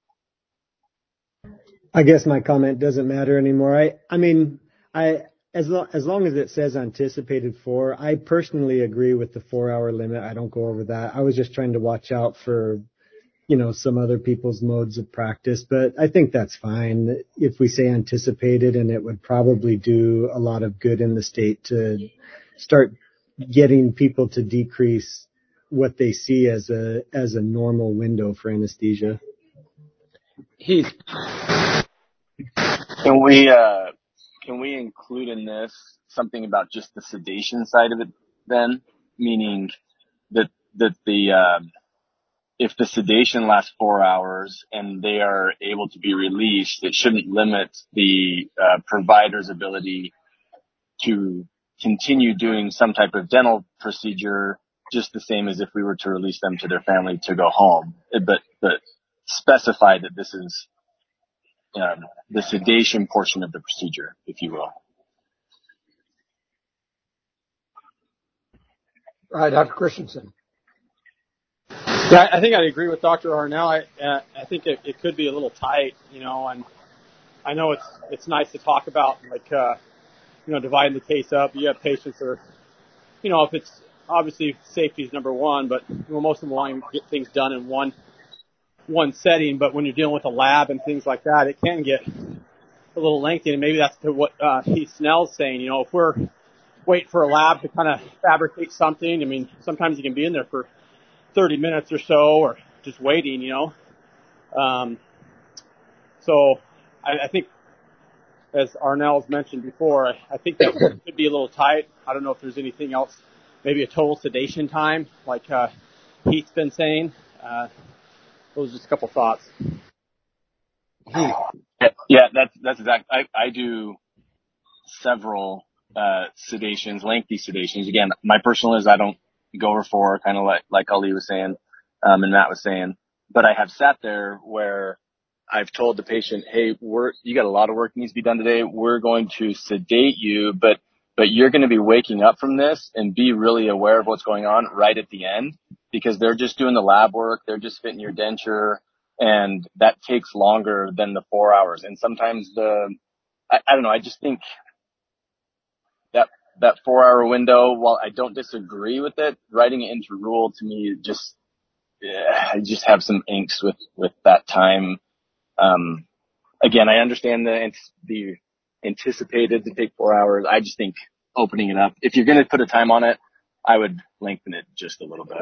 S12: I guess my comment doesn't matter anymore. I, I mean, I, as long, as long as it says anticipated four, I personally agree with the four hour limit. I don't go over that. I was just trying to watch out for, you know, some other people's modes of practice, but I think that's fine if we say anticipated, and it would probably do a lot of good in the state to start getting people to decrease what they see as a, as a normal window for anesthesia.
S2: Heath.
S5: Can we, uh, can we include in this something about just the sedation side of it then? Meaning that, that the, uh, if the sedation lasts four hours and they are able to be released, it shouldn't limit the, uh, provider's ability to continue doing some type of dental procedure, just the same as if we were to release them to their family to go home. But, but specify that this is, um, the sedation portion of the procedure, if you will.
S2: All right, Doctor Christensen.
S4: Yeah, I think I'd agree with Doctor Arnell. I, uh, I think it, it could be a little tight, you know, and I know it's it's nice to talk about, like, uh, you know, dividing the case up. You have patients that are, you know, if it's obviously safety is number one, but you know, most of them want to get things done in one one setting. But when you're dealing with a lab and things like that, it can get a little lengthy, and maybe that's to what uh, Heath Snell's saying. You know, if we're waiting for a lab to kind of fabricate something, I mean, sometimes you can be in there for thirty minutes or so, or just waiting, you know. Um, so I, I think, as Arnell's mentioned before, I, I think that could be a little tight. I don't know if there's anything else, maybe a total sedation time, like uh, Heath's been saying. Uh, those are just a couple thoughts.
S5: Yeah, that's that's exact. I, I do several uh, sedations, lengthy sedations. Again, my personal is I don't go over four, kind of like, like Ali was saying, um, and Matt was saying, but I have sat there where I've told the patient, hey, we're, you got a lot of work that needs to be done today. We're going to sedate you, but, but you're going to be waking up from this and be really aware of what's going on right at the end, because they're just doing the lab work. They're just fitting your denture, and that takes longer than the four hours. And sometimes the, I, I don't know, I just think that, that four hour window, while I don't disagree with it, writing it into rule to me just, yeah, I just have some angst with, with that time. Um, again, I understand the, the anticipated to take four hours. I just think opening it up, if you're going to put a time on it, I would lengthen it just a little bit.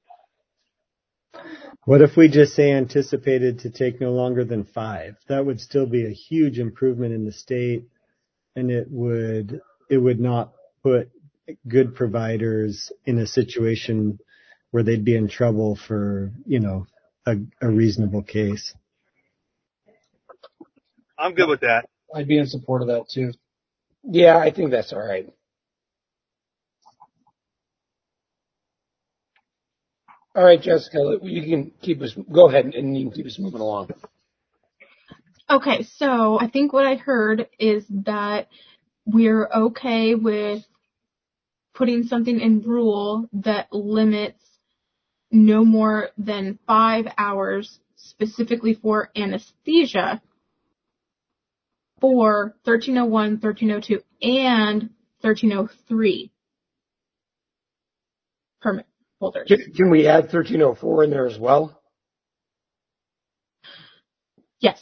S12: What if we just say anticipated to take no longer than five? That would still be a huge improvement in the state, and it would, it would not put good providers in a situation where they'd be in trouble for, you know, a, a reasonable case.
S11: I'm good with that.
S6: I'd be in support of that too.
S2: Yeah, I think that's all right. All right, Jessica, you can keep us, go ahead and you can keep us moving along.
S14: Okay, so I think what I heard is that we're okay with putting something in rule that limits no more than five hours specifically for anesthesia for thirteen oh one, thirteen oh two, and thirteen oh three permit holders.
S2: Can, can we add thirteen oh four in there as well?
S14: Yes.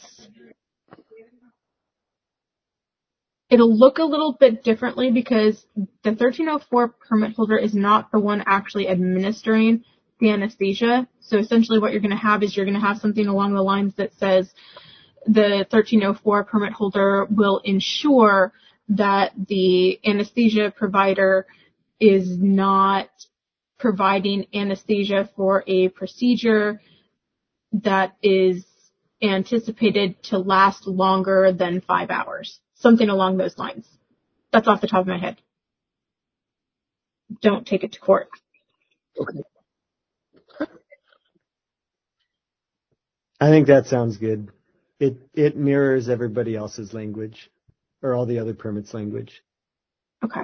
S14: It'll look a little bit differently because the thirteen oh four permit holder is not the one actually administering the anesthesia. So essentially what you're going to have is you're going to have something along the lines that says the thirteen oh four permit holder will ensure that the anesthesia provider is not providing anesthesia for a procedure that is anticipated to last longer than five hours. Something along those lines. That's off the top of my head. Don't take it to court.
S2: Okay.
S12: I think that sounds good. It it mirrors everybody else's language, or all the other permits language.
S14: Okay.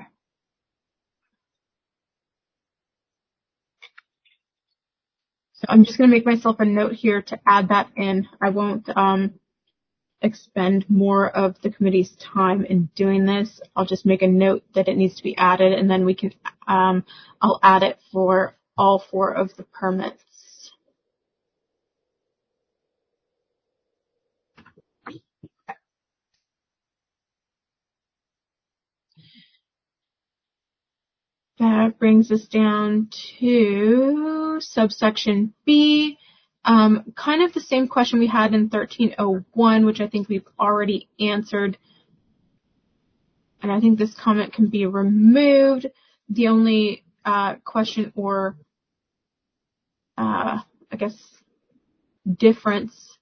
S14: So I'm just going to make myself a note here to add that in. I won't um, expend more of the committee's time in doing this. I'll just make a note that it needs to be added, and then we can, um, I'll add it for all four of the permits. That brings us down to subsection B. Um, kind of the same question we had in thirteen oh one, which I think we've already answered. And I think this comment can be removed. The only uh, question or, uh, I guess, difference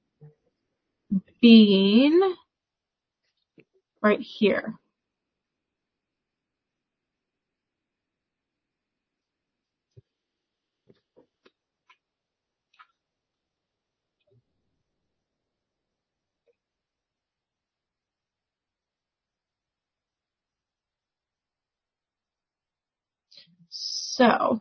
S14: being right here. So,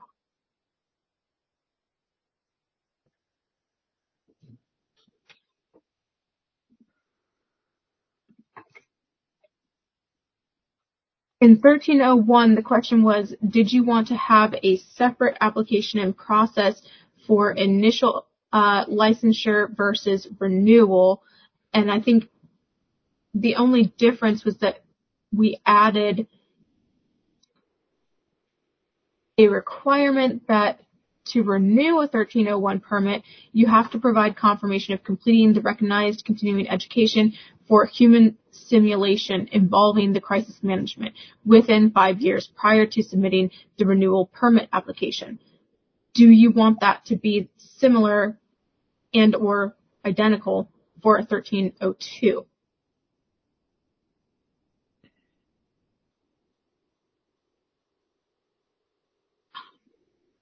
S14: in thirteen oh one, the question was, did you want to have a separate application and process for initial uh, licensure versus renewal? And I think the only difference was that we added a requirement that to renew a thirteen oh one permit, you have to provide confirmation of completing the recognized continuing education for human simulation involving the crisis management within five years prior to submitting the renewal permit application. Do you want that to be similar and or identical for a thirteen oh two?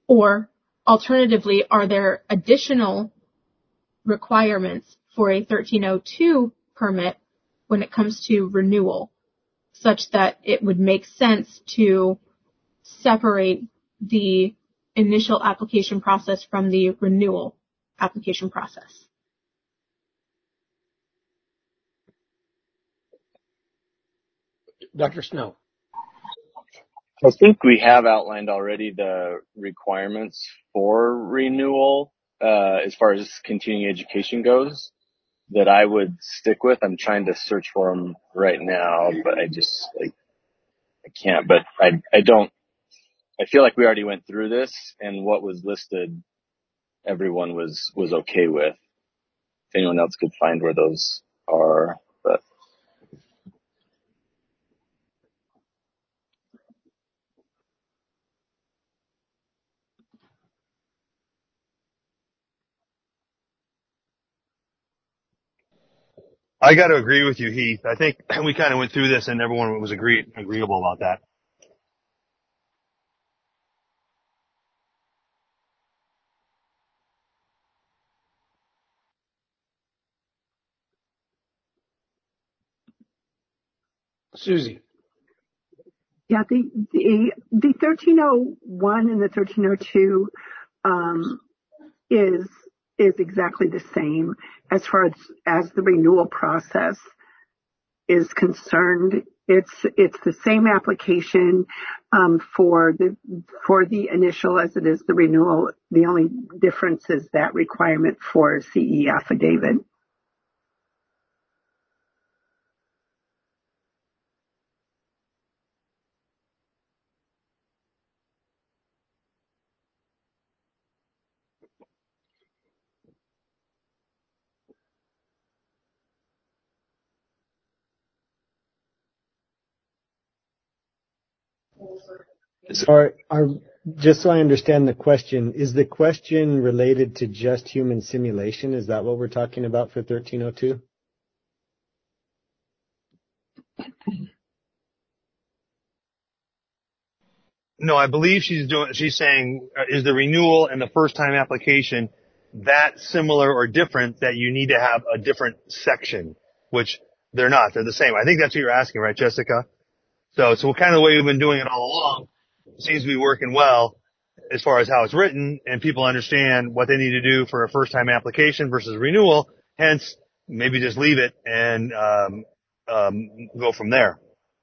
S14: Or alternatively, are there additional requirements for a thirteen oh two permit when it comes to renewal, such that it would make sense to separate the initial application process from the renewal application process?
S2: Doctor Snow.
S5: I think we have outlined already the requirements for renewal uh, as far as continuing education goes that I would stick with. I'm trying to search for them right now, but I just like I can't. But I I don't. I feel like we already went through this, and what was listed, everyone was was okay with. If anyone else could find where those are, but.
S11: I got to agree with you, Heath. I think we kind of went through this and everyone was agree, agreeable about that.
S2: Susie.
S1: Yeah, the the the thirteen oh one and the thirteen oh two um, is is exactly the same as far as as the renewal process is concerned. It's it's the same application um, for the for the initial as it is the renewal. The only difference is that requirement for C E affidavit.
S12: So are, are, just so I understand the question, is the question related to just human simulation? Is that what we're talking about for thirteen oh two?
S11: No, I believe she's doing, she's saying, uh, is the renewal and the first time application that similar or different that you need to have a different section, which they're not. They're the same. I think that's what you're asking, right, Jessica? So, so kind of the way we've been doing it all along seems to be working well as far as how it's written, and people understand what they need to do for a first time application versus renewal. Hence, maybe just leave it and, um, um, go from there.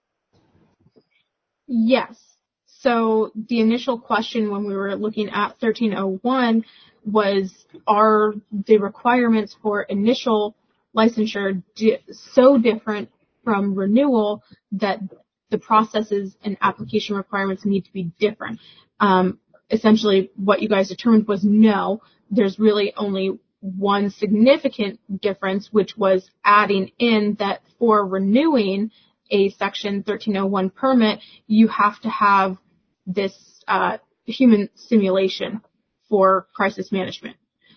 S14: Yes. So the initial question when we were looking at thirteen oh one was, are the requirements for initial licensure di- so different from renewal that the processes and application requirements need to be different? Um, essentially, what you guys determined was no, there's really only one significant difference, which was adding in that for renewing a Section thirteen oh one permit, you have to have this uh, human simulation for crisis management.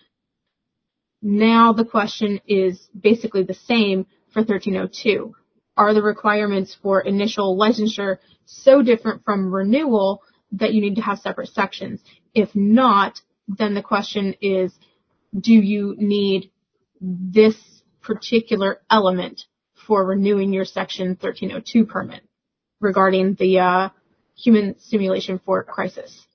S14: Now the question is basically the same for thirteen oh two. Are the requirements for initial licensure so different from renewal that you need to have separate sections? If not, then the question is, do you need this particular element for renewing your Section thirteen oh two permit regarding the uh, human simulation for crisis?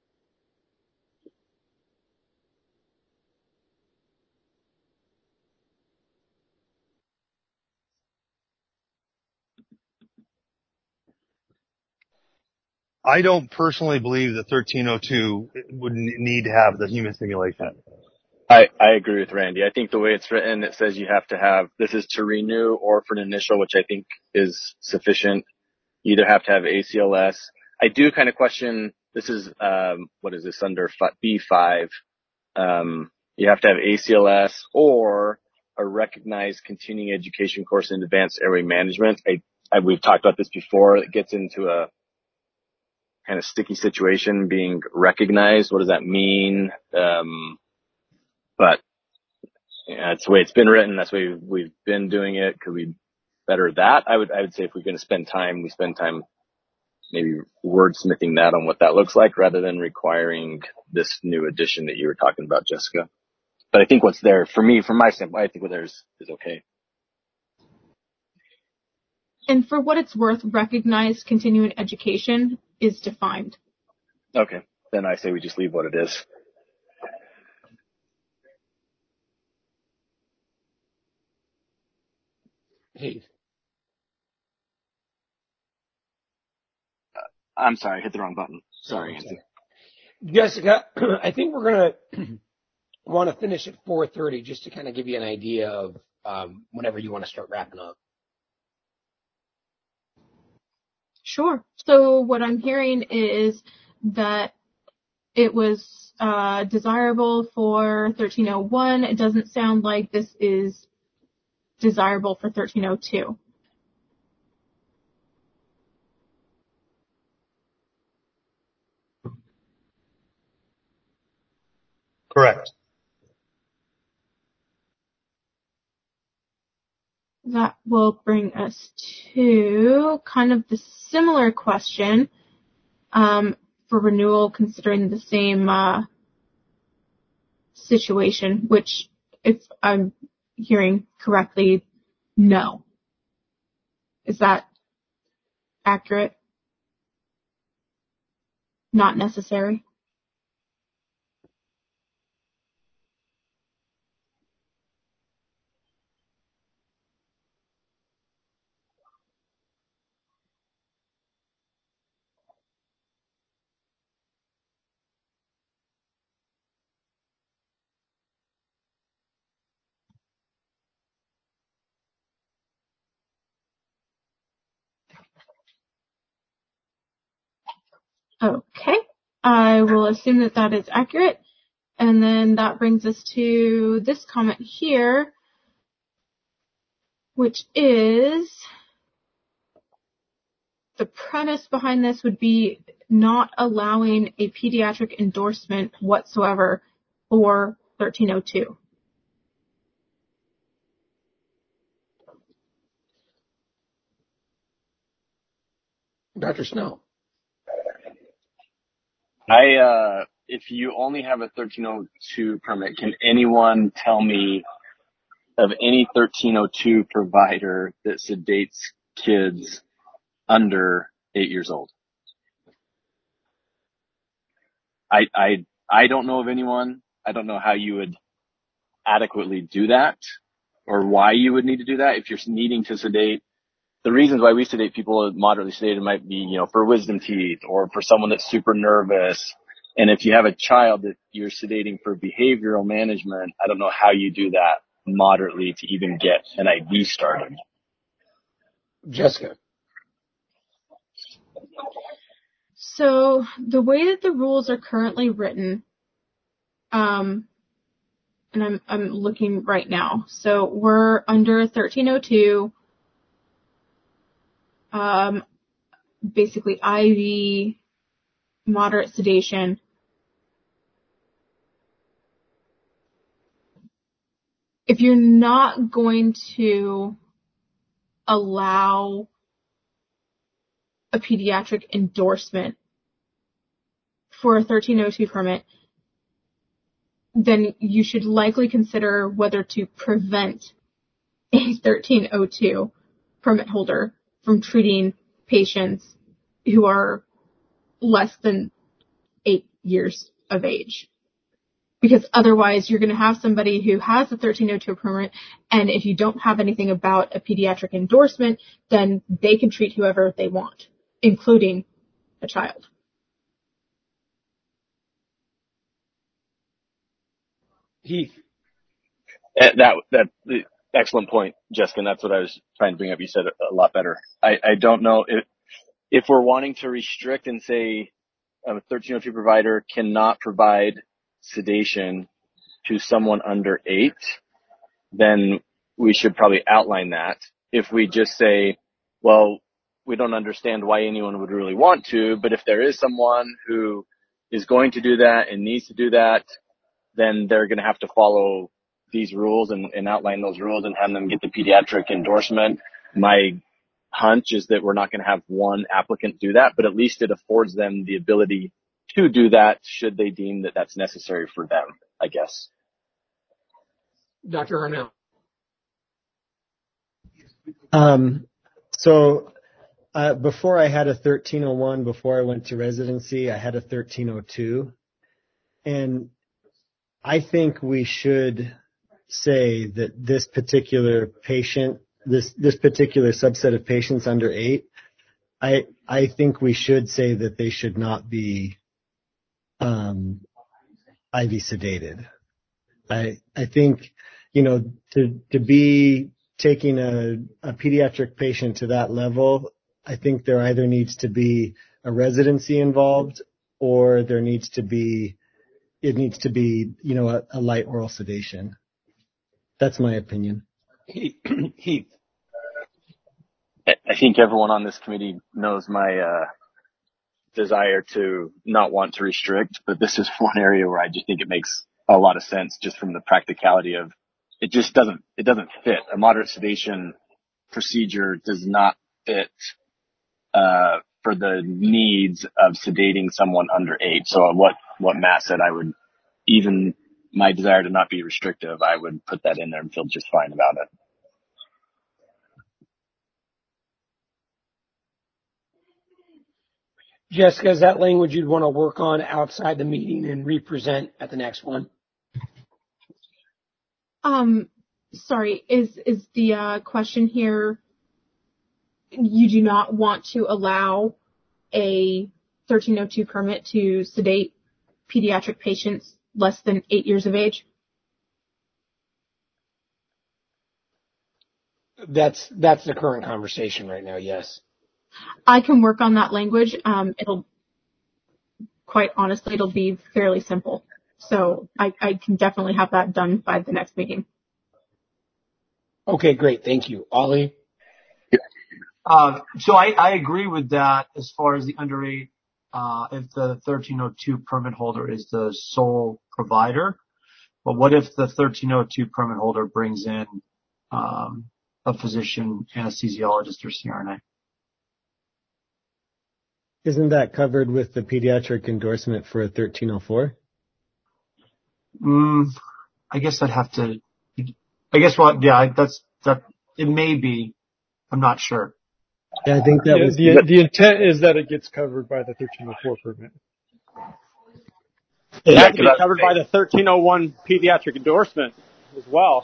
S11: I don't personally believe that thirteen oh two would need to have the human simulation.
S5: I, I agree with Randy. I think the way it's written, it says you have to have, this is to renew or for an initial, which I think is sufficient. You either have to have A C L S. I do kind of question, this is, um, what is this under B five? Um, you have to have A C L S or a recognized continuing education course in advanced airway management. I, I, we've talked about this before. It gets into a kind of sticky situation, being recognized. What does that mean? Um, but yeah, that's the way it's been written. That's the way we've, we've been doing it. Could we better that? I would, I would say if we're going to spend time, we spend time maybe wordsmithing that on what that looks like rather than requiring this new addition that you were talking about, Jessica. But I think what's there for me, from my standpoint, I think what there is is okay.
S14: And for what it's worth, recognized continuing education is defined.
S5: Okay. Then I say we just leave what it is.
S2: Heath.
S5: I'm sorry, I hit the wrong button. Sorry, Anthony.
S2: Jessica, I think we're going to want to finish at four thirty just to kind of give you an idea of um, whenever you want to start wrapping up.
S14: Sure. So what I'm hearing is that it was uh, desirable for thirteen oh one. It doesn't sound like this is desirable for thirteen oh two.
S11: Correct.
S14: That will bring us to kind of the similar question um, for renewal, considering the same uh, situation, which, if I'm hearing correctly, no. Is that accurate? Not necessary? Okay. I will assume that that is accurate. And then that brings us to this comment here, which is the premise behind this would be not allowing a pediatric endorsement whatsoever for thirteen oh two.
S2: Doctor Snow.
S5: I, uh, if you only have a thirteen oh two permit, can anyone tell me of any thirteen oh two provider that sedates kids under eight years old? I, I, I don't know of anyone. I don't know how you would adequately do that or why you would need to do that. If you're needing to sedate, the reasons why we sedate people moderately sedated might be, you know, for wisdom teeth or for someone that's super nervous. And if you have a child that you're sedating for behavioral management, I don't know how you do that moderately to even get an I V started.
S2: Jessica.
S14: So the way that the rules are currently written, um, and I'm, I'm looking right now. So we're under thirteen oh two, um, basically I V, moderate sedation. If you're not going to allow a pediatric endorsement for a thirteen oh two permit, then you should likely consider whether to prevent a thirteen oh two permit holder from treating patients who are less than eight years of age. Because otherwise you're going to have somebody who has a thirteen oh two permit, and if you don't have anything about a pediatric endorsement, then they can treat whoever they want, including a child.
S2: Heath.
S5: That, that, excellent point, Jessica, and that's what I was trying to bring up. You said it a lot better. I, I don't know if, if we're wanting to restrict and say a thirteen oh two provider cannot provide sedation to someone under eight, then we should probably outline that. If we just say, well, we don't understand why anyone would really want to, but if there is someone who is going to do that and needs to do that, then they're going to have to follow these rules and, and outline those rules and have them get the pediatric endorsement. My hunch is that we're not going to have one applicant do that, but at least it affords them the ability to do that should they deem that that's necessary for them, I guess.
S2: Doctor Arnell.
S12: Um, so uh, before I had a thirteen oh one, before I went to residency, I had a thirteen oh two. And I think we should say that this particular patient, this, this particular subset of patients under eight, I, I think we should say that they should not be, um, I V sedated. I, I think, you know, to, to be taking a, a pediatric patient to that level, I think there either needs to be a residency involved or there needs to be, it needs to be, you know, a, a light oral sedation. That's my opinion.
S5: Heath. I think everyone on this committee knows my uh, desire to not want to restrict, but this is one area where I just think it makes a lot of sense just from the practicality of it just doesn't, it doesn't fit. A moderate sedation procedure does not fit uh, for the needs of sedating someone under eight. So what, what Matt said, I would, even my desire to not be restrictive, I would put that in there and feel just fine about it.
S2: Jessica, is that language you'd want to work on outside the meeting and represent at the next one?
S14: Um, sorry, is, is the uh, question here, you do not want to allow a thirteen oh two permit to sedate pediatric patients less than eight years of age?
S2: That's, that's the current conversation right now, yes.
S14: I can work on that language. Um, it'll, quite honestly, it'll be fairly simple. So I, I can definitely have that done by the next meeting.
S2: Okay, great. Thank you. Ollie?
S9: Uh, so I, I agree with that as far as the under eight, uh, if the thirteen oh two permit holder is the sole provider. But what if the thirteen oh two permit holder brings in, um, a physician, anesthesiologist, or C R N A?
S12: Isn't that covered with the pediatric endorsement for a thirteen oh four?
S9: Mm, I guess I'd have to, I guess what, yeah, that's, that, it may be, I'm not sure.
S12: Yeah, I think that
S6: yeah,
S12: was
S6: the, the intent is that it gets covered by the thirteen oh four permit.
S4: It
S5: Yeah,
S4: has to be covered by the thirteen oh one pediatric endorsement as well.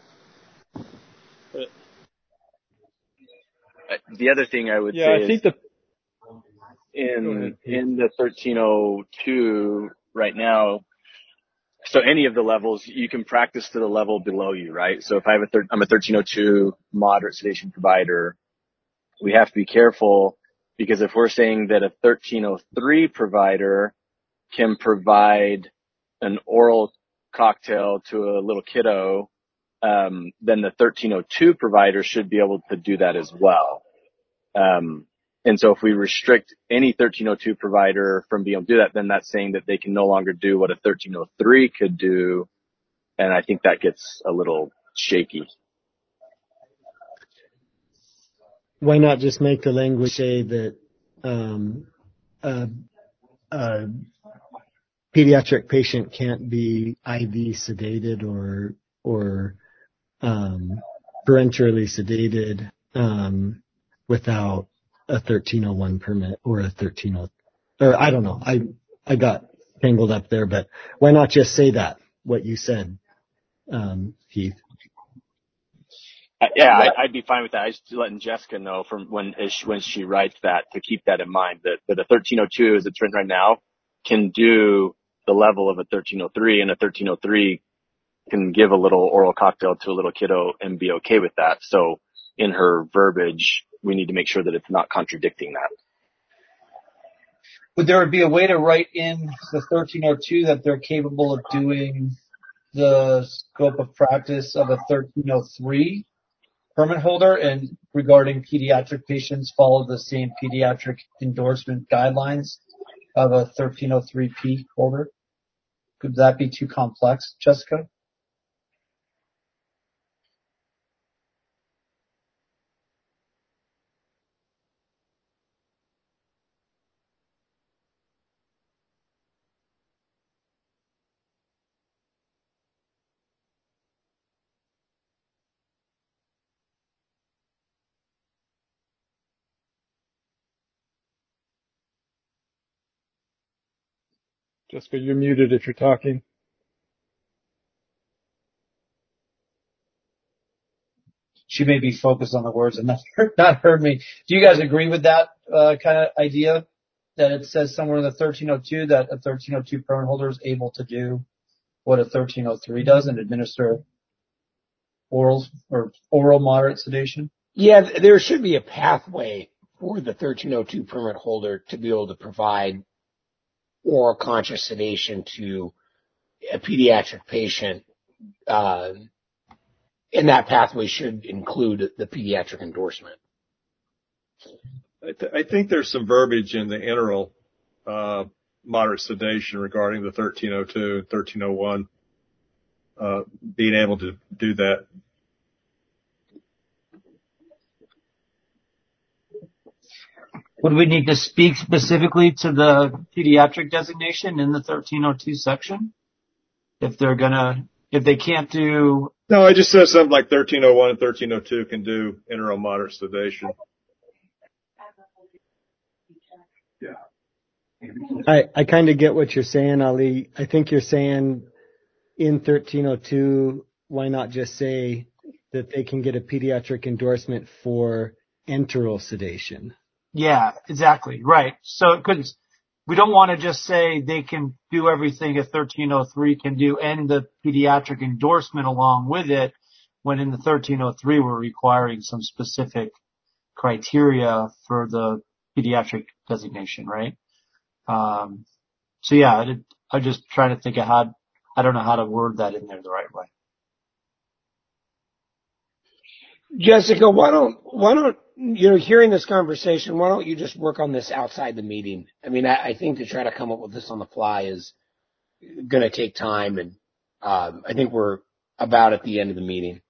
S4: But,
S5: the other thing I would
S6: yeah,
S5: say
S6: I think
S5: is
S6: the,
S5: in in the thirteen oh two right now, so any of the levels, you can practice to the level below you, right? So if I have a thir- I'm a thirteen oh two moderate sedation provider, we have to be careful because if we're saying that a thirteen oh three provider can provide an oral cocktail to a little kiddo, um, then the thirteen oh two provider should be able to do that as well. Um, and so if we restrict any thirteen oh two provider from being able to do that, then that's saying that they can no longer do what a thirteen oh three could do. And I think that gets a little shaky.
S12: Why not just make the language say that um, a, a pediatric patient can't be I V sedated or or um, parenterally sedated um, without a thirteen oh one permit or a thirteen oh, or I don't know. I I got tangled up there, but why not just say that, what you said, um, Heath?
S5: Uh, yeah, I, I'd be fine with that. I just letting Jessica know from when when she writes that to keep that in mind that, that a thirteen oh two as it's written right now can do the level of a thirteen oh three, and a thirteen oh three can give a little oral cocktail to a little kiddo and be okay with that. So in her verbiage, we need to make sure that it's not contradicting that.
S9: Would there be a way to write in the thirteen oh two that they're capable of doing the scope of practice of a thirteen oh three permit holder, and regarding pediatric patients follow the same pediatric endorsement guidelines of a thirteen oh three P holder? Could that be too complex, Jessica?
S6: Jessica, you're muted if you're talking.
S16: She may be focused on the words and not heard, not heard me. Do you guys agree with that uh, kind of idea that it says somewhere in the thirteen oh two that a thirteen oh two permit holder is able to do what a thirteen oh three does and administer oral or oral moderate sedation?
S2: Yeah, there should be a pathway for the thirteen oh two permit holder to be able to provide oral conscious sedation to a pediatric patient. Uh, and that pathway should include the pediatric endorsement.
S7: I, th- I think there's some verbiage in the enteral uh, moderate sedation regarding the thirteen oh two, thirteen oh one, uh, being able to do that.
S16: Would we need to speak specifically to the pediatric designation in the thirteen oh two section? If they're gonna, if they can't do...
S7: No, it just says something like thirteen oh one and thirteen oh two can do enteral moderate sedation. Yeah.
S12: I, I kind of get what you're saying, Ali. I think you're saying in thirteen oh two, why not just say that they can get a pediatric endorsement for enteral sedation?
S16: Yeah, exactly. Right. So, because we don't want to just say they can do everything a thirteen oh three can do and the pediatric endorsement along with it, when in the thirteen oh three we're requiring some specific criteria for the pediatric designation, right? Um, so yeah, I did, I'm just trying to think of how, I don't know how to word that in there the right way.
S2: Jessica, why don't, why don't, you know, hearing this conversation, why don't you just work on this outside the meeting? I mean, I, I think to try to come up with this on the fly is going to take time, and um, I think we're about at the end of the meeting.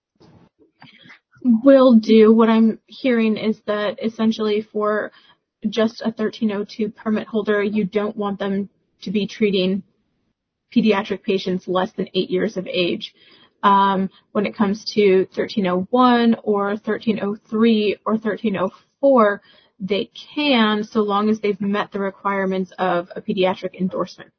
S14: Will do. What I'm hearing is that essentially for just a thirteen oh two permit holder, you don't want them to be treating pediatric patients less than eight years of age. Um, when it comes to thirteen oh one or thirteen oh three or thirteen oh four, they can, so long as they've met the requirements of a pediatric endorsement.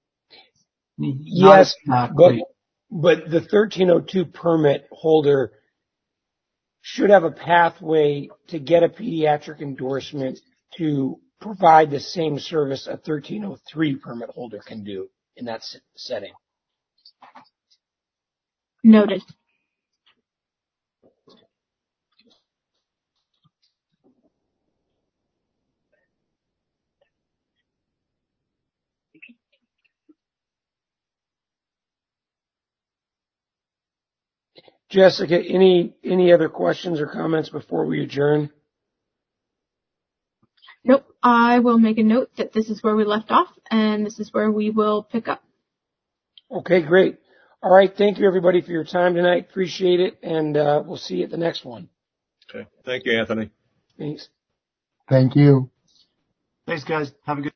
S2: Yes, but, but the thirteen oh two permit holder should have a pathway to get a pediatric endorsement to provide the same service a thirteen oh three permit holder can do in that setting.
S14: Noted.
S2: Jessica, any any other questions or comments before we adjourn?
S14: Nope. I will make a note that this is where we left off, and this is where we will pick up.
S2: Okay, great. All right. Thank you, everybody, for your time tonight. Appreciate it, and uh, we'll see you at the next one.
S7: Okay. Thank you, Anthony.
S2: Thanks.
S13: Thank you.
S16: Thanks, guys. Have a good